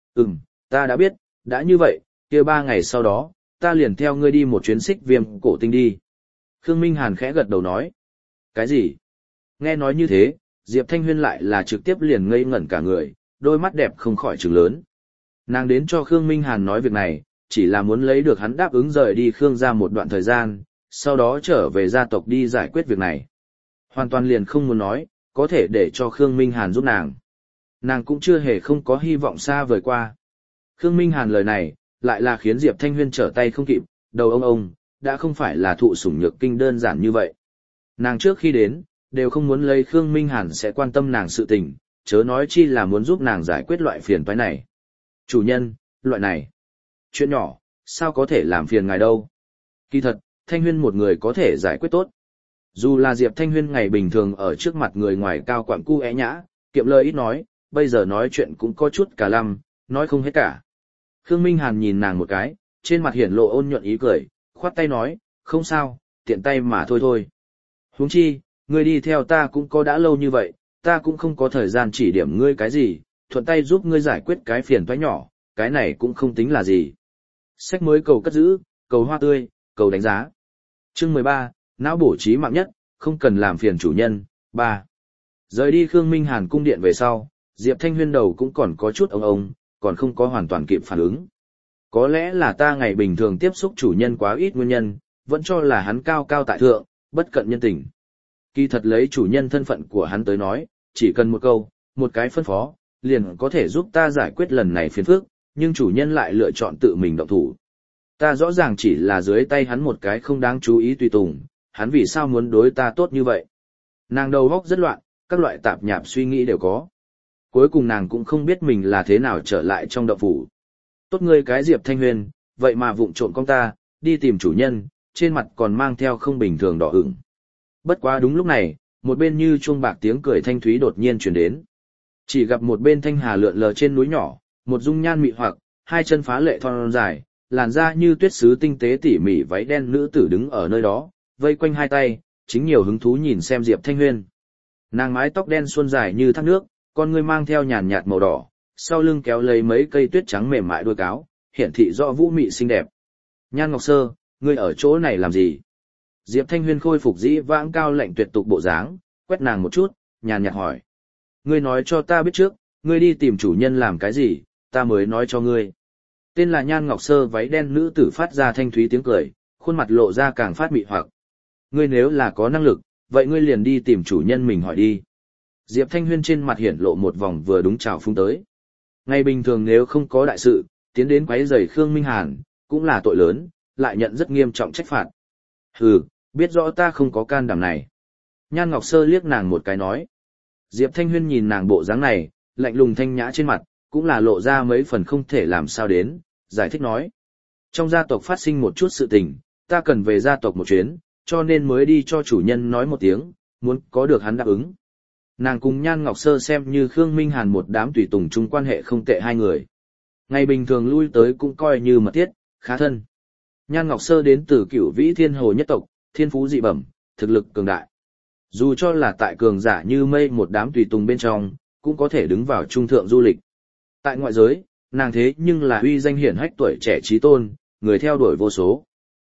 Ta đã biết, đã như vậy, kia 3 ngày sau đó, ta liền theo ngươi đi một chuyến xích viêm cổ tinh đi. Khương Minh Hàn khẽ gật đầu nói. Cái gì? Nghe nói như thế, Diệp Thanh Huyên lại là trực tiếp liền ngây ngẩn cả người, đôi mắt đẹp không khỏi trừng lớn. Nàng đến cho Khương Minh Hàn nói việc này, chỉ là muốn lấy được hắn đáp ứng rời đi Khương gia một đoạn thời gian, sau đó trở về gia tộc đi giải quyết việc này. Hoàn toàn liền không muốn nói, có thể để cho Khương Minh Hàn giúp nàng. Nàng cũng chưa hề không có hy vọng xa vời qua. Khương Minh Hàn lời này, lại là khiến Diệp Thanh Huyên trở tay không kịp, đầu ông, đã không phải là thụ sủng nhược kinh đơn giản như vậy. Nàng trước khi đến, đều không muốn lấy Khương Minh Hàn sẽ quan tâm nàng sự tình, chớ nói chi là muốn giúp nàng giải quyết loại phiền toái này. Chủ nhân, loại này. Chuyện nhỏ, sao có thể làm phiền ngài đâu. Kỳ thật, Thanh Huyên một người có thể giải quyết tốt. Dù là Diệp Thanh Huyên ngày bình thường ở trước mặt người ngoài cao quạng cu é nhã, kiệm lời ít nói, bây giờ nói chuyện cũng có chút cả lăm, nói không hết cả. Khương Minh Hàn nhìn nàng một cái, trên mặt hiển lộ ôn nhuận ý cười, khoát tay nói, không sao, tiện tay mà thôi. Huống chi, ngươi đi theo ta cũng có đã lâu như vậy, ta cũng không có thời gian chỉ điểm ngươi cái gì, thuận tay giúp ngươi giải quyết cái phiền toái nhỏ, cái này cũng không tính là gì. Sách mới cầu cất giữ, cầu hoa tươi, cầu đánh giá. Chương 13, não bổ trí mạng nhất, không cần làm phiền chủ nhân. 3. Rời đi Khương Minh Hàn cung điện về sau, Diệp Thanh Huyên đầu cũng còn có chút ông, còn không có hoàn toàn kịp phản ứng. Có lẽ là ta ngày bình thường tiếp xúc chủ nhân quá ít nguyên nhân, vẫn cho là hắn cao cao tại thượng, bất cận nhân tình. Kỳ thật lấy chủ nhân thân phận của hắn tới nói, chỉ cần một câu, một cái phân phó, liền có thể giúp ta giải quyết lần này phiền phức, nhưng chủ nhân lại lựa chọn tự mình động thủ. Ta rõ ràng chỉ là dưới tay hắn một cái không đáng chú ý tùy tùng, hắn vì sao muốn đối ta tốt như vậy? Nàng đầu óc rất loạn, các loại tạp nhạp suy nghĩ đều có. Cuối cùng nàng cũng không biết mình là thế nào trở lại trong động phủ. Tốt ngươi cái Diệp Thanh Huyền, vậy mà vụng trộm con ta, đi tìm chủ nhân, trên mặt còn mang theo không bình thường đỏ ửng. Bất quá đúng lúc này, một bên như chuông bạc tiếng cười thanh thúy đột nhiên truyền đến. Chỉ gặp một bên thanh hà lượn lờ trên núi nhỏ, một dung nhan mị hoặc, hai chân phá lệ thon dài, làn da như tuyết sứ tinh tế tỉ mỉ váy đen nữ tử đứng ở nơi đó, vây quanh hai tay, chính nhiều hứng thú nhìn xem Diệp Thanh Huyên. Nàng mái tóc đen suôn dài như thác nước, con ngươi mang theo nhàn nhạt màu đỏ, sau lưng kéo lấy mấy cây tuyết trắng mềm mại đuôi cáo, hiển thị rõ vũ mị xinh đẹp. Nhan Ngọc Sơ, ngươi ở chỗ này làm gì? Diệp Thanh Huyên khôi phục dĩ vãng cao lạnh tuyệt tục bộ dáng, quét nàng một chút, nhàn nhạt hỏi. Ngươi nói cho ta biết trước, ngươi đi tìm chủ nhân làm cái gì, ta mới nói cho ngươi. Tên là Nhan Ngọc Sơ váy đen nữ tử phát ra thanh thúy tiếng cười, khuôn mặt lộ ra càng phát mị hoặc. Ngươi nếu là có năng lực, vậy ngươi liền đi tìm chủ nhân mình hỏi đi. Diệp Thanh Huyên trên mặt hiển lộ một vòng vừa đúng chào phúng tới. Ngày bình thường nếu không có đại sự, tiến đến quấy rầy Khương Minh Hàn, cũng là tội lớn, lại nhận rất nghiêm trọng trách phạt. Hừ, biết rõ ta không có can đảm này. Nhan Ngọc Sơ liếc nàng một cái nói. Diệp Thanh Huyên nhìn nàng bộ dáng này, lạnh lùng thanh nhã trên mặt, cũng là lộ ra mấy phần không thể làm sao đến, giải thích nói. Trong gia tộc phát sinh một chút sự tình, ta cần về gia tộc một chuyến, cho nên mới đi cho chủ nhân nói một tiếng, muốn có được hắn đáp ứng. Nàng cùng Nhan Ngọc Sơ xem như Khương Minh Hàn một đám tùy tùng chung quan hệ không tệ hai người. Ngày bình thường lui tới cũng coi như mật thiết, khá thân. Nhan Ngọc Sơ đến từ Cửu Vĩ Thiên Hồ nhất tộc, thiên phú dị bẩm, thực lực cường đại. Dù cho là tại cường giả như mây một đám tùy tùng bên trong, cũng có thể đứng vào trung thượng du lịch. Tại ngoại giới, nàng thế nhưng là uy danh hiển hách tuổi trẻ trí tôn, người theo đuổi vô số.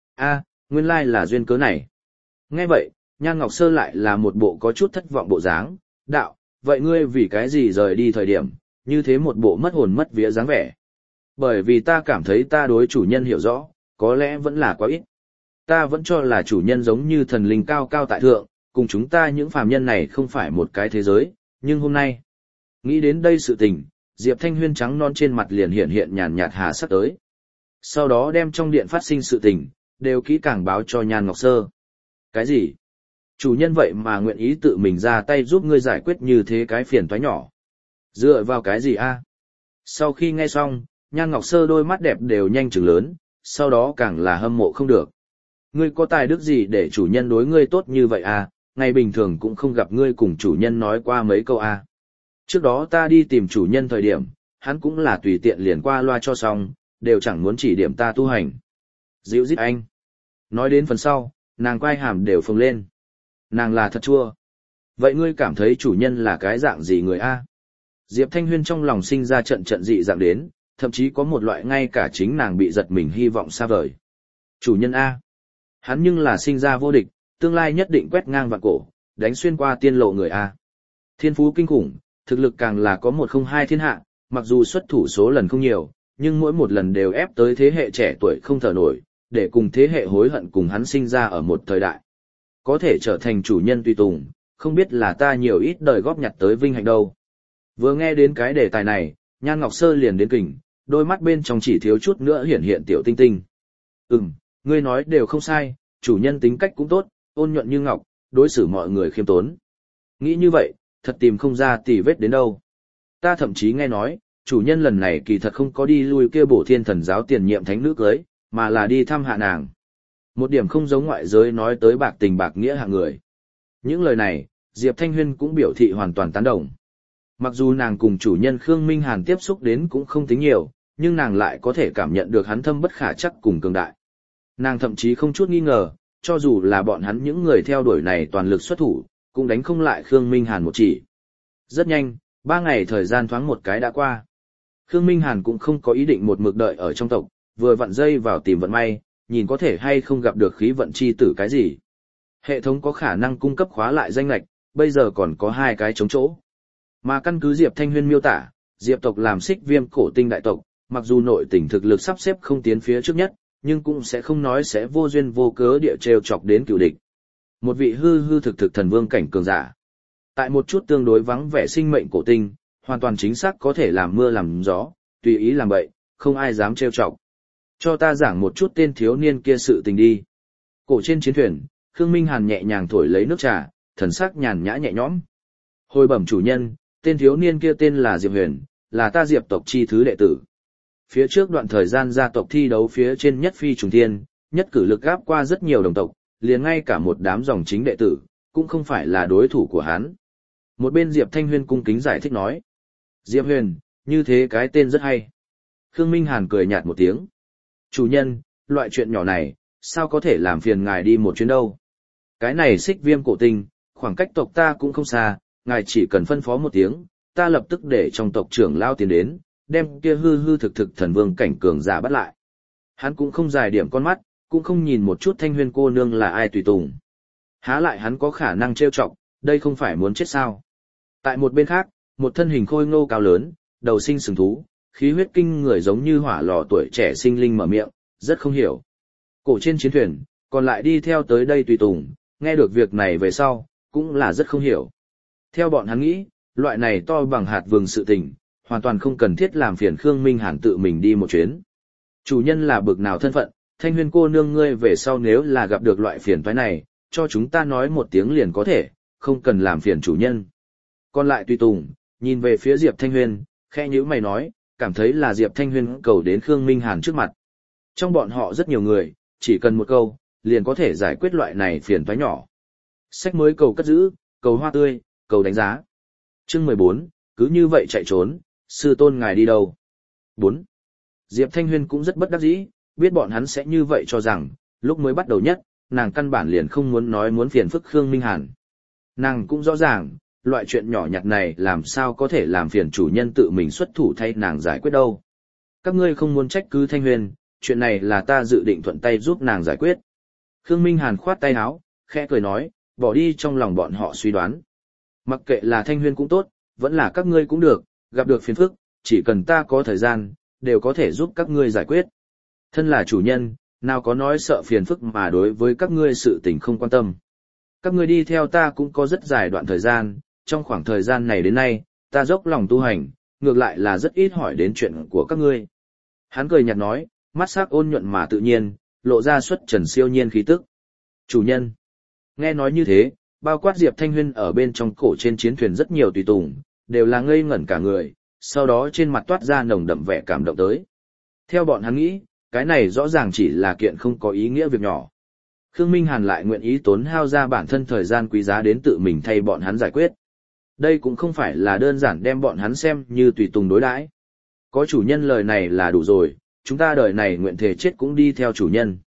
Nguyên lai là duyên cớ này. Nghe vậy, Nhan Ngọc Sơ lại là một bộ có chút thất vọng bộ dáng, đạo, vậy ngươi vì cái gì rời đi thời điểm, như thế một bộ mất hồn mất vía dáng vẻ. Bởi vì ta cảm thấy ta đối chủ nhân hiểu rõ, có lẽ vẫn là quá ít. Ta vẫn cho là chủ nhân giống như thần linh cao cao tại thượng, cùng chúng ta những phàm nhân này không phải một cái thế giới, nhưng hôm nay, nghĩ đến đây sự tình, Diệp Thanh Huyên trắng non trên mặt liền hiện hiện nhàn nhạt hà sắc tới. Sau đó đem trong điện phát sinh sự tình, đều kỹ càng báo cho Nhan Ngọc Sơ. Cái gì? Chủ nhân vậy mà nguyện ý tự mình ra tay giúp ngươi giải quyết như thế cái phiền toái nhỏ. Dựa vào cái gì a? Sau khi nghe xong, Nhan Ngọc Sơ đôi mắt đẹp đều nhanh chừng lớn, sau đó càng là hâm mộ không được. Ngươi có tài đức gì để chủ nhân đối ngươi tốt như vậy à, ngày bình thường cũng không gặp ngươi cùng chủ nhân nói qua mấy câu à. Trước đó ta đi tìm chủ nhân thời điểm, hắn cũng là tùy tiện liền qua loa cho xong, đều chẳng muốn chỉ điểm ta tu hành. Dịu dít anh. Nói đến phần sau, nàng quai hàm đều phồng lên. Nàng là thật chua. Vậy ngươi cảm thấy chủ nhân là cái dạng gì người a? Diệp Thanh Huyên trong lòng sinh ra trận trận dị dạng đến, thậm chí có một loại ngay cả chính nàng bị giật mình hy vọng xa vời. Chủ nhân A. Hắn nhưng là sinh ra vô địch, tương lai nhất định quét ngang vạn cổ, đánh xuyên qua tiên lộ người A. Thiên phú kinh khủng, thực lực càng là có 102 thiên hạ, mặc dù xuất thủ số lần không nhiều, nhưng mỗi một lần đều ép tới thế hệ trẻ tuổi không thở nổi, để cùng thế hệ hối hận cùng hắn sinh ra ở một thời đại. Có thể trở thành chủ nhân tùy tùng, không biết là ta nhiều ít đời góp nhặt tới vinh hạnh đâu. Vừa nghe đến cái đề tài này, Nhan Ngọc Sơ liền đến kình, đôi mắt bên trong chỉ thiếu chút nữa hiện hiện tiểu tinh tinh. Ngươi nói đều không sai, chủ nhân tính cách cũng tốt, ôn nhuận như ngọc, đối xử mọi người khiêm tốn. Nghĩ như vậy, thật tìm không ra tì vết đến đâu. Ta thậm chí nghe nói, chủ nhân lần này kỳ thật không có đi lui kia bổ thiên thần giáo tiền nhiệm thánh nữ cưới, mà là đi thăm hạ nàng. Một điểm không giống ngoại giới nói tới bạc tình bạc nghĩa hạng người. Những lời này, Diệp Thanh Huyên cũng biểu thị hoàn toàn tán đồng. Mặc dù nàng cùng chủ nhân Khương Minh Hàn tiếp xúc đến cũng không tính nhiều, nhưng nàng lại có thể cảm nhận được hắn thâm bất khả trắc cùng cường đại. Nàng thậm chí không chút nghi ngờ, cho dù là bọn hắn những người theo đuổi này toàn lực xuất thủ, cũng đánh không lại Khương Minh Hàn một chỉ. Rất nhanh, 3 ngày thời gian thoáng một cái đã qua. Khương Minh Hàn cũng không có ý định một mực đợi ở trong tộc, vừa vặn dây vào tìm vận may, nhìn có thể hay không gặp được khí vận chi tử cái gì. Hệ thống có khả năng cung cấp khóa lại danh lệch, bây giờ còn có 2 cái trống chỗ. Mà căn cứ Diệp Thanh Huyên miêu tả, Diệp tộc làm Xích Viêm cổ tinh đại tộc, mặc dù nội tình thực lực sắp xếp không tiến phía trước nhất, nhưng cũng sẽ không nói sẽ vô duyên vô cớ địa trêu chọc đến cựu địch. Một vị hư hư thực thực thần vương cảnh cường giả. Tại một chút tương đối vắng vẻ sinh mệnh cổ tinh, hoàn toàn chính xác có thể làm mưa làm gió, tùy ý làm bậy, không ai dám trêu chọc. Cho ta giảng một chút tên thiếu niên kia sự tình đi. Cổ trên chiến thuyền, Khương Minh Hàn nhẹ nhàng thổi lấy nước trà, thần sắc nhàn nhã nhẹ nhõm. Hồi bẩm chủ nhân, tên thiếu niên kia tên là Diệp Huyền, là ta Diệp tộc chi thứ đệ tử. Phía trước đoạn thời gian gia tộc thi đấu phía trên nhất phi trùng thiên, nhất cử lực gáp qua rất nhiều đồng tộc, liền ngay cả một đám dòng chính đệ tử, cũng không phải là đối thủ của hắn. Một bên Diệp Thanh Huyên cung kính giải thích nói. Diệp Huyền, như thế cái tên rất hay. Khương Minh Hàn cười nhạt một tiếng. Chủ nhân, loại chuyện nhỏ này, sao có thể làm phiền ngài đi một chuyến đâu. Cái này Xích Viêm cổ tinh, khoảng cách tộc ta cũng không xa, ngài chỉ cần phân phó một tiếng, ta lập tức để trong tộc trưởng lao tiến đến, đem kia hư hư thực thực thần vương cảnh cường giả bắt lại. Hắn cũng không dài điểm con mắt, cũng không nhìn một chút Thanh Huyên cô nương là ai tùy tùng. Há lại hắn có khả năng trêu chọc, đây không phải muốn chết sao. Tại một bên khác, một thân hình khôi ngô cao lớn, đầu sinh sừng thú, khí huyết kinh người giống như hỏa lò tuổi trẻ sinh linh mở miệng, rất không hiểu. Cổ trên chiến thuyền, còn lại đi theo tới đây tùy tùng, nghe được việc này về sau, cũng là rất không hiểu. Theo bọn hắn nghĩ, loại này to bằng hạt vừng sự tình, hoàn toàn không cần thiết làm phiền Khương Minh Hàn tự mình đi một chuyến. Chủ nhân là bực nào thân phận, Thanh Huyên cô nương ngươi về sau nếu là gặp được loại phiền toái này, cho chúng ta nói một tiếng liền có thể, không cần làm phiền chủ nhân. Còn lại tùy tùng, nhìn về phía Diệp Thanh Huyên, khẽ nhíu mày nói, cảm thấy là Diệp Thanh Huyên cầu đến Khương Minh Hàn trước mặt. Trong bọn họ rất nhiều người, chỉ cần một câu, liền có thể giải quyết loại này phiền toái nhỏ. Sách mới cầu cất giữ, cầu hoa tươi, cầu đánh giá. Chương 14, cứ như vậy chạy trốn, sư tôn ngài đi đâu? 4. Diệp Thanh Huyên cũng rất bất đắc dĩ, biết bọn hắn sẽ như vậy cho rằng, lúc mới bắt đầu nhất, nàng căn bản liền không muốn nói muốn phiền phức Khương Minh Hàn. Nàng cũng rõ ràng, loại chuyện nhỏ nhặt này làm sao có thể làm phiền chủ nhân tự mình xuất thủ thay nàng giải quyết đâu. Các ngươi không muốn trách cứ Thanh Huyên, chuyện này là ta dự định thuận tay giúp nàng giải quyết. Khương Minh Hàn khoát tay áo, khẽ cười nói, bỏ đi trong lòng bọn họ suy đoán. Mặc kệ là Thanh Huyên cũng tốt, vẫn là các ngươi cũng được, gặp được phiền phức, chỉ cần ta có thời gian, đều có thể giúp các ngươi giải quyết. Thân là chủ nhân, nào có nói sợ phiền phức mà đối với các ngươi sự tình không quan tâm. Các ngươi đi theo ta cũng có rất dài đoạn thời gian, trong khoảng thời gian này đến nay, ta dốc lòng tu hành, ngược lại là rất ít hỏi đến chuyện của các ngươi. Hắn cười nhạt nói, mắt sắc ôn nhuận mà tự nhiên, lộ ra xuất trần siêu nhiên khí tức. Chủ nhân. Nghe nói như thế, bao quát Diệp Thanh Huyên ở bên trong cổ trên chiến thuyền rất nhiều tùy tùng, đều là ngây ngẩn cả người, sau đó trên mặt toát ra nồng đậm vẻ cảm động tới. Theo bọn hắn nghĩ, cái này rõ ràng chỉ là kiện không có ý nghĩa việc nhỏ. Khương Minh Hàn lại nguyện ý tốn hao ra bản thân thời gian quý giá đến tự mình thay bọn hắn giải quyết. Đây cũng không phải là đơn giản đem bọn hắn xem như tùy tùng đối đãi. Có chủ nhân lời này là đủ rồi, chúng ta đời này nguyện thể chết cũng đi theo chủ nhân.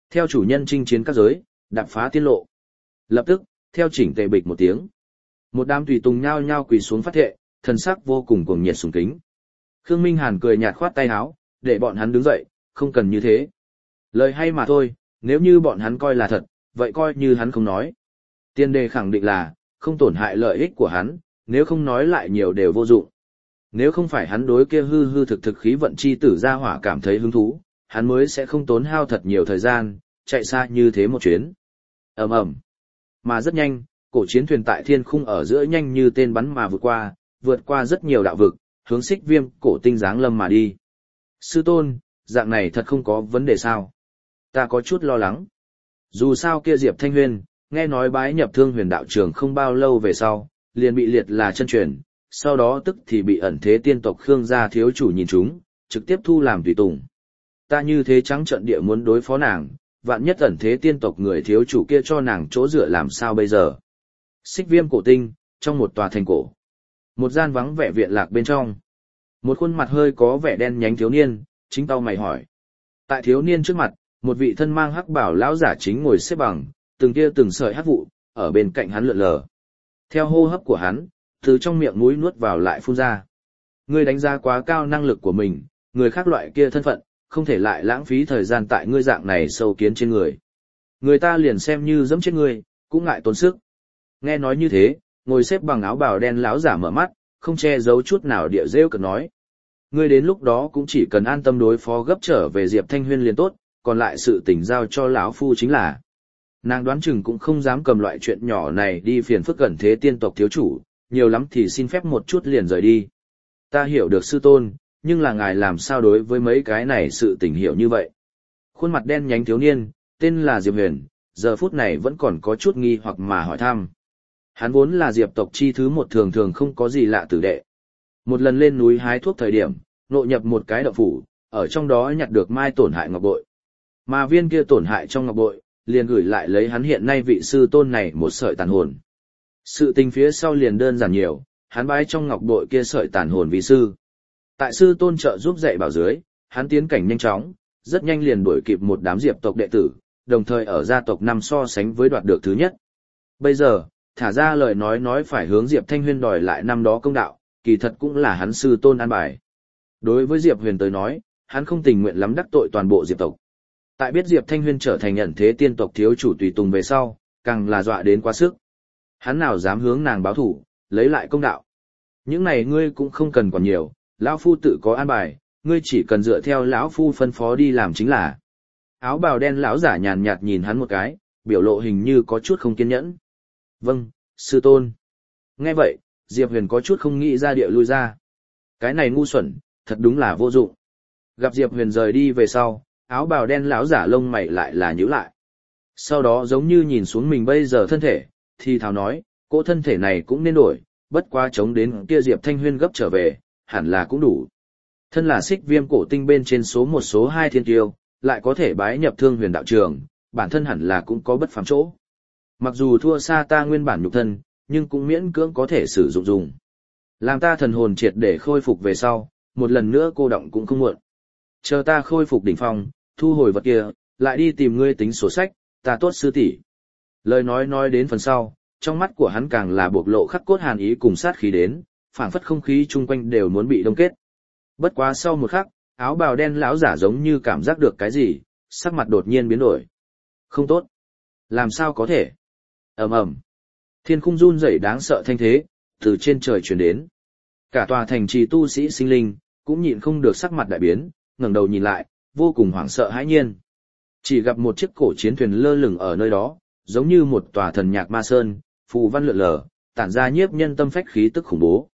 Theo chủ nhân chinh chiến các giới, đạp phá tiên lộ. Lập tức, theo chỉnh tề bịch một tiếng. Một đám tùy tùng nhao nhao quỳ xuống phát thệ, thần sắc vô cùng cuồng nhiệt sùng kính. Khương Minh Hàn cười nhạt khoát tay áo, để bọn hắn đứng dậy, không cần như thế. Lời hay mà thôi, nếu như bọn hắn coi là thật, vậy coi như hắn không nói. Tiên đề khẳng định là, không tổn hại lợi ích của hắn, nếu không nói lại nhiều đều vô dụng. Nếu không phải hắn đối kia hư hư thực thực khí vận chi tử gia hỏa cảm thấy hứng thú, hắn mới sẽ không tốn hao thật nhiều thời gian, chạy xa như thế một chuyến. Ầm ầm. Mà rất nhanh, cổ chiến thuyền tại thiên khung ở giữa nhanh như tên bắn mà vượt qua rất nhiều đạo vực, hướng Xích Viêm cổ tinh giáng lâm mà đi. Sư tôn, dạng này thật không có vấn đề sao? Ta có chút lo lắng. Dù sao kia Diệp Thanh Huyên, nghe nói bái nhập Thương Huyền đạo trường không bao lâu về sau, liền bị liệt là chân truyền, sau đó tức thì bị ẩn thế tiên tộc Khương gia thiếu chủ nhìn chúng, trực tiếp thu làm tùy tùng. Ta như thế trắng trợn địa muốn đối phó nàng, vạn nhất ẩn thế tiên tộc người thiếu chủ kia cho nàng chỗ dựa làm sao bây giờ? Xích Viêm cổ tinh, trong một tòa thành cổ. Một gian vắng vẻ viện lạc bên trong. Một khuôn mặt hơi có vẻ đen nhánh thiếu niên, chính tao mày hỏi. Tại thiếu niên trước mặt, một vị thân mang hắc bảo lão giả chính ngồi xếp bằng, từng tia từng sợi hắc vụ, ở bên cạnh hắn lượn lờ. Theo hô hấp của hắn, từ trong miệng mũi nuốt vào lại phun ra. Ngươi đánh giá quá cao năng lực của mình, người khác loại kia thân phận, không thể lại lãng phí thời gian tại ngươi dạng này sâu kiến trên người. Người ta liền xem như dẫm chết ngươi, cũng ngại tốn sức. Nghe nói như thế, ngồi xếp bằng áo bào đen lão giả mở mắt, không che giấu chút nào địa rêu cực nói. Ngươi đến lúc đó cũng chỉ cần an tâm đối phó gấp trở về Diệp Thanh Huyên liền tốt, còn lại sự tình giao cho lão phu chính là. Nàng đoán chừng cũng không dám cầm loại chuyện nhỏ này đi phiền phức gần thế tiên tộc thiếu chủ, nhiều lắm thì xin phép một chút liền rời đi. Ta hiểu được sư tôn, nhưng là ngài làm sao đối với mấy cái này sự tình hiểu như vậy. Khuôn mặt đen nhánh thiếu niên, tên là Diệp Huyền, giờ phút này vẫn còn có chút nghi hoặc mà hỏi thăm. Hắn vốn là Diệp tộc chi thứ một thường thường không có gì lạ tử đệ. Một lần lên núi hái thuốc thời điểm, ngộ nhập một cái động phủ, ở trong đó nhặt được mai tổn hại ngọc bội. Mà viên kia tổn hại trong ngọc bội, liền gửi lại lấy hắn hiện nay vị sư tôn này một sợi tàn hồn. Sự tình phía sau liền đơn giản nhiều, hắn bái trong ngọc bội kia sợi tàn hồn vị sư. Tại sư tôn trợ giúp dạy bảo dưới, hắn tiến cảnh nhanh chóng, rất nhanh liền đuổi kịp một đám Diệp tộc đệ tử, đồng thời ở gia tộc năm so sánh với đoạt được thứ nhất. Bây giờ, thả ra lời nói phải hướng Diệp Thanh Huyên đòi lại năm đó công đạo, kỳ thật cũng là hắn sư tôn an bài. Đối với Diệp Huyền tới nói, hắn không tình nguyện lắm đắc tội toàn bộ Diệp tộc. Tại biết Diệp Thanh Huyên trở thành ẩn thế tiên tộc thiếu chủ tùy tùng về sau, càng là dọa đến quá sức. Hắn nào dám hướng nàng báo thủ, lấy lại công đạo. Những này ngươi cũng không cần quản nhiều, lão phu tự có an bài, ngươi chỉ cần dựa theo lão phu phân phó đi làm chính là. Áo bào đen lão giả nhàn nhạt nhìn hắn một cái, biểu lộ hình như có chút không kiên nhẫn. Vâng, sư tôn. Nghe vậy, Diệp Huyền có chút không nghĩ ra địa lui ra. Cái này ngu xuẩn, thật đúng là vô dụng. Gặp Diệp Huyền rời đi về sau, áo bào đen lão giả lông mày lại là nhíu lại. Sau đó giống như nhìn xuống mình bây giờ thân thể, thì thào nói, cỗ thân thể này cũng nên đổi, bất quá chống đến kia Diệp Thanh Huyên gấp trở về, hẳn là cũng đủ. Thân là Xích Viêm cổ tinh bên trên số một số hai thiên tiêu, lại có thể bái nhập Thương Huyền đạo trường, bản thân hẳn là cũng có bất phàm chỗ. Mặc dù thua xa ta nguyên bản nhục thân, nhưng cũng miễn cưỡng có thể sử dụng dùng. Làm ta thần hồn triệt để khôi phục về sau, một lần nữa cô động cũng không muộn. Chờ ta khôi phục đỉnh phong, thu hồi vật kia, lại đi tìm ngươi tính sổ sách, ta tốt sư tỷ. Lời nói đến phần sau, trong mắt của hắn càng là bộc lộ khắc cốt hàn ý cùng sát khí đến, phảng phất không khí chung quanh đều muốn bị đông kết. Bất quá sau một khắc, áo bào đen lão giả giống như cảm giác được cái gì, sắc mặt đột nhiên biến đổi. Không tốt. Làm sao có thể? Ầm ầm. Thiên khung run rẩy đáng sợ thanh thế, từ trên trời truyền đến. Cả tòa thành trì tu sĩ sinh linh, cũng nhịn không được sắc mặt đại biến, ngẩng đầu nhìn lại, vô cùng hoảng sợ hãi nhiên. Chỉ gặp một chiếc cổ chiến thuyền lơ lửng ở nơi đó, giống như một tòa thần nhạc ma sơn, phù văn lượn lờ, tản ra nhiếp nhân tâm phách khí tức khủng bố.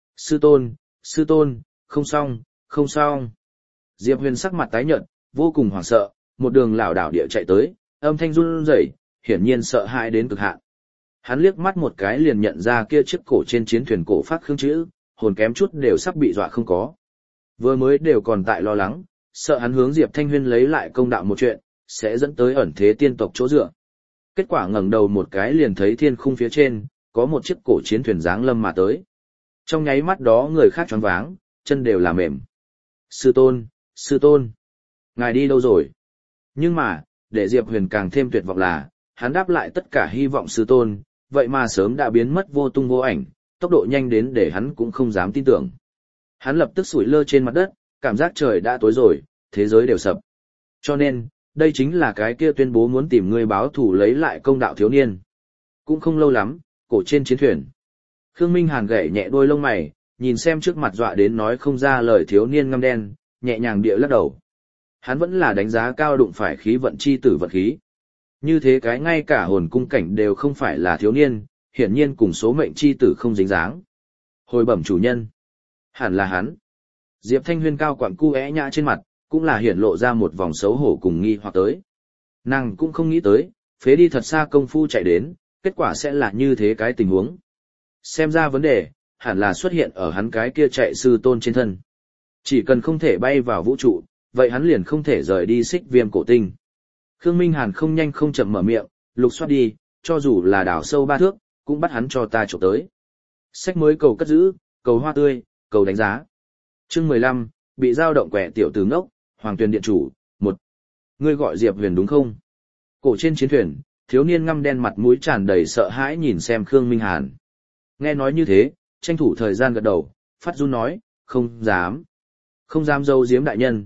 Sư tôn, không xong, không xong. Diệp Huyền sắc mặt tái nhợt, vô cùng hoảng sợ, một đường lảo đảo địa chạy tới, âm thanh run rẩy, hiển nhiên sợ hãi đến cực hạn. Hắn liếc mắt một cái liền nhận ra kia chiếc cổ trên chiến thuyền cổ phát khương chữ, hồn kém chút đều sắp bị dọa không có. Vừa mới đều còn tại lo lắng, sợ hắn hướng Diệp Thanh Huyên lấy lại công đạo một chuyện, sẽ dẫn tới ẩn thế tiên tộc chỗ dựa. Kết quả ngẩng đầu một cái liền thấy thiên khung phía trên, có một chiếc cổ chiến thuyền giáng lâm mà tới. Trong nháy mắt đó người khác choáng váng, chân đều là mềm. Sư tôn, ngài đi đâu rồi? Nhưng mà, để Diệp Huyền càng thêm tuyệt vọng là, hắn đáp lại tất cả hy vọng sư tôn, vậy mà sớm đã biến mất vô tung vô ảnh, tốc độ nhanh đến để hắn cũng không dám tin tưởng. Hắn lập tức sủi lơ trên mặt đất, cảm giác trời đã tối rồi, thế giới đều sập. Cho nên, đây chính là cái kia tuyên bố muốn tìm ngươi báo thù lấy lại công đạo thiếu niên. Cũng không lâu lắm, cổ trên chiến thuyền. Khương Minh Hàn gảy nhẹ đôi lông mày, nhìn xem trước mặt dọa đến nói không ra lời thiếu niên ngăm đen, nhẹ nhàng địa lắc đầu. Hắn vẫn là đánh giá cao đụng phải khí vận chi tử vận khí. Như thế cái ngay cả hồn cung cảnh đều không phải là thiếu niên, hiển nhiên cùng số mệnh chi tử không dính dáng. Hồi bẩm chủ nhân. Hẳn là hắn. Diệp Thanh Huyên cao quặng cu é nhã trên mặt, cũng là hiển lộ ra một vòng xấu hổ cùng nghi hoặc tới. Nàng cũng không nghĩ tới, phế đi thật xa công phu chạy đến, kết quả sẽ là như thế cái tình huống. Xem ra vấn đề, hẳn là xuất hiện ở hắn cái kia chạy sư tôn trên thân. Chỉ cần không thể bay vào vũ trụ, vậy hắn liền không thể rời đi xích viêm cổ tinh. Khương Minh Hàn không nhanh không chậm mở miệng, lục soát đi, cho dù là đào sâu 3 thước, cũng bắt hắn cho ta chụp tới. Sách mới cầu cất giữ, cầu hoa tươi, cầu đánh giá. Chương 15, bị dao động quẻ tiểu tử ngốc, Hoàng Tuyền điện chủ, 1. Ngươi gọi Diệp Huyền đúng không? Cổ trên chiến thuyền, thiếu niên ngăm đen mặt mũi tràn đầy sợ hãi nhìn xem Khương Minh Hàn. Nghe nói như thế, tranh thủ thời gian gật đầu, phát run nói, không dám. Không dám giấu giếm đại nhân,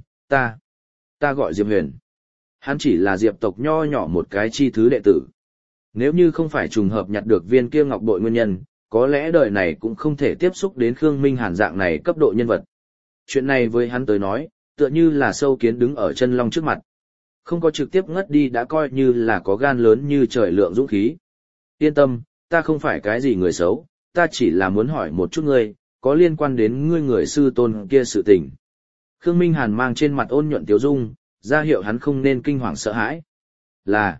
ta gọi Diệp Huyền. Hắn chỉ là Diệp tộc nho nhỏ một cái chi thứ đệ tử. Nếu như không phải trùng hợp nhặt được viên kia ngọc bội nguyên nhân, có lẽ đời này cũng không thể tiếp xúc đến Khương Minh Hàn dạng này cấp độ nhân vật. Chuyện này với hắn tới nói, tựa như là sâu kiến đứng ở chân long trước mặt. Không có trực tiếp ngất đi đã coi như là có gan lớn như trời lượng dũng khí. Yên tâm, ta không phải cái gì người xấu, ta chỉ là muốn hỏi một chút ngươi, có liên quan đến ngươi người sư tôn kia sự tình. Khương Minh Hàn mang trên mặt ôn nhuận tiếu dung, ra hiệu hắn không nên kinh hoàng sợ hãi. Là.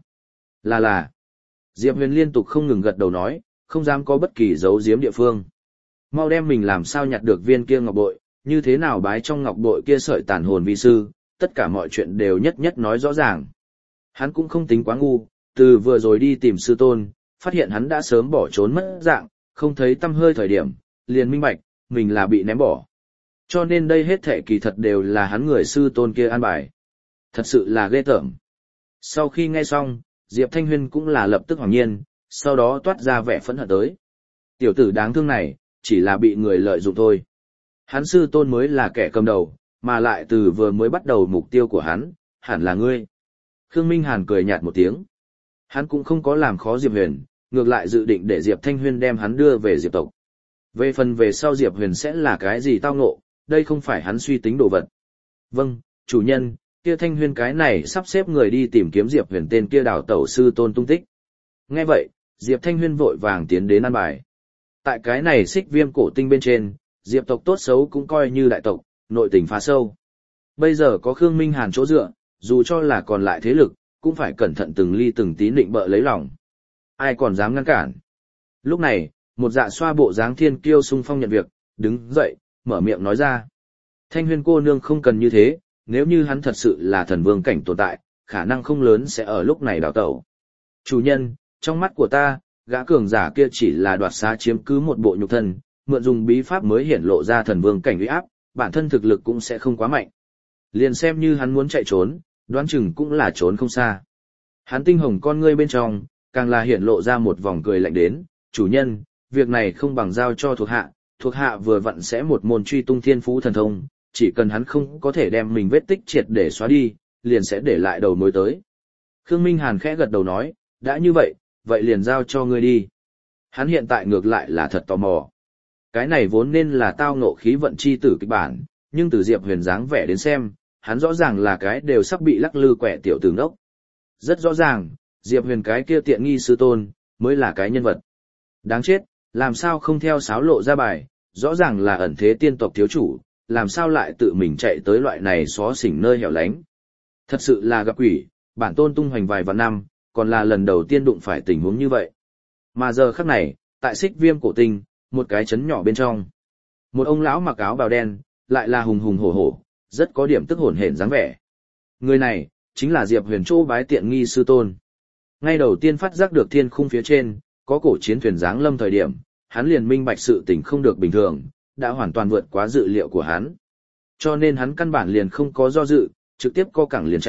Diệp Huyền liên tục không ngừng gật đầu nói, không dám có bất kỳ giấu giếm địa phương. Mau đem mình làm sao nhặt được viên kia ngọc bội, như thế nào bái trong ngọc bội kia sợi tàn hồn vi sư, tất cả mọi chuyện đều nhất nhất nói rõ ràng. Hắn cũng không tính quá ngu, từ vừa rồi đi tìm sư tôn, phát hiện hắn đã sớm bỏ trốn mất dạng, không thấy tăm hơi thời điểm, liền minh bạch, mình là bị ném bỏ. Cho nên đây hết thảy kỳ thật đều là hắn người sư tôn kia an bài. Thật sự là ghê tởm. Sau khi nghe xong, Diệp Thanh Huyên cũng là lập tức hoàng nhiên, sau đó toát ra vẻ phẫn hận tới. Tiểu tử đáng thương này, chỉ là bị người lợi dụng thôi. Hắn sư tôn mới là kẻ cầm đầu, mà lại từ vừa mới bắt đầu mục tiêu của hắn, hẳn là ngươi. Khương Minh Hàn cười nhạt một tiếng. Hắn cũng không có làm khó Diệp Huyền, ngược lại dự định để Diệp Thanh Huyên đem hắn đưa về Diệp tộc. Về phần về sau Diệp Huyền sẽ là cái gì tao ngộ, đây không phải hắn suy tính đồ vật. Vâng, chủ nhân, kia Thanh Huyên cái này sắp xếp người đi tìm kiếm Diệp Huyền tên kia đào tẩu sư tôn tung tích. Nghe vậy, Diệp Thanh Huyên vội vàng tiến đến an bài. Tại cái này xích viêm cổ tinh bên trên, Diệp tộc tốt xấu cũng coi như đại tộc, nội tình phá sâu. Bây giờ có Khương Minh Hàn chỗ dựa, dù cho là còn lại thế lực, cũng phải cẩn thận từng ly từng tí định bợ lấy lòng. Ai còn dám ngăn cản. Lúc này, một dạ xoa bộ dáng thiên kiêu sung phong nhận việc, đứng dậy, mở miệng nói ra. Thanh Huyên cô nương không cần như thế, nếu như hắn thật sự là thần vương cảnh tồn tại, khả năng không lớn sẽ ở lúc này đào tẩu. Chủ nhân, trong mắt của ta, gã cường giả kia chỉ là đoạt xá chiếm cứ một bộ nhục thân, mượn dùng bí pháp mới hiển lộ ra thần vương cảnh uy áp, bản thân thực lực cũng sẽ không quá mạnh. Liền xem như hắn muốn chạy trốn, đoán chừng cũng là trốn không xa. Hắn tinh hồng con ngươi bên trong, càng là hiển lộ ra một vòng cười lạnh đến, chủ nhân, việc này không bằng giao cho thuộc hạ vừa vặn sẽ một môn truy tung thiên phú thần thông, chỉ cần hắn không có thể đem mình vết tích triệt để xóa đi, liền sẽ để lại đầu mối tới. Khương Minh Hàn khẽ gật đầu nói, đã như vậy, vậy liền giao cho ngươi đi. Hắn hiện tại ngược lại là thật tò mò. Cái này vốn nên là tao ngộ khí vận chi tử kịch bản, nhưng từ Diệp Huyền dáng vẻ đến xem, hắn rõ ràng là cái đều sắp bị lắc lư quẻ tiểu tử ngốc. Rất rõ ràng, Diệp Huyền cái kia tiện nghi sư tôn, mới là cái nhân vật. Đáng chết, làm sao không theo sáo lộ ra bài, rõ ràng là ẩn thế tiên tộc thiếu chủ, làm sao lại tự mình chạy tới loại này xó xỉnh nơi hẻo lánh. Thật sự là gặp quỷ, bản tôn tung hoành vài vạn năm, còn là lần đầu tiên đụng phải tình huống như vậy. Mà giờ khắc này, tại xích viêm cổ tinh, một cái trấn nhỏ bên trong. Một ông lão mặc áo bào đen, lại là hùng hùng hổ hổ, rất có điểm tức hổn hển dáng vẻ. Người này, chính là Diệp Huyền chỗ bái tiện nghi sư tôn. Ngay đầu tiên phát giác được thiên khung phía trên, có cổ chiến thuyền giáng lâm thời điểm, hắn liền minh bạch sự tình không được bình thường, đã hoàn toàn vượt quá dự liệu của hắn. Cho nên hắn căn bản liền không có do dự, trực tiếp co cẳng liền chạy,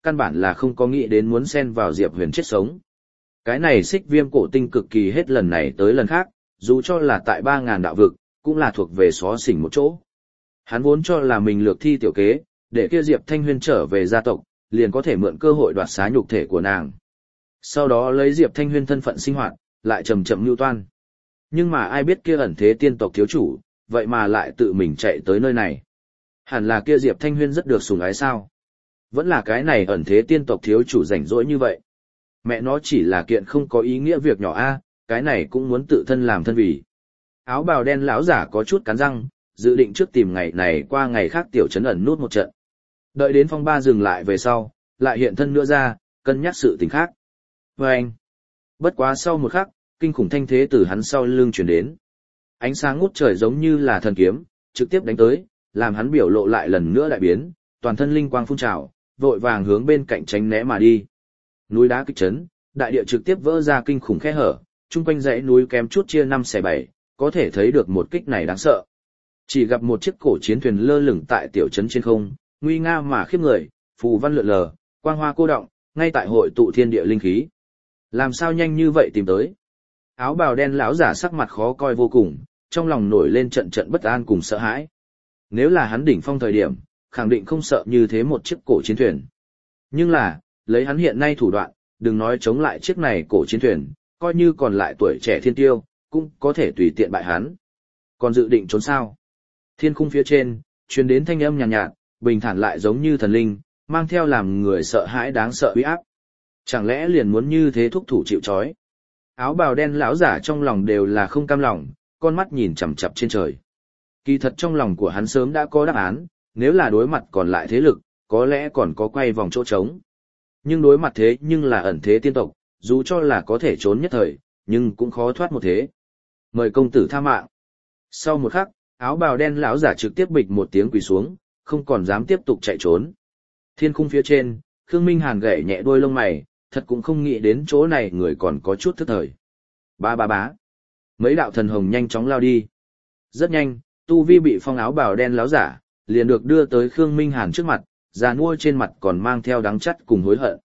căn bản là không có nghĩ đến muốn xen vào Diệp Huyền chết sống. Cái này Xích Viêm cổ tinh cực kỳ hết lần này tới lần khác, dù cho là tại 3.000 đạo vực, cũng là thuộc về xó xỉnh một chỗ. Hắn vốn cho là mình lược thi tiểu kế, để kia Diệp Thanh Huyên trở về gia tộc, liền có thể mượn cơ hội đoạt xá nhục thể của nàng. Sau đó lấy Diệp Thanh Huyên thân phận sinh hoạt, lại chậm chậm mưu toan. Nhưng mà ai biết kia ẩn thế tiên tộc thiếu chủ, vậy mà lại tự mình chạy tới nơi này. Hẳn là kia Diệp Thanh Huyên rất được sủng ái sao? Vẫn là cái này ẩn thế tiên tộc thiếu chủ rảnh rỗi như vậy. Mẹ nó chỉ là kiện không có ý nghĩa việc nhỏ a, cái này cũng muốn tự thân làm thân vì. Áo bào đen lão giả có chút cắn răng, dự định trước tìm ngày này qua ngày khác tiểu trấn ẩn nút một trận. Đợi đến phong ba dừng lại về sau, lại hiện thân nữa ra, cân nhắc sự tình khác. Và anh, bất quá sau một khắc, kinh khủng thanh thế từ hắn sau lưng chuyển đến. Ánh sáng ngút trời giống như là thần kiếm, trực tiếp đánh tới, làm hắn biểu lộ lại lần nữa đại biến, toàn thân linh quang phun trào, vội vàng hướng bên cạnh tránh né mà đi. Núi đá kích chấn, đại địa trực tiếp vỡ ra kinh khủng khe hở, chung quanh dãy núi kém chút chia 5/7, có thể thấy được một kích này đáng sợ. Chỉ gặp một chiếc cổ chiến thuyền lơ lửng tại tiểu trấn trên không, nguy nga mà khiếp người, phù văn lượn lờ, quang hoa cô động, ngay tại hội tụ thiên địa linh khí. Làm sao nhanh như vậy tìm tới? Áo bào đen lão giả sắc mặt khó coi vô cùng, trong lòng nổi lên trận trận bất an cùng sợ hãi. Nếu là hắn đỉnh phong thời điểm, khẳng định không sợ như thế một chiếc cổ chiến thuyền. Nhưng là, lấy hắn hiện nay thủ đoạn, đừng nói chống lại chiếc này cổ chiến thuyền, coi như còn lại tuổi trẻ thiên tiêu, cũng có thể tùy tiện bại hắn. Còn dự định trốn sao? Thiên khung phía trên, truyền đến thanh âm nhàn nhạt, bình thản lại giống như thần linh, mang theo làm người sợ hãi đáng sợ uy áp. Chẳng lẽ liền muốn như thế thúc thủ chịu trói? Áo bào đen lão giả trong lòng đều là không cam lòng, con mắt nhìn chằm chằm trên trời. Kỳ thật trong lòng của hắn sớm đã có đáp án, nếu là đối mặt còn lại thế lực, có lẽ còn có quay vòng chỗ trống. Nhưng đối mặt thế nhưng là ẩn thế tiên tộc, dù cho là có thể trốn nhất thời, nhưng cũng khó thoát một thế. Mời công tử tha mạng. Sau một khắc, áo bào đen lão giả trực tiếp bịch một tiếng quỳ xuống, không còn dám tiếp tục chạy trốn. Thiên khung phía trên, Khương Minh Hàn gảy nhẹ đôi lông mày, thật cũng không nghĩ đến chỗ này người còn có chút thức thời. Ba ba bá. Mấy đạo thần hồng nhanh chóng lao đi. Rất nhanh, tu vi bị phong áo bào đen lão giả, liền được đưa tới Khương Minh Hàn trước mặt, già nua trên mặt còn mang theo đắng chắt cùng hối hận.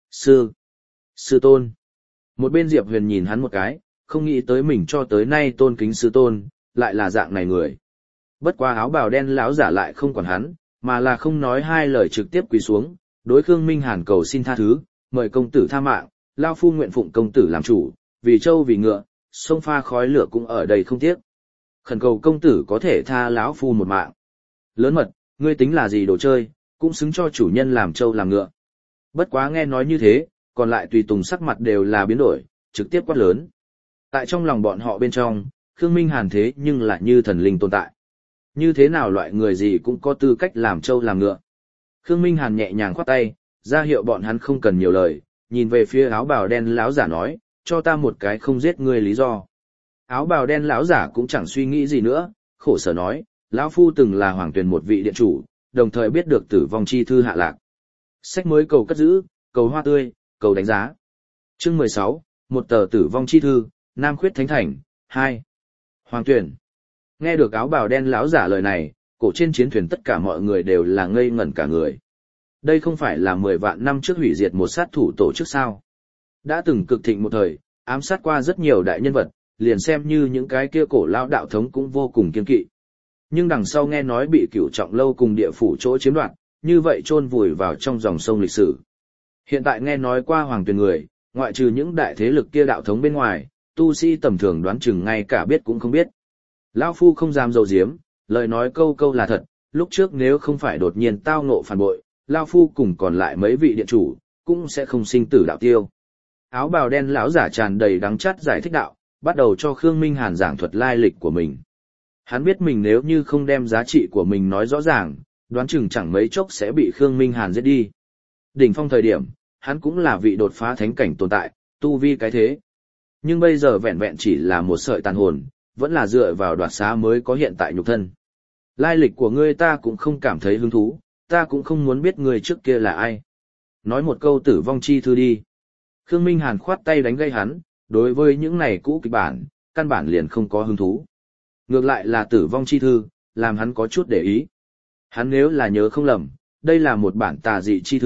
Sư tôn. Một bên Diệp Huyền nhìn hắn một cái, không nghĩ tới mình cho tới nay tôn kính sư tôn, lại là dạng này người. Bất qua áo bào đen lão giả lại không quản hắn, mà là không nói hai lời trực tiếp quỳ xuống, đối Khương Minh Hàn cầu xin tha thứ, mời công tử tha mạng, lao phu nguyện phụng công tử làm chủ, vì trâu vì ngựa, sông pha khói lửa cũng ở đây không tiếc. Khẩn cầu công tử có thể tha lão phu một mạng. Lớn mật, ngươi tính là gì đồ chơi, cũng xứng cho chủ nhân làm trâu làm ngựa. Bất quá nghe nói như thế, còn lại tùy tùng sắc mặt đều là biến đổi, trực tiếp quát lớn. Tại trong lòng bọn họ bên trong, Khương Minh Hàn thế nhưng lại như thần linh tồn tại. Như thế nào loại người gì cũng có tư cách làm trâu làm ngựa. Khương Minh Hàn nhẹ nhàng khoát tay, ra hiệu bọn hắn không cần nhiều lời, nhìn về phía áo bào đen lão giả nói, cho ta một cái không giết ngươi lý do. Áo bào đen lão giả cũng chẳng suy nghĩ gì nữa, khổ sở nói, lão phu từng là hoàng tuyển một vị điện chủ, đồng thời biết được tử vong chi thư hạ lạc. Sách mới cầu cất giữ, cầu hoa tươi, cầu đánh giá. Chương 16, một tờ tử vong chi thư, Nam Khuyết Thánh Thành, 2. Hoàng tuyển. Nghe được áo bào đen lão giả lời này, cổ trên chiến thuyền tất cả mọi người đều là ngây ngẩn cả người. Đây không phải là 10 vạn năm trước hủy diệt một sát thủ tổ chức sao? Đã từng cực thịnh một thời, ám sát qua rất nhiều đại nhân vật, liền xem như những cái kia cổ lão đạo thống cũng vô cùng kiên kỵ. Nhưng đằng sau nghe nói bị Cửu Trọng lâu cùng địa phủ chỗ chiếm đoạt, như vậy chôn vùi vào trong dòng sông lịch sử. Hiện tại nghe nói qua hoàng tuyển người, ngoại trừ những đại thế lực kia đạo thống bên ngoài, tu sĩ tầm thường đoán chừng ngay cả biết cũng không biết. Lão phu không dám dầu diếm, lời nói câu câu là thật, lúc trước nếu không phải đột nhiên tao ngộ phản bội, lão phu cùng còn lại mấy vị điện chủ, cũng sẽ không sinh tử đạo tiêu. Áo bào đen lão giả tràn đầy đắng chát giải thích đạo, bắt đầu cho Khương Minh Hàn giảng thuật lai lịch của mình. Hắn biết mình nếu như không đem giá trị của mình nói rõ ràng, đoán chừng chẳng mấy chốc sẽ bị Khương Minh Hàn giết đi. Đỉnh phong thời điểm, hắn cũng là vị đột phá thánh cảnh tồn tại, tu vi cái thế. Nhưng bây giờ vẹn vẹn chỉ là một sợi tàn hồn, vẫn là dựa vào đoạt xá mới có hiện tại nhục thân. Lai lịch của ngươi ta cũng không cảm thấy hứng thú, ta cũng không muốn biết ngươi trước kia là ai. Nói một câu tử vong chi thư đi. Khương Minh Hàn khoát tay đánh gây hắn, đối với những này cũ kịch bản, căn bản liền không có hứng thú. Ngược lại là tử vong chi thư, làm hắn có chút để ý. Hắn nếu là nhớ không lầm, đây là một bản tà dị chi thư,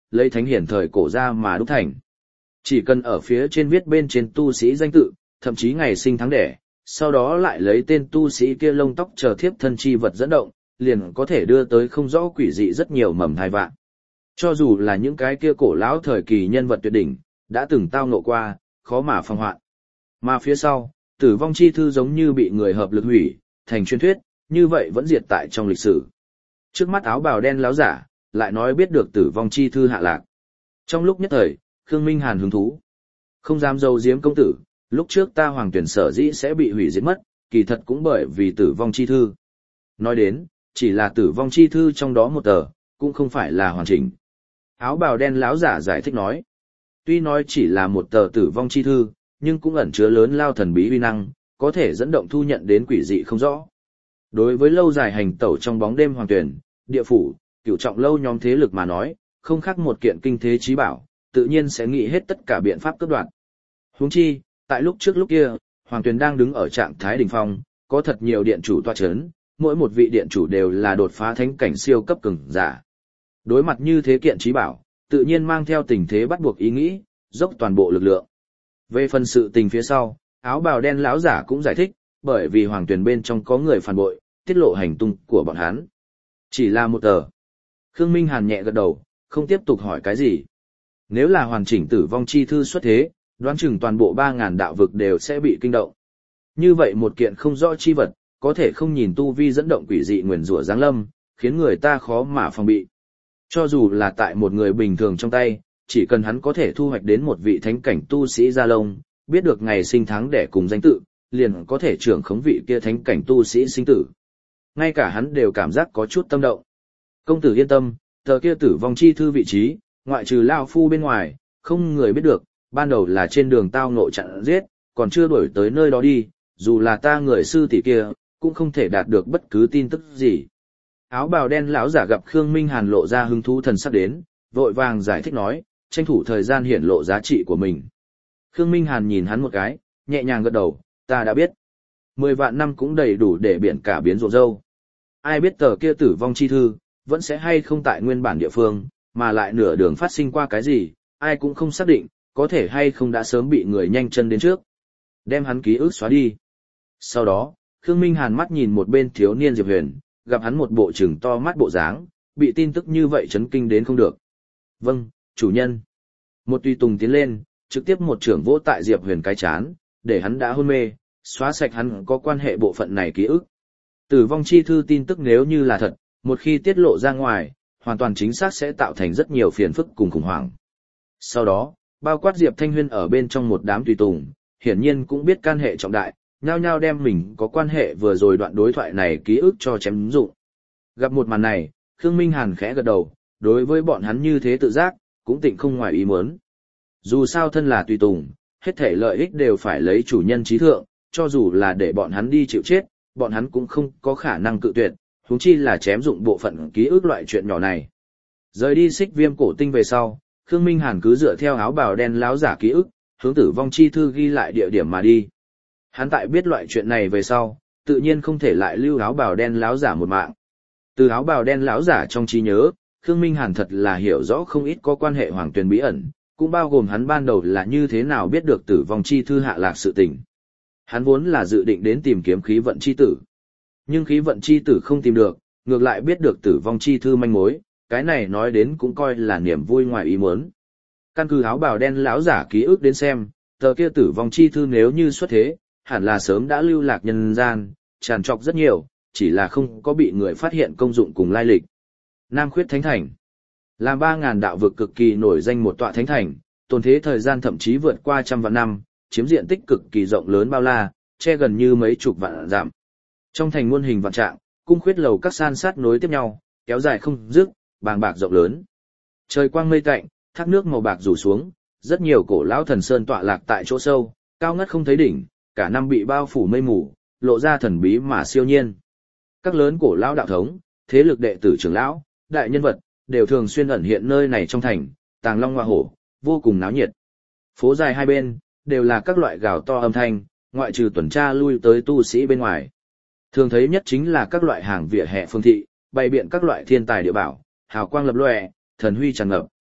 lấy thánh hiển thời cổ ra mà đúc thành. Chỉ cần ở phía trên viết bên trên tu sĩ danh tự, thậm chí ngày sinh tháng đẻ, sau đó lại lấy tên tu sĩ kia lông tóc chờ thiếp thân chi vật dẫn động, liền có thể đưa tới không rõ quỷ dị rất nhiều mầm thai vạn. Cho dù là những cái kia cổ lão thời kỳ nhân vật tuyệt đỉnh, đã từng tao ngộ qua, khó mà phong hoạn. Mà phía sau, tử vong chi thư giống như bị người hợp lực hủy, thành truyền thuyết, như vậy vẫn diệt tại trong lịch sử. Trước mắt áo bào đen láo giả, lại nói biết được tử vong chi thư hạ lạc. Trong lúc nhất thời, Khương Minh Hàn hứng thú. Không dám dâu diếm công tử, lúc trước ta hoàng tuyển sở dĩ sẽ bị hủy diệt mất, kỳ thật cũng bởi vì tử vong chi thư. Nói đến, chỉ là tử vong chi thư trong đó một tờ, cũng không phải là hoàn chỉnh. Áo bào đen láo giả giải thích nói. Tuy nói chỉ là một tờ tử vong chi thư, nhưng cũng ẩn chứa lớn lao thần bí uy năng, có thể dẫn động thu nhận đến quỷ dị không rõ. Đối với lâu dài hành tẩu trong bóng đêm hoàng tuyển, địa phủ, cửu trọng lâu nhóm thế lực mà nói, không khác một kiện kinh thế chí bảo, tự nhiên sẽ nghĩ hết tất cả biện pháp cướp đoạt. Huống chi, tại lúc trước lúc kia, hoàng tuyển đang đứng ở trạng thái đỉnh phong, có thật nhiều điện chủ tọa chấn, mỗi một vị điện chủ đều là đột phá thánh cảnh siêu cấp cường giả. Đối mặt như thế kiện chí bảo, tự nhiên mang theo tình thế bắt buộc ý nghĩ, dốc toàn bộ lực lượng. Về phần sự tình phía sau, áo bào đen lão giả cũng giải thích, bởi vì hoàng tuyển bên trong có người phản bội, tiết lộ hành tung của bọn hắn. Chỉ là một tờ. Khương Minh Hàn nhẹ gật đầu, không tiếp tục hỏi cái gì. Nếu là hoàn chỉnh tử vong chi thư xuất thế, đoán chừng toàn bộ 3.000 đạo vực đều sẽ bị kinh động. Như vậy một kiện không rõ chi vật, có thể không nhìn tu vi dẫn động quỷ dị nguyền rủa giáng lâm, khiến người ta khó mà phòng bị. Cho dù là tại một người bình thường trong tay, chỉ cần hắn có thể thu hoạch đến một vị thánh cảnh tu sĩ gia lông, biết được ngày sinh tháng đẻ cùng danh tự, liền có thể trưởng khống vị kia thánh cảnh tu sĩ sinh tử. Ngay cả hắn đều cảm giác có chút tâm động. Công tử yên tâm, tờ kia tử vong chi thư vị trí, ngoại trừ Lao Phu bên ngoài, không người biết được, ban đầu là trên đường tao ngộ chặn giết, còn chưa đuổi tới nơi đó đi, dù là ta người sư tỷ kia, cũng không thể đạt được bất cứ tin tức gì. Áo bào đen lão giả gặp Khương Minh Hàn lộ ra hứng thú thần sắc đến, vội vàng giải thích nói, tranh thủ thời gian hiển lộ giá trị của mình. Khương Minh Hàn nhìn hắn một cái, nhẹ nhàng gật đầu, ta đã biết. 10 vạn năm cũng đầy đủ để biển cả biến ruộng dâu. Ai biết tờ kia tử vong chi thư, vẫn sẽ hay không tại nguyên bản địa phương, mà lại nửa đường phát sinh qua cái gì, ai cũng không xác định, có thể hay không đã sớm bị người nhanh chân đến trước. Đem hắn ký ức xóa đi. Sau đó, Khương Minh Hàn mắt nhìn một bên thiếu niên Diệp Huyền, gặp hắn một bộ trừng to mắt bộ dáng, bị tin tức như vậy chấn kinh đến không được. Vâng, chủ nhân. Một tùy tùng tiến lên, trực tiếp một trưởng vỗ tại Diệp Huyền cái chán, để hắn đã hôn mê, xóa sạch hắn có quan hệ bộ phận này ký ức. Tử vong chi thư tin tức nếu như là thật, một khi tiết lộ ra ngoài, hoàn toàn chính xác sẽ tạo thành rất nhiều phiền phức cùng khủng hoảng. Sau đó, bao quát Diệp Thanh Huyên ở bên trong một đám tùy tùng, hiển nhiên cũng biết can hệ trọng đại, nhao nhao đem mình có quan hệ vừa rồi đoạn đối thoại này ký ức cho chém dụng. Gặp một màn này, Khương Minh Hàn khẽ gật đầu, đối với bọn hắn như thế tự giác, cũng tịnh không ngoài ý muốn. Dù sao thân là tùy tùng, hết thể lợi ích đều phải lấy chủ nhân trí thượng, cho dù là để bọn hắn đi chịu chết, bọn hắn cũng không có khả năng cự tuyệt, huống chi là chém dụng bộ phận ký ức loại chuyện nhỏ này. Rời đi Xích Viêm cổ tinh về sau, Khương Minh Hàn cứ dựa theo áo bào đen láo giả ký ức, hướng tử vong chi thư ghi lại địa điểm mà đi. Hắn tại biết loại chuyện này về sau, tự nhiên không thể lại lưu áo bào đen láo giả một mạng. Từ áo bào đen láo giả trong trí nhớ, Khương Minh Hàn thật là hiểu rõ không ít có quan hệ hoàng tuyền bí ẩn, cũng bao gồm hắn ban đầu là như thế nào biết được tử vong chi thư hạ lạc sự tình. Hắn vốn là dự định đến tìm kiếm khí vận chi tử. Nhưng khí vận chi tử không tìm được, ngược lại biết được tử vong chi thư manh mối, cái này nói đến cũng coi là niềm vui ngoài ý muốn. Căn cứ áo bào đen lão giả ký ức đến xem, tờ kia tử vong chi thư nếu như xuất thế, hẳn là sớm đã lưu lạc nhân gian, tràn trọc rất nhiều, chỉ là không có bị người phát hiện công dụng cùng lai lịch. Nam Khuyết Thánh Thành làm 3.000 đạo vực cực kỳ nổi danh một tọa thánh thành, tồn thế thời gian thậm chí vượt qua trăm vạn năm, chiếm diện tích cực kỳ rộng lớn bao la, che gần như mấy chục vạn dặm. Trong thành muôn hình vạn trạng, cung khuyết lầu các san sát nối tiếp nhau, kéo dài không dứt, bàng bạc rộng lớn. Trời quang mây tạnh, thác nước màu bạc rủ xuống, rất nhiều cổ lão thần sơn tọa lạc tại chỗ sâu, cao ngất không thấy đỉnh, cả năm bị bao phủ mây mù, lộ ra thần bí mà siêu nhiên. Các lớn cổ lão đạo thống, thế lực đệ tử trưởng lão, đại nhân vật, đều thường xuyên ẩn hiện nơi này trong thành, tàng long hoa hổ, vô cùng náo nhiệt. Phố dài hai bên, đều là các loại gào to âm thanh, ngoại trừ tuần tra lui tới tu sĩ bên ngoài. Thường thấy nhất chính là các loại hàng vỉa hè phương thị, bày biện các loại thiên tài địa bảo, hào quang lập lòe, thần huy tràn ngập.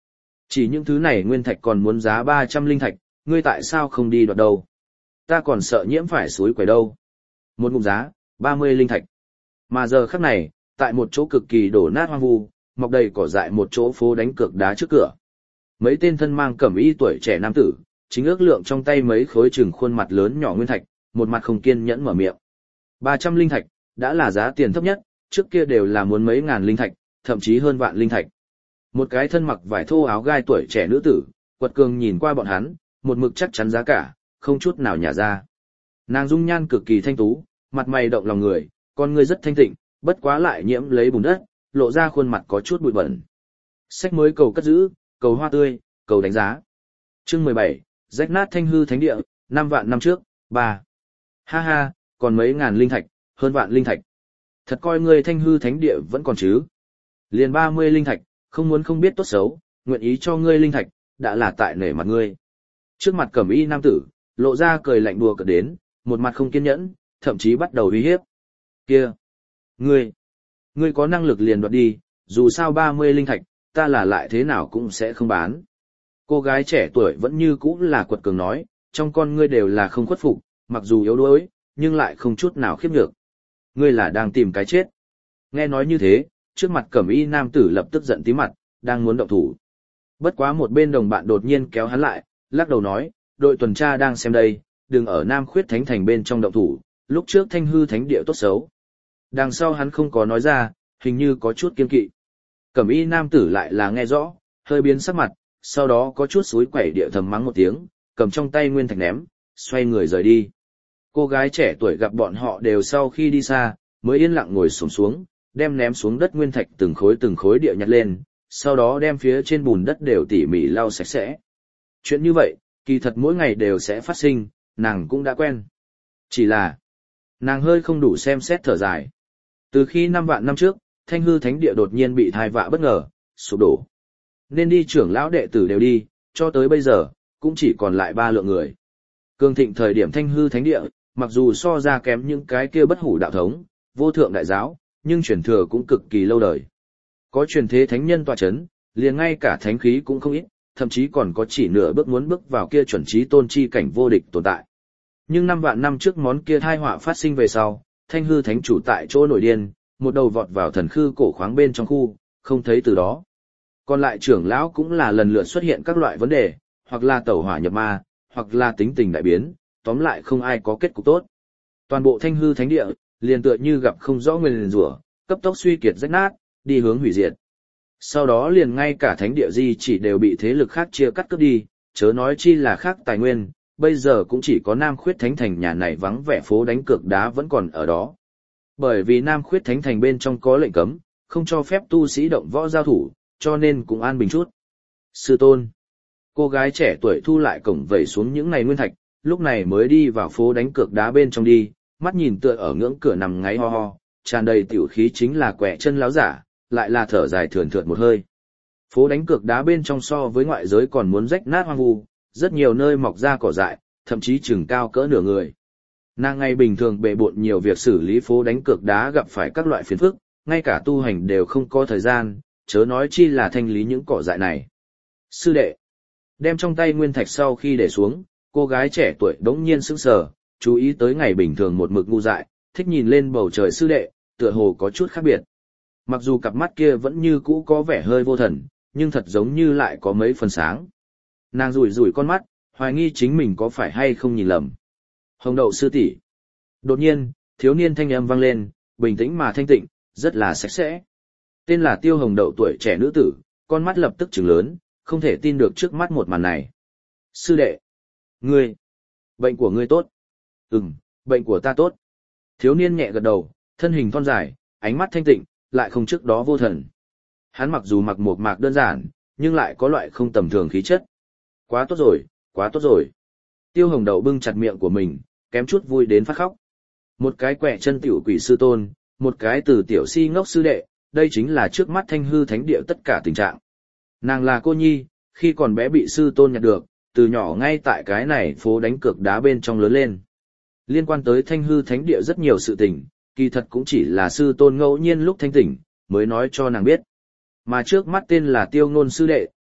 Chỉ những thứ này nguyên thạch còn muốn giá 300 linh thạch, ngươi tại sao không đi đoạt đâu? Ta còn sợ nhiễm phải suối quẩy đâu. Một ngụm giá, 30 linh thạch. Mà giờ khắc này, tại một chỗ cực kỳ đổ nát hoang vu, mọc đầy cỏ dại một chỗ phố đánh cược đá trước cửa. Mấy tên thân mang cẩm y tuổi trẻ nam tử, chính ước lượng trong tay mấy khối chừng khuôn mặt lớn nhỏ nguyên thạch, một mặt không kiên nhẫn mở miệng. 300 linh thạch, đã là giá tiền thấp nhất, trước kia đều là muốn mấy ngàn linh thạch, thậm chí hơn vạn linh thạch. Một cái thân mặc vải thô áo gai tuổi trẻ nữ tử, quật cường nhìn qua bọn hắn, một mực chắc chắn giá cả, không chút nào nhả ra. Nàng dung nhan cực kỳ thanh tú, mặt mày động lòng người, con người rất thanh tịnh, bất quá lại nhiễm lấy bùn đất, lộ ra khuôn mặt có chút bụi bẩn. Sách mới cầu cất giữ, cầu hoa tươi, cầu đánh giá. Chương 17, rách nát thanh hư thánh địa, 5 vạn năm trước, 3. Ha ha, còn mấy ngàn linh thạch, hơn vạn linh thạch. Thật coi ngươi thanh hư thánh địa vẫn còn chứ. Liền 30 linh thạch, không muốn không biết tốt xấu, nguyện ý cho ngươi linh thạch, đã là tại nể mặt ngươi. Trước mặt cẩm y nam tử, lộ ra cười lạnh đùa cợt đến, một mặt không kiên nhẫn, thậm chí bắt đầu uy hiếp. Kia! Ngươi có năng lực liền đoạt đi, dù sao 30 linh thạch, ta là lại thế nào cũng sẽ không bán. Cô gái trẻ tuổi vẫn như cũ là quật cường nói, trong con ngươi đều là không khuất phục, mặc dù yếu đuối, nhưng lại không chút nào khiếp nhược. Ngươi là đang tìm cái chết. Nghe nói như thế, trước mặt cẩm y nam tử lập tức giận tí mặt, đang muốn động thủ. Bất quá một bên đồng bạn đột nhiên kéo hắn lại, lắc đầu nói, đội tuần tra đang xem đây, đừng ở Nam Khuyết Thánh Thành bên trong động thủ, lúc trước thanh hư thánh địa tốt xấu. Đằng sau hắn không có nói ra, hình như có chút kiên kỵ. Cẩm y nam tử lại là nghe rõ, hơi biến sắc mặt, sau đó có chút xúi quẩy địa thầm mắng một tiếng, cầm trong tay nguyên thạch ném, xoay người rời đi. Cô gái trẻ tuổi gặp bọn họ đều sau khi đi xa, mới yên lặng ngồi xổm xuống, đem ném xuống đất nguyên thạch từng khối địa nhặt lên, sau đó đem phía trên bùn đất đều tỉ mỉ lau sạch sẽ. Chuyện như vậy, kỳ thật mỗi ngày đều sẽ phát sinh, nàng cũng đã quen. Chỉ là, nàng hơi không đủ xem xét thở dài. Từ khi 5 vạn năm trước, thanh hư thánh địa đột nhiên bị thai vạ bất ngờ, sụp đổ. Nên đi trưởng lão đệ tử đều đi, cho tới bây giờ, cũng chỉ còn lại 3 lượng người. Cường thịnh thời điểm thanh hư thánh địa, mặc dù so ra kém những cái kia bất hủ đạo thống, vô thượng đại giáo, nhưng truyền thừa cũng cực kỳ lâu đời. Có truyền thế thánh nhân tọa chấn, liền ngay cả thánh khí cũng không ít, thậm chí còn có chỉ nửa bước muốn bước vào kia chuẩn trí tôn chi cảnh vô địch tồn tại. Nhưng 5 vạn năm trước món kia thai họa phát sinh về sau, thanh hư thánh chủ tại chỗ nổi điên, một đầu vọt vào thần khư cổ khoáng bên trong khu, không thấy từ đó. Còn lại trưởng lão cũng là lần lượt xuất hiện các loại vấn đề, hoặc là tẩu hỏa nhập ma, hoặc là tính tình đại biến, tóm lại không ai có kết cục tốt. Toàn bộ thanh hư thánh địa, liền tựa như gặp không rõ nguyên rủa, cấp tốc suy kiệt rách nát, đi hướng hủy diệt. Sau đó liền ngay cả thánh địa di chỉ đều bị thế lực khác chia cắt cướp đi, chớ nói chi là khác tài nguyên, bây giờ cũng chỉ có Nam Khuyết Thánh Thành nhà này vắng vẻ phố đánh cược đá vẫn còn ở đó. Bởi vì Nam Khuyết Thánh Thành bên trong có lệnh cấm, không cho phép tu sĩ động võ giao thủ, cho nên cũng an bình chút. Sư tôn. Cô gái trẻ tuổi thu lại cổng vẩy xuống những ngày nguyên thạch, lúc này mới đi vào phố đánh cược đá bên trong đi, mắt nhìn tựa ở ngưỡng cửa nằm ngáy ho ho, tràn đầy tiểu khí chính là quẻ chân láo giả, lại là thở dài thườn thượt một hơi. Phố đánh cược đá bên trong so với ngoại giới còn muốn rách nát hoang vu, rất nhiều nơi mọc ra cỏ dại, thậm chí chừng cao cỡ nửa người. Nàng ngày bình thường bề bộn nhiều việc xử lý phố đánh cược đá gặp phải các loại phiền phức, ngay cả tu hành đều không có thời gian, chớ nói chi là thanh lý những cỏ dại này. Sư đệ, đem trong tay nguyên thạch sau khi để xuống, cô gái trẻ tuổi đống nhiên sững sờ, chú ý tới ngày bình thường một mực ngu dại, thích nhìn lên bầu trời sư đệ, tựa hồ có chút khác biệt. Mặc dù cặp mắt kia vẫn như cũ có vẻ hơi vô thần, nhưng thật giống như lại có mấy phần sáng. Nàng rủi rủi con mắt, hoài nghi chính mình có phải hay không nhìn lầm. Hồng đậu sư tỷ. Đột nhiên, thiếu niên thanh âm vang lên, bình tĩnh mà thanh tịnh, rất là sạch sẽ. Tên là Tiêu Hồng Đậu tuổi trẻ nữ tử, con mắt lập tức trừng lớn, không thể tin được trước mắt một màn này. Sư đệ. Bệnh của ngươi tốt. Bệnh của ta tốt. Thiếu niên nhẹ gật đầu, thân hình thon dài, ánh mắt thanh tịnh, lại không trước đó vô thần. Hắn mặc dù mặc một mạc đơn giản, nhưng lại có loại không tầm thường khí chất. Quá tốt rồi, quá tốt rồi. Tiêu Hồng Đậu bưng chặt miệng của mình, kém chút vui đến phát khóc. Một cái quẻ chân tiểu quỷ sư tôn, một cái từ tiểu si ngốc sư đệ, đây chính là trước mắt thanh hư thánh địa tất cả tình trạng. Nàng là cô nhi, khi còn bé bị sư tôn nhặt được, từ nhỏ ngay tại cái này phố đánh cược đá bên trong lớn lên. Liên quan tới thanh hư thánh địa rất nhiều sự tình, kỳ thật cũng chỉ là sư tôn ngẫu nhiên lúc thanh tỉnh, mới nói cho nàng biết. Mà trước mắt tên là Tiêu Nôn sư đệ,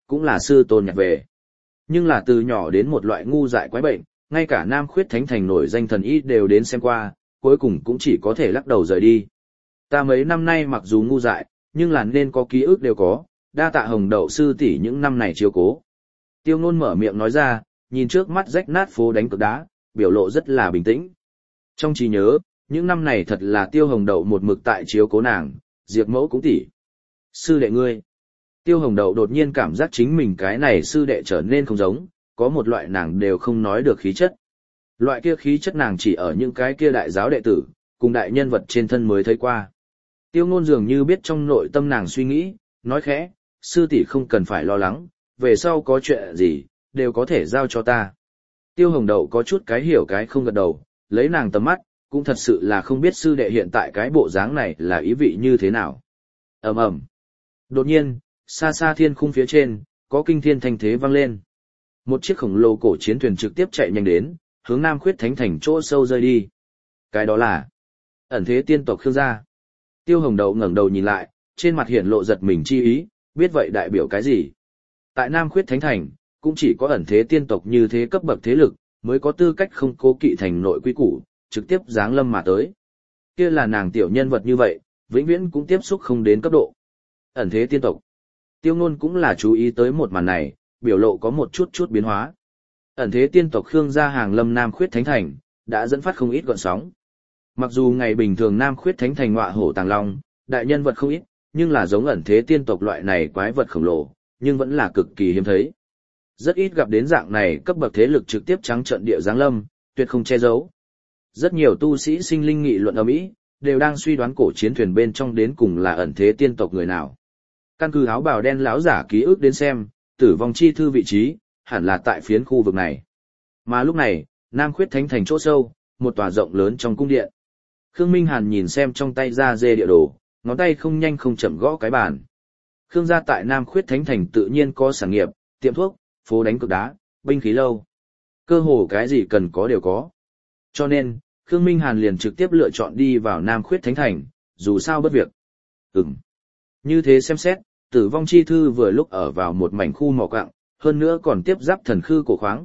cũng là sư tôn nhặt về. Nhưng là từ nhỏ đến một loại ngu dại quái bệnh, ngay cả Nam Khuyết Thánh Thành nổi danh thần y đều đến xem qua, cuối cùng cũng chỉ có thể lắc đầu rời đi. Ta mấy năm nay mặc dù ngu dại, nhưng là nên có ký ức đều có, đa tạ Hồng Đậu sư tỷ những năm này chiếu cố. Tiêu Nôn mở miệng nói ra, nhìn trước mắt rách nát phố đánh cược đá, biểu lộ rất là bình tĩnh. Trong trí nhớ, những năm này thật là Tiêu Hồng Đậu một mực tại chiếu cố nàng, Diệp Mẫu cũng tỉ. Sư đệ ngươi. Tiêu Hồng Đậu đột nhiên cảm giác chính mình cái này sư đệ trở nên không giống, có một loại nàng đều không nói được khí chất. Loại kia khí chất nàng chỉ ở những cái kia đại giáo đệ tử, cùng đại nhân vật trên thân mới thấy qua. Tiêu Ngôn dường như biết trong nội tâm nàng suy nghĩ, nói khẽ, sư tỷ không cần phải lo lắng, về sau có chuyện gì, đều có thể giao cho ta. Tiêu Hồng Đậu có chút cái hiểu cái không gật đầu, lấy nàng tầm mắt, cũng thật sự là không biết sư đệ hiện tại cái bộ dáng này là ý vị như thế nào. Ầm ầm. Đột nhiên, xa xa thiên khung phía trên, có kinh thiên thanh thế vang lên. Một chiếc khổng lồ cổ chiến thuyền trực tiếp chạy nhanh đến, hướng Nam Khuyết Thánh Thành chỗ sâu rơi đi. Cái đó là ẩn thế tiên tộc Khương gia. Tiêu Hồng Đậu ngẩng đầu nhìn lại, trên mặt hiện lộ giật mình chi ý, biết vậy đại biểu cái gì. Tại Nam Khuyết Thánh Thành, cũng chỉ có ẩn thế tiên tộc như thế cấp bậc thế lực, mới có tư cách không cố kỵ thành nội quy củ, trực tiếp giáng lâm mà tới. Kia là nàng tiểu nhân vật như vậy, vĩnh viễn cũng tiếp xúc không đến cấp độ. Ẩn thế tiên tộc. Tiêu Ngôn cũng là chú ý tới một màn này, biểu lộ có một chút biến hóa. Ẩn thế tiên tộc Khương gia hàng lâm Nam Khuyết Thánh Thành, đã dẫn phát không ít gợn sóng. Mặc dù ngày bình thường Nam Khuyết Thánh Thành ngọa hổ tàng long, đại nhân vật không ít, nhưng là giống ẩn thế tiên tộc loại này quái vật khổng lồ, nhưng vẫn là cực kỳ hiếm thấy. Rất ít gặp đến dạng này cấp bậc thế lực trực tiếp trắng trợn địa giáng lâm, tuyệt không che giấu. Rất nhiều tu sĩ sinh linh nghị luận ầm ĩ, đều đang suy đoán cổ chiến thuyền bên trong đến cùng là ẩn thế tiên tộc người nào. Căn cứ áo bào đen lão giả ký ức đến xem, tử vong chi thư vị trí, hẳn là tại phiến khu vực này. Mà lúc này, Nam Khuyết Thánh Thành chỗ sâu, một tòa rộng lớn trong cung điện. Khương Minh Hàn nhìn xem trong tay ra dê địa đồ, ngón tay không nhanh không chậm gõ cái bàn. Khương gia tại Nam Khuyết Thánh Thành tự nhiên có sản nghiệp, tiệm thuốc, phố đánh cược đá, binh khí lâu. Cơ hồ cái gì cần có đều có. Cho nên, Khương Minh Hàn liền trực tiếp lựa chọn đi vào Nam Khuyết Thánh Thành, dù sao bất việc. Như thế xem xét, tử vong chi thư vừa lúc ở vào một mảnh khu mỏ quặng, hơn nữa còn tiếp giáp thần khư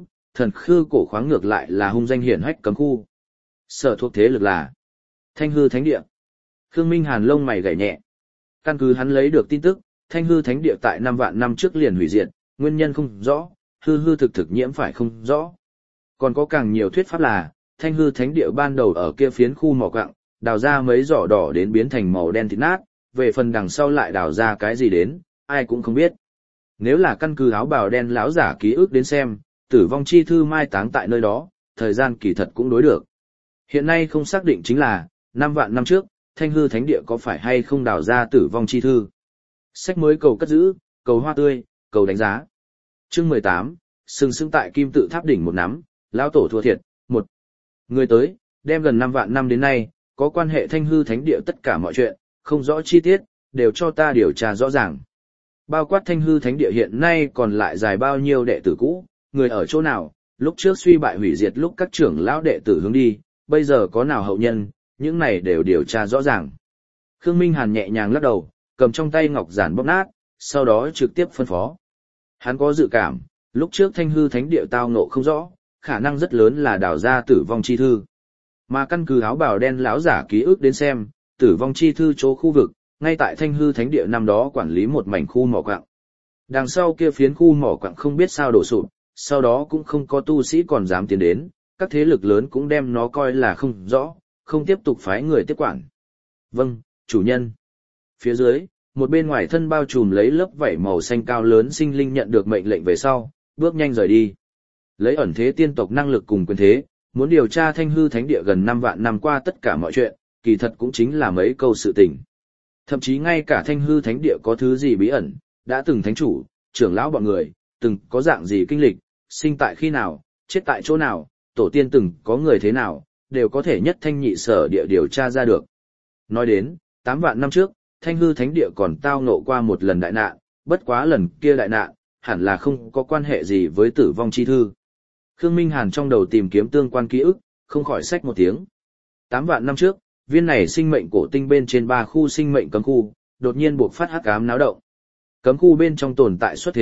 cổ khoáng ngược lại là hung danh hiển hách cấm khu. Sở thuộc thế lực là Thanh Hư Thánh Địa. Khương Minh Hàn lông mày gảy nhẹ. Căn cứ hắn lấy được tin tức, Thanh Hư Thánh Địa tại 5 vạn năm trước liền hủy diệt, nguyên nhân không rõ, hư thực nhiễm phải không rõ. Còn có càng nhiều thuyết pháp là, Thanh Hư Thánh Địa ban đầu ở kia phiến khu mỏ quặng, đào ra mấy giỏ đỏ đến biến thành màu đen thịt nát, về phần đằng sau lại đào ra cái gì đến, ai cũng không biết. Nếu là căn cứ áo bào đen lão giả ký ức đến xem, tử vong chi thư mai táng tại nơi đó, thời gian kỳ thật cũng đối được. Hiện nay không xác định chính là, 5 vạn năm trước, Thanh Hư Thánh Địa có phải hay không đào ra tử vong chi thư. Sách mới cầu cất giữ, cầu hoa tươi, cầu đánh giá. Chương 18, sừng sững tại kim tự tháp đỉnh một nắm, lão tổ thua thiệt, 1. Người tới, đem gần 5 vạn năm đến nay, có quan hệ Thanh Hư Thánh Địa tất cả mọi chuyện, không rõ chi tiết, đều cho ta điều tra rõ ràng. Bao quát Thanh Hư Thánh Địa hiện nay còn lại dài bao nhiêu đệ tử cũ, người ở chỗ nào, lúc trước suy bại hủy diệt lúc các trưởng lão đệ tử hướng đi, bây giờ có nào hậu nhân, những này đều điều tra rõ ràng. Khương Minh Hàn nhẹ nhàng lắc đầu, cầm trong tay ngọc giản bóp nát, sau đó trực tiếp phân phó. Hắn có dự cảm, lúc trước Thanh Hư Thánh Địa tao ngộ không rõ, khả năng rất lớn là đào ra tử vong chi thư. Mà căn cứ áo bào đen lão giả ký ức đến xem, tử vong chi thư chỗ khu vực, ngay tại Thanh Hư Thánh Địa năm đó quản lý một mảnh khu mỏ quặng. Đằng sau kia phiến khu mỏ quặng không biết sao đổ sụp, sau đó cũng không có tu sĩ còn dám tiến đến, các thế lực lớn cũng đem nó coi là không rõ, không tiếp tục phái người tiếp quản. Vâng, chủ nhân. Phía dưới, một bên ngoài thân bao trùm lấy lớp vảy màu xanh cao lớn sinh linh nhận được mệnh lệnh về sau, bước nhanh rời đi. Lấy ẩn thế tiên tộc năng lực cùng quyền thế, muốn điều tra Thanh Hư Thánh Địa gần 5 vạn năm qua tất cả mọi chuyện, kỳ thật cũng chính là mấy câu sự tình. Thậm chí ngay cả Thanh Hư Thánh Địa có thứ gì bí ẩn, đã từng thánh chủ, trưởng lão bọn người, từng có dạng gì kinh lịch, sinh tại khi nào, chết tại chỗ nào, tổ tiên từng có người thế nào, đều có thể nhất thanh nhị sở địa điều tra ra được. Nói đến, 8 vạn năm trước, Thanh Hư Thánh Địa còn tao ngộ qua một lần đại nạn, bất quá lần kia đại nạn, hẳn là không có quan hệ gì với tử vong chi thư. Khương Minh Hàn trong đầu tìm kiếm tương quan ký ức, không khỏi xách một tiếng. 8 vạn năm trước, viên này sinh mệnh cổ tinh bên trên 3 khu sinh mệnh cấm khu, đột nhiên buộc phát hắc ám náo động. Cấm khu bên trong tồn tại xuất thế,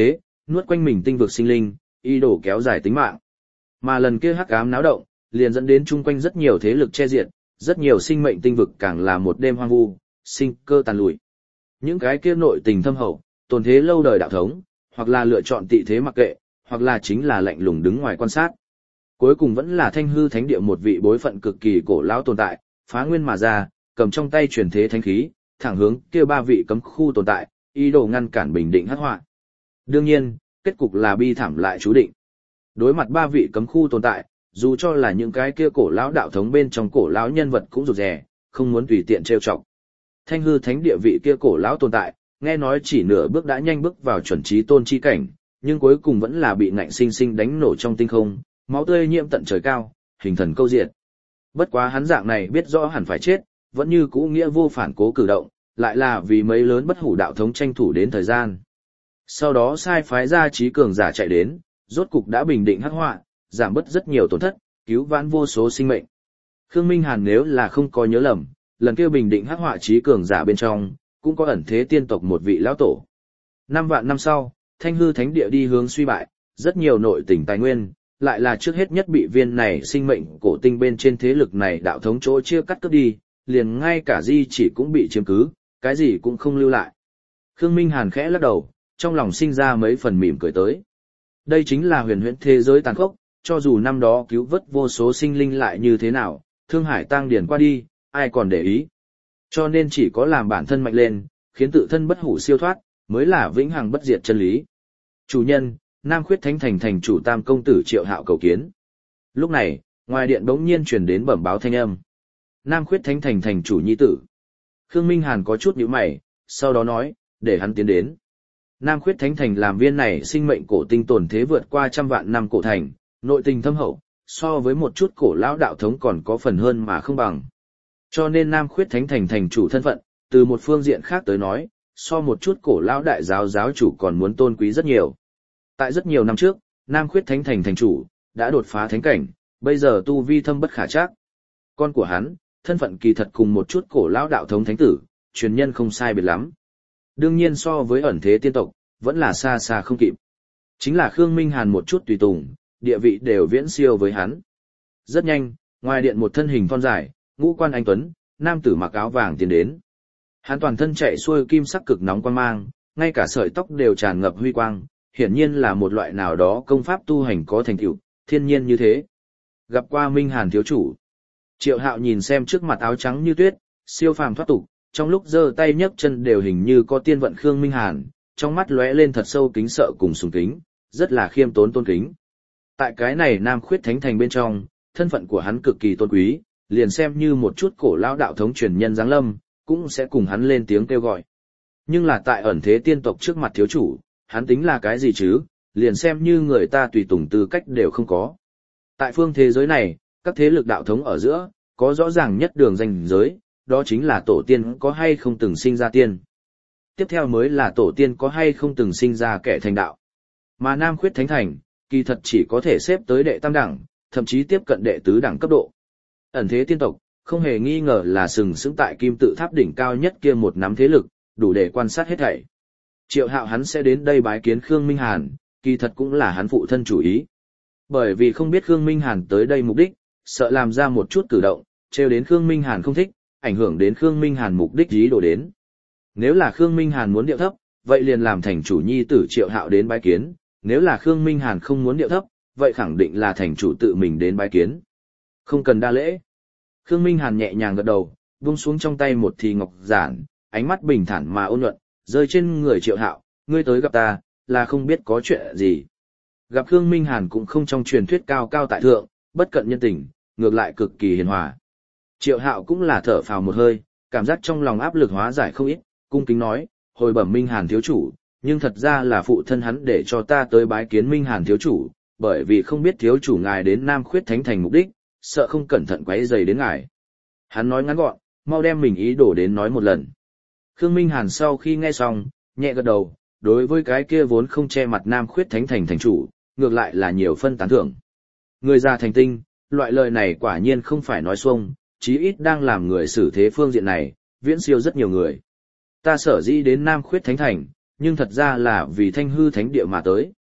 nuốt quanh mình tinh vực sinh linh, ý đồ kéo dài tính mạng. Mà lần kia hắc ám náo động, liền dẫn đến chung quanh rất nhiều thế lực che diệt, rất nhiều sinh mệnh tinh vực càng là một đêm hoang vu, sinh cơ tàn lụi. Những cái kia nội tình thâm hậu, tồn thế lâu đời đạo thống, hoặc là lựa chọn tị thế mặc kệ, hoặc là chính là lạnh lùng đứng ngoài quan sát. Cuối cùng vẫn là Thanh Hư Thánh Địa một vị bối phận cực kỳ cổ lão tồn tại, phá nguyên mà ra, cầm trong tay truyền thế thánh khí, thẳng hướng kia ba vị cấm khu tồn tại, ý đồ ngăn cản bình định hắc họa. Đương nhiên, kết cục là bi thảm lại chú định. Đối mặt ba vị cấm khu tồn tại, dù cho là những cái kia cổ lão đạo thống bên trong cổ lão nhân vật cũng rụt rè, không muốn tùy tiện trêu chọc. Thanh Hư Thánh Địa vị kia cổ lão tồn tại, nghe nói chỉ nửa bước đã nhanh bước vào chuẩn trí tôn chi cảnh, nhưng cuối cùng vẫn là bị ngạnh sinh sinh đánh nổ trong tinh không, máu tươi nhiễm tận trời cao, hình thần câu diệt. Bất quá hắn dạng này biết rõ hẳn phải chết, vẫn như cũ nghĩa vô phản cố cử động, lại là vì mấy lớn bất hủ đạo thống tranh thủ đến thời gian. Sau đó sai phái ra trí cường giả chạy đến, rốt cục đã bình định hắc họa, giảm bớt rất nhiều tổn thất, cứu vãn vô số sinh mệnh. Khương Minh Hàn nếu là không có nhớ lầm, lần kia bình định hắc họa trí cường giả bên trong, cũng có ẩn thế tiên tộc một vị lão tổ. 5 vạn năm sau, Thanh Hư Thánh Địa đi hướng suy bại, rất nhiều nội tình tài nguyên, lại là trước hết nhất bị viên này sinh mệnh cổ tinh bên trên thế lực này đạo thống chỗ chia cắt cướp đi, liền ngay cả di chỉ cũng bị chiếm cứ, cái gì cũng không lưu lại. Khương Minh Hàn khẽ lắc đầu, trong lòng sinh ra mấy phần mỉm cười tới. Đây chính là huyền huyễn thế giới tàn khốc, cho dù năm đó cứu vớt vô số sinh linh lại như thế nào, thương hải tang điển qua đi, ai còn để ý. Cho nên chỉ có làm bản thân mạnh lên, khiến tự thân bất hủ siêu thoát, mới là vĩnh hằng bất diệt chân lý. Chủ nhân, Nam Khuyết Thánh Thành thành chủ Tam công tử Triệu Hạo cầu kiến. Lúc này, ngoài điện bỗng nhiên truyền đến bẩm báo thanh âm. Nam Khuyết Thánh Thành thành chủ nhi tử. Khương Minh Hàn có chút nhíu mày, sau đó nói, để hắn tiến đến. Nam Khuyết Thánh Thành làm viên này sinh mệnh cổ tinh tồn thế vượt qua 100 vạn năm cổ thành, nội tình thâm hậu, so với một chút cổ lão đạo thống còn có phần hơn mà không bằng. Cho nên Nam Khuyết Thánh Thành thành chủ thân phận, từ một phương diện khác tới nói, so một chút cổ lão đại giáo giáo chủ còn muốn tôn quý rất nhiều. Tại rất nhiều năm trước, Nam Khuyết Thánh Thành thành chủ đã đột phá thánh cảnh, bây giờ tu vi thâm bất khả trắc. Con của hắn, thân phận kỳ thật cùng một chút cổ lão đạo thống thánh tử, truyền nhân không sai biệt lắm. Đương nhiên so với ẩn thế tiên tộc, vẫn là xa xa không kịp. Chính là Khương Minh Hàn một chút tùy tùng, địa vị đều viễn siêu với hắn. Rất nhanh, ngoài điện một thân hình thon dài, ngũ quan anh tuấn, nam tử mặc áo vàng tiến đến. Hắn toàn thân chạy xuôi kim sắc cực nóng quang mang, ngay cả sợi tóc đều tràn ngập huy quang, hiển nhiên là một loại nào đó công pháp tu hành có thành tựu, thiên nhiên như thế. Gặp qua Minh Hàn thiếu chủ. Triệu Hạo nhìn xem trước mặt áo trắng như tuyết, siêu phàm thoát tục, trong lúc giơ tay nhấc chân đều hình như có tiên vận Khương Minh Hàn, trong mắt lóe lên thật sâu kính sợ cùng sùng kính, rất là khiêm tốn tôn kính. Tại cái này Nam Khuyết Thánh Thành bên trong, thân phận của hắn cực kỳ tôn quý, liền xem như một chút cổ lão đạo thống truyền nhân giáng lâm, cũng sẽ cùng hắn lên tiếng kêu gọi. Nhưng là tại ẩn thế tiên tộc trước mặt thiếu chủ, hắn tính là cái gì chứ, liền xem như người ta tùy tùng tư cách đều không có. Tại phương thế giới này, các thế lực đạo thống ở giữa, có rõ ràng nhất đường ranh giới, đó chính là tổ tiên có hay không từng sinh ra tiên. Tiếp theo mới là tổ tiên có hay không từng sinh ra kẻ thành đạo. Mà Nam Khuyết Thánh Thành, kỳ thật chỉ có thể xếp tới đệ tam đẳng, thậm chí tiếp cận đệ tứ đẳng cấp độ. Ẩn thế tiên tộc, không hề nghi ngờ là sừng sững tại kim tự tháp đỉnh cao nhất kia một nắm thế lực, đủ để quan sát hết thảy. Triệu Hạo hắn sẽ đến đây bái kiến Khương Minh Hàn, kỳ thật cũng là hắn phụ thân chủ ý. Bởi vì không biết Khương Minh Hàn tới đây mục đích, sợ làm ra một chút cử động, trêu đến Khương Minh Hàn không thích, ảnh hưởng đến Khương Minh Hàn mục đích ý đồ đến. Nếu là Khương Minh Hàn muốn điệu thấp, vậy liền làm thành chủ nhi tử Triệu Hạo đến bái kiến, nếu là Khương Minh Hàn không muốn điệu thấp, vậy khẳng định là thành chủ tự mình đến bái kiến. Không cần đa lễ. Khương Minh Hàn nhẹ nhàng gật đầu, buông xuống trong tay một thì ngọc giản, ánh mắt bình thản mà ôn nhuận, rơi trên người Triệu Hạo, ngươi tới gặp ta, là không biết có chuyện gì. Gặp Khương Minh Hàn cũng không trong truyền thuyết cao cao tại thượng, bất cận nhân tình, ngược lại cực kỳ hiền hòa. Triệu Hạo cũng là thở phào một hơi, cảm giác trong lòng áp lực hóa giải không ít, cung kính nói, hồi bẩm Minh Hàn thiếu chủ, nhưng thật ra là phụ thân hắn để cho ta tới bái kiến Minh Hàn thiếu chủ, bởi vì không biết thiếu chủ ngài đến Nam Khuyết Thánh Thành mục đích, sợ không cẩn thận quấy rầy đến ngài. Hắn nói ngắn gọn, mau đem mình ý đồ đến nói một lần. Khương Minh Hàn sau khi nghe xong, nhẹ gật đầu, đối với cái kia vốn không che mặt Nam Khuyết Thánh Thành thành chủ, ngược lại là nhiều phân tán thưởng. Người già thành tinh, loại lời này quả nhiên không phải nói xuông, chí ít đang làm người xử thế phương diện này, viễn siêu rất nhiều người. Ta sở dĩ đến Nam Khuyết Thánh Thành, nhưng thật ra là vì Thanh Hư Thánh Địa mà tới.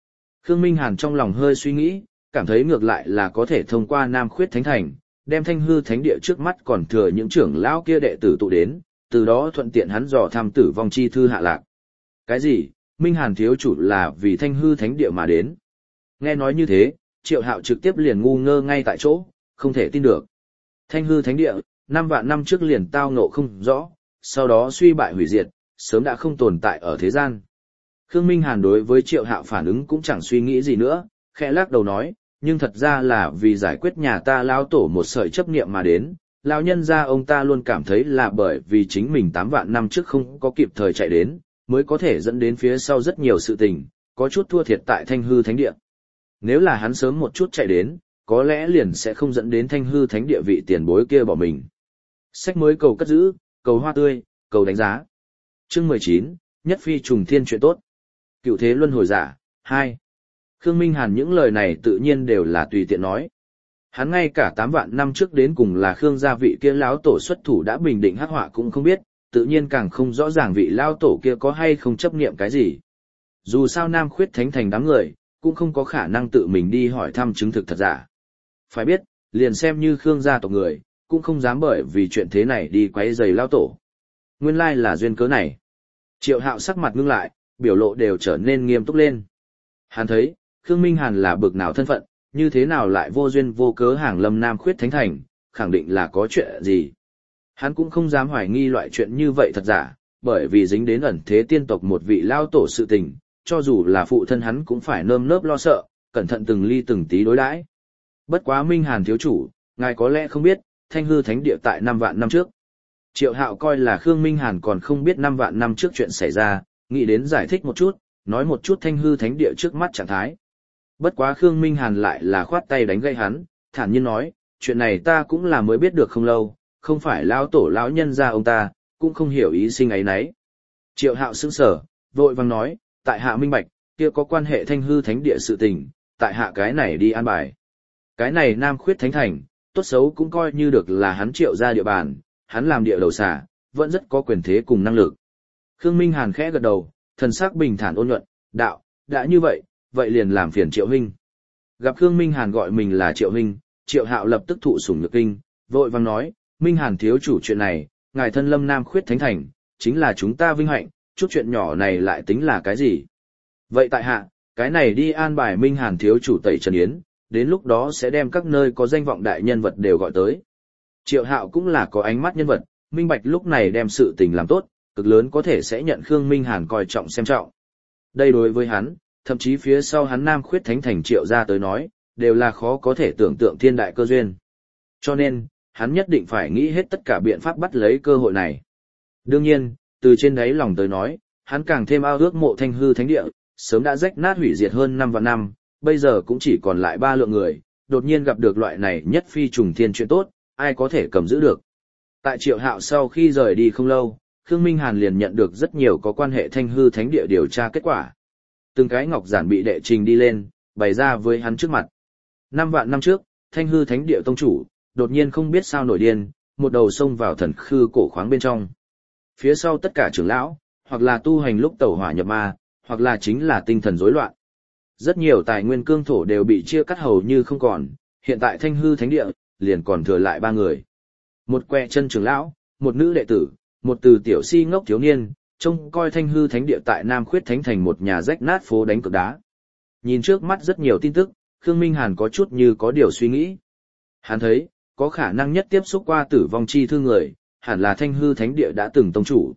Khương Minh Hàn trong lòng hơi suy nghĩ, cảm thấy ngược lại là có thể thông qua Nam Khuyết Thánh Thành, đem Thanh Hư Thánh Địa trước mắt còn thừa những trưởng lão kia đệ tử tụ đến, từ đó thuận tiện hắn dò thăm tử vong chi thư hạ lạc. Cái gì? Minh Hàn thiếu chủ là vì Thanh Hư Thánh Địa mà đến. Nghe nói như thế, Triệu Hạo trực tiếp liền ngu ngơ ngay tại chỗ, không thể tin được. Thanh Hư Thánh Địa, 5 vạn năm trước liền tao ngộ không rõ, sau đó suy bại hủy diệt, sớm đã không tồn tại ở thế gian. Khương Minh Hàn đối với Triệu Hạo phản ứng cũng chẳng suy nghĩ gì nữa, khẽ lắc đầu nói, nhưng thật ra là vì giải quyết nhà ta lao tổ một sợi chấp niệm mà đến, lão nhân gia ông ta luôn cảm thấy là bởi vì chính mình 8 vạn năm trước không có kịp thời chạy đến, mới có thể dẫn đến phía sau rất nhiều sự tình, có chút thua thiệt tại Thanh Hư Thánh Địa. Nếu là hắn sớm một chút chạy đến, có lẽ liền sẽ không dẫn đến Thanh Hư Thánh Địa vị tiền bối kia bỏ mình. Sách mới cầu cất giữ, cầu hoa tươi, cầu đánh giá. Chương 19, Nhất Phi Trùng Thiên chuyện tốt. Cựu thế luân hồi giả, 2. Khương Minh Hàn những lời này tự nhiên đều là tùy tiện nói. Hắn ngay cả 8 vạn năm trước đến cùng là Khương gia vị kia lão tổ xuất thủ đã bình định hắc họa cũng không biết, tự nhiên càng không rõ ràng vị lão tổ kia có hay không chấp niệm cái gì. Dù sao Nam Khuyết Thánh Thành đám người, cũng không có khả năng tự mình đi hỏi thăm chứng thực thật giả. Phải biết, liền xem như Khương gia tộc người, cũng không dám bởi vì chuyện thế này đi quấy rầy lão tổ. Nguyên lai là duyên cớ này. Triệu Hạo sắc mặt ngưng lại, biểu lộ đều trở nên nghiêm túc lên. Hắn thấy, Khương Minh Hàn là bực nào thân phận, như thế nào lại vô duyên vô cớ hàng lâm Nam Khuyết Thánh Thành, khẳng định là có chuyện gì. Hắn cũng không dám hoài nghi loại chuyện như vậy thật giả, bởi vì dính đến ẩn thế tiên tộc một vị lao tổ sự tình, cho dù là phụ thân hắn cũng phải nơm nớp lo sợ, cẩn thận từng ly từng tí đối đãi. Bất quá Minh Hàn thiếu chủ, ngài có lẽ không biết, Thanh Hư Thánh Địa tại 5 vạn năm trước. Triệu Hạo coi là Khương Minh Hàn còn không biết 5 vạn năm trước chuyện xảy ra, nghĩ đến giải thích một chút, nói một chút Thanh Hư Thánh Địa trước mắt trạng thái. Bất quá Khương Minh Hàn lại là khoát tay đánh gây hắn, thản nhiên nói, chuyện này ta cũng là mới biết được không lâu, không phải lão tổ lão nhân gia ông ta, cũng không hiểu ý sinh ấy nấy. Triệu Hạo sững sờ, vội vàng nói, tại hạ minh bạch, kia có quan hệ Thanh Hư Thánh Địa sự tình, tại hạ cái này đi an bài. Cái này Nam Khuyết Thánh Thành, tốt xấu cũng coi như được là hắn Triệu gia địa bàn, hắn làm địa đầu xà, vẫn rất có quyền thế cùng năng lực. Khương Minh Hàn khẽ gật đầu, thần sắc bình thản ôn nhuận, đạo, đã như vậy, vậy liền làm phiền Triệu huynh. Gặp Khương Minh Hàn gọi mình là Triệu huynh, Triệu Hạo lập tức thụ sủng nhược kinh, vội vàng nói, Minh Hàn thiếu chủ chuyện này, ngài thân lâm Nam Khuyết Thánh Thành, chính là chúng ta vinh hạnh, chút chuyện nhỏ này lại tính là cái gì? Vậy tại hạ, cái này đi an bài Minh Hàn thiếu chủ tẩy trần yến, đến lúc đó sẽ đem các nơi có danh vọng đại nhân vật đều gọi tới. Triệu Hạo cũng là có ánh mắt nhân vật, minh bạch lúc này đem sự tình làm tốt, cực lớn có thể sẽ nhận Khương Minh Hàn coi trọng xem trọng. Đây đối với hắn, thậm chí phía sau hắn Nam Khuyết Thánh Thành Triệu ra tới nói, đều là khó có thể tưởng tượng thiên đại cơ duyên. Cho nên, hắn nhất định phải nghĩ hết tất cả biện pháp bắt lấy cơ hội này. Đương nhiên, từ trên đáy lòng tới nói, hắn càng thêm ao ước mộ Thanh Hư Thánh Địa, sớm đã rách nát hủy diệt hơn 5 vạn năm, bây giờ cũng chỉ còn lại 3 lượng người, đột nhiên gặp được loại này nhất phi trùng thiên chuyện tốt, ai có thể cầm giữ được. Tại Triệu Hạo sau khi rời đi không lâu, Khương Minh Hàn liền nhận được rất nhiều có quan hệ Thanh Hư Thánh Địa điều tra kết quả. Từng cái ngọc giản bị đệ trình đi lên, bày ra với hắn trước mặt. 5 vạn năm trước, Thanh Hư Thánh Địa tông chủ, đột nhiên không biết sao nổi điên, một đầu xông vào thần khư cổ khoáng bên trong. Phía sau tất cả trưởng lão, hoặc là tu hành lúc tẩu hỏa nhập ma, hoặc là chính là tinh thần rối loạn. Rất nhiều tài nguyên cương thổ đều bị chia cắt hầu như không còn, hiện tại Thanh Hư Thánh Địa, liền còn thừa lại 3 người. Một quẹ chân trưởng lão, một nữ đệ tử, một từ tiểu si ngốc thiếu niên, trông coi Thanh Hư Thánh Địa tại Nam Khuyết Thánh Thành một nhà rách nát phố đánh cược đá. Nhìn trước mắt rất nhiều tin tức, Khương Minh Hàn có chút như có điều suy nghĩ. Hắn thấy, có khả năng nhất tiếp xúc qua tử vong chi thư người, hẳn là Thanh Hư Thánh Địa đã từng tông chủ.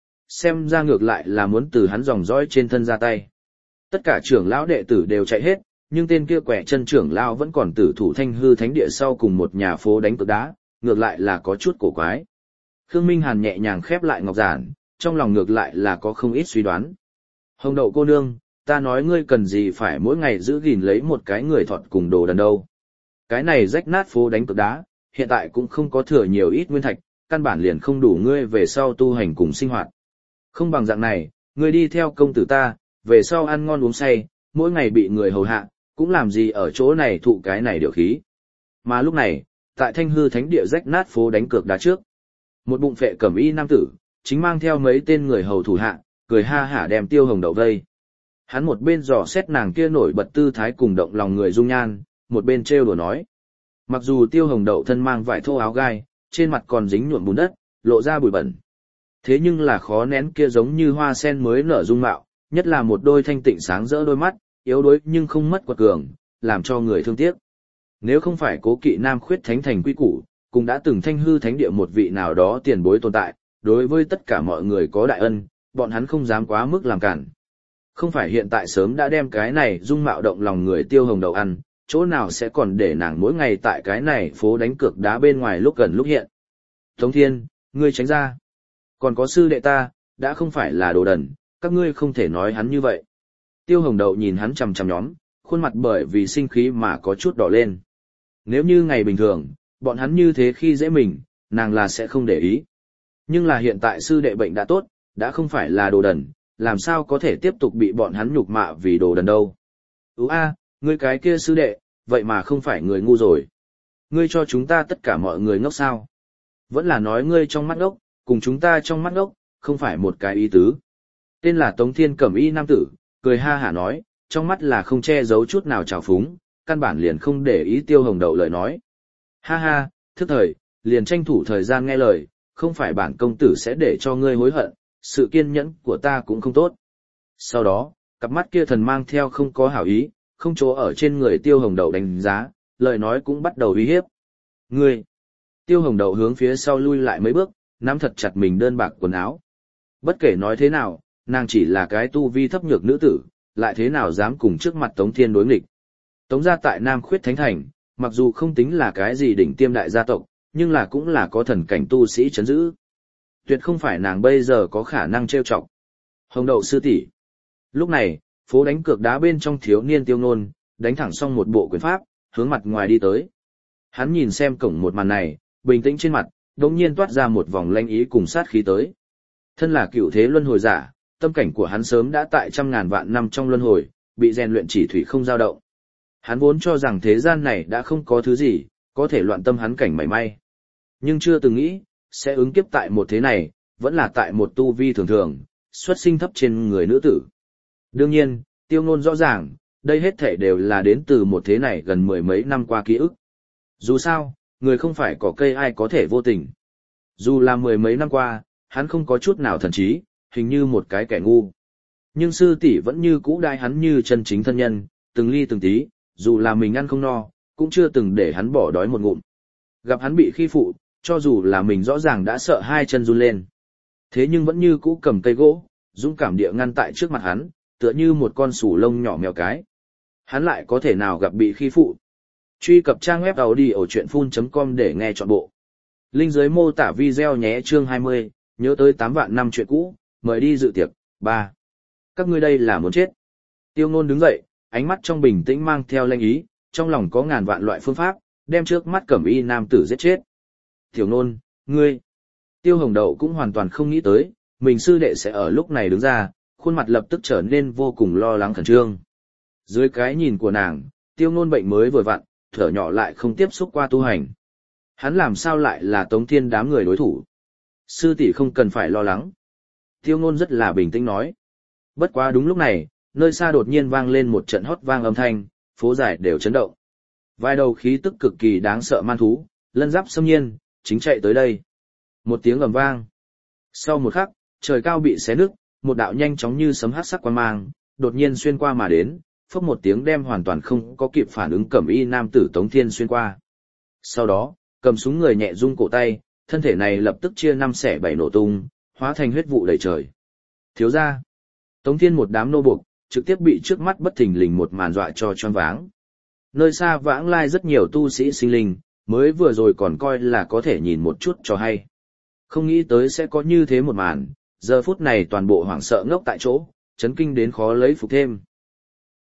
Xem ra ngược lại là muốn từ hắn dòng dõi trên thân ra tay. Tất cả trưởng lão đệ tử đều chạy hết, nhưng tên kia quẻ chân trưởng lão vẫn còn tử thủ Thanh Hư Thánh Địa sau cùng một nhà phố đánh cược đá, ngược lại là có chút cổ quái. Khương Minh Hàn nhẹ nhàng khép lại ngọc giản, trong lòng ngược lại là có không ít suy đoán. Hồng đậu cô nương, ta nói ngươi cần gì phải mỗi ngày giữ gìn lấy một cái người thọt cùng đồ đần đâu. Cái này rách nát phố đánh cược đá, hiện tại cũng không có thừa nhiều ít nguyên thạch, căn bản liền không đủ ngươi về sau tu hành cùng sinh hoạt. Không bằng dạng này, ngươi đi theo công tử ta, về sau ăn ngon uống say, mỗi ngày bị người hầu hạ, cũng làm gì ở chỗ này thụ cái này điều khí. Mà lúc này, tại Thanh Hư Thánh Địa rách nát phố đánh cược đá trước, một bụng phệ cẩm y nam tử, chính mang theo mấy tên người hầu thủ hạ, cười ha hả đem Tiêu Hồng Đậu vây. Hắn một bên dò xét nàng kia nổi bật tư thái cùng động lòng người dung nhan, một bên trêu đùa nói. Mặc dù Tiêu Hồng Đậu thân mang vải thô áo gai, trên mặt còn dính nhuộm bùn đất, lộ ra bụi bẩn. Thế nhưng là khó nén kia giống như hoa sen mới nở dung mạo, nhất là một đôi thanh tịnh sáng rỡ đôi mắt, yếu đuối nhưng không mất quật cường, làm cho người thương tiếc. Nếu không phải Cố Kỵ Nam khuyết thánh thành quy củ, cũng đã từng thanh hư thánh địa một vị nào đó tiền bối tồn tại, đối với tất cả mọi người có đại ân, bọn hắn không dám quá mức làm cản. Không phải hiện tại sớm đã đem cái này dung mạo động lòng người Tiêu Hồng Đậu ăn, chỗ nào sẽ còn để nàng mỗi ngày tại cái này phố đánh cược đá bên ngoài lúc gần lúc hiện. Tống Thiên, ngươi tránh ra. Còn có sư đệ ta, đã không phải là đồ đần, các ngươi không thể nói hắn như vậy. Tiêu Hồng Đậu nhìn hắn chằm chằm nhóm, khuôn mặt bởi vì sinh khí mà có chút đỏ lên. Nếu như ngày bình thường, bọn hắn như thế khi dễ mình, nàng là sẽ không để ý. Nhưng là hiện tại sư đệ bệnh đã tốt, đã không phải là đồ đần, làm sao có thể tiếp tục bị bọn hắn nhục mạ vì đồ đần đâu. Ngươi cái kia sư đệ, vậy mà không phải người ngu rồi. Ngươi cho chúng ta tất cả mọi người ngốc sao? Vẫn là nói ngươi trong mắt ngốc, cùng chúng ta trong mắt ngốc, không phải một cái ý tứ. Tên là Tống Thiên cẩm y nam tử, cười ha hả nói, trong mắt là không che giấu chút nào trào phúng, căn bản liền không để ý Tiêu Hồng Đậu lời nói. Ha ha, thức thời, liền tranh thủ thời gian nghe lời, không phải bản công tử sẽ để cho ngươi hối hận, sự kiên nhẫn của ta cũng không tốt. Sau đó, cặp mắt kia thần mang theo không có hảo ý, không chỗ ở trên người Tiêu Hồng Đậu đánh giá, lời nói cũng bắt đầu uy hiếp. Ngươi! Tiêu Hồng Đậu hướng phía sau lui lại mấy bước, nắm thật chặt mình đơn bạc quần áo. Bất kể nói thế nào, nàng chỉ là cái tu vi thấp nhược nữ tử, lại thế nào dám cùng trước mặt Tống Thiên đối nghịch. Tống gia tại Nam Khuyết Thánh Thành, mặc dù không tính là cái gì đỉnh tiêm đại gia tộc, nhưng là cũng là có thần cảnh tu sĩ chấn giữ. Tuyệt không phải nàng bây giờ có khả năng trêu chọc. Hồng Đậu sư tỷ. Lúc này, phố đánh cược đá bên trong thiếu niên Tiêu Nôn, đánh thẳng xong một bộ quyền pháp, hướng mặt ngoài đi tới. Hắn nhìn xem cổng một màn này, bình tĩnh trên mặt, đột nhiên toát ra một vòng lanh ý cùng sát khí tới. Thân là cựu thế luân hồi giả, tâm cảnh của hắn sớm đã tại trăm ngàn vạn năm trong luân hồi, bị rèn luyện chỉ thủy không dao động. Hắn vốn cho rằng thế gian này đã không có thứ gì, có thể loạn tâm hắn cảnh mảy may. Nhưng chưa từng nghĩ, sẽ ứng kiếp tại một thế này, vẫn là tại một tu vi thường thường, xuất sinh thấp trên người nữ tử. Đương nhiên, Tiêu Nôn rõ ràng, đây hết thể đều là đến từ một thế này gần mười mấy năm qua ký ức. Dù sao, người không phải có cây ai có thể vô tình. Dù là mười mấy năm qua, hắn không có chút nào thần trí, hình như một cái kẻ ngu. Nhưng sư tỷ vẫn như cũ đai hắn như chân chính thân nhân, từng ly từng tí, dù là mình ăn không no, cũng chưa từng để hắn bỏ đói một ngụm. Gặp hắn bị khi phụ, cho dù là mình rõ ràng đã sợ hai chân run lên. Thế nhưng vẫn như cũ cầm cây gỗ, dũng cảm địa ngăn tại trước mặt hắn, tựa như một con sủ lông nhỏ mèo cái. Hắn lại có thể nào gặp bị khi phụ. Truy cập trang web audiochuyenphun.com để nghe trọn bộ. Link dưới mô tả video nhé. Chương 20, nhớ tới 8 vạn năm chuyện cũ, mời đi dự tiệc. 3. Các ngươi đây là muốn chết. Tiêu Nôn đứng dậy, ánh mắt trong bình tĩnh mang theo lanh ý, trong lòng có ngàn vạn loại phương pháp, đem trước mắt cẩm y nam tử giết chết. Tiểu Nôn, ngươi. Tiêu Hồng Đậu cũng hoàn toàn không nghĩ tới, mình sư đệ sẽ ở lúc này đứng ra, khuôn mặt lập tức trở nên vô cùng lo lắng khẩn trương. Dưới cái nhìn của nàng, Tiêu Nôn bệnh mới vừa vặn, thở nhỏ lại không tiếp xúc qua tu hành. Hắn làm sao lại là Tống Thiên đám người đối thủ? Sư tỷ không cần phải lo lắng. Tiêu Nôn rất là bình tĩnh nói. Bất quá đúng lúc này, nơi xa đột nhiên vang lên một trận hót vang âm thanh, phố dài đều chấn động. Vài đầu khí tức cực kỳ đáng sợ man thú, lân giáp xâm nhiên, chính chạy tới đây. Một tiếng ầm vang. Sau một khắc, trời cao bị xé nứt, một đạo nhanh chóng như sấm hắc sắc quang mang, đột nhiên xuyên qua mà đến, phốc một tiếng đem hoàn toàn không có kịp phản ứng cẩm y nam tử Tống Thiên xuyên qua. Sau đó, cầm súng người nhẹ rung cổ tay, thân thể này lập tức chia năm xẻ bảy nổ tung, hóa thành huyết vụ đầy trời. Thiếu gia, Tống Thiên một đám nô buộc, trực tiếp bị trước mắt bất thình lình một màn dọa cho choáng váng. Nơi xa vãng lai rất nhiều tu sĩ sinh linh, mới vừa rồi còn coi là có thể nhìn một chút cho hay. Không nghĩ tới sẽ có như thế một màn, giờ phút này toàn bộ hoảng sợ ngốc tại chỗ, chấn kinh đến khó lấy phục thêm.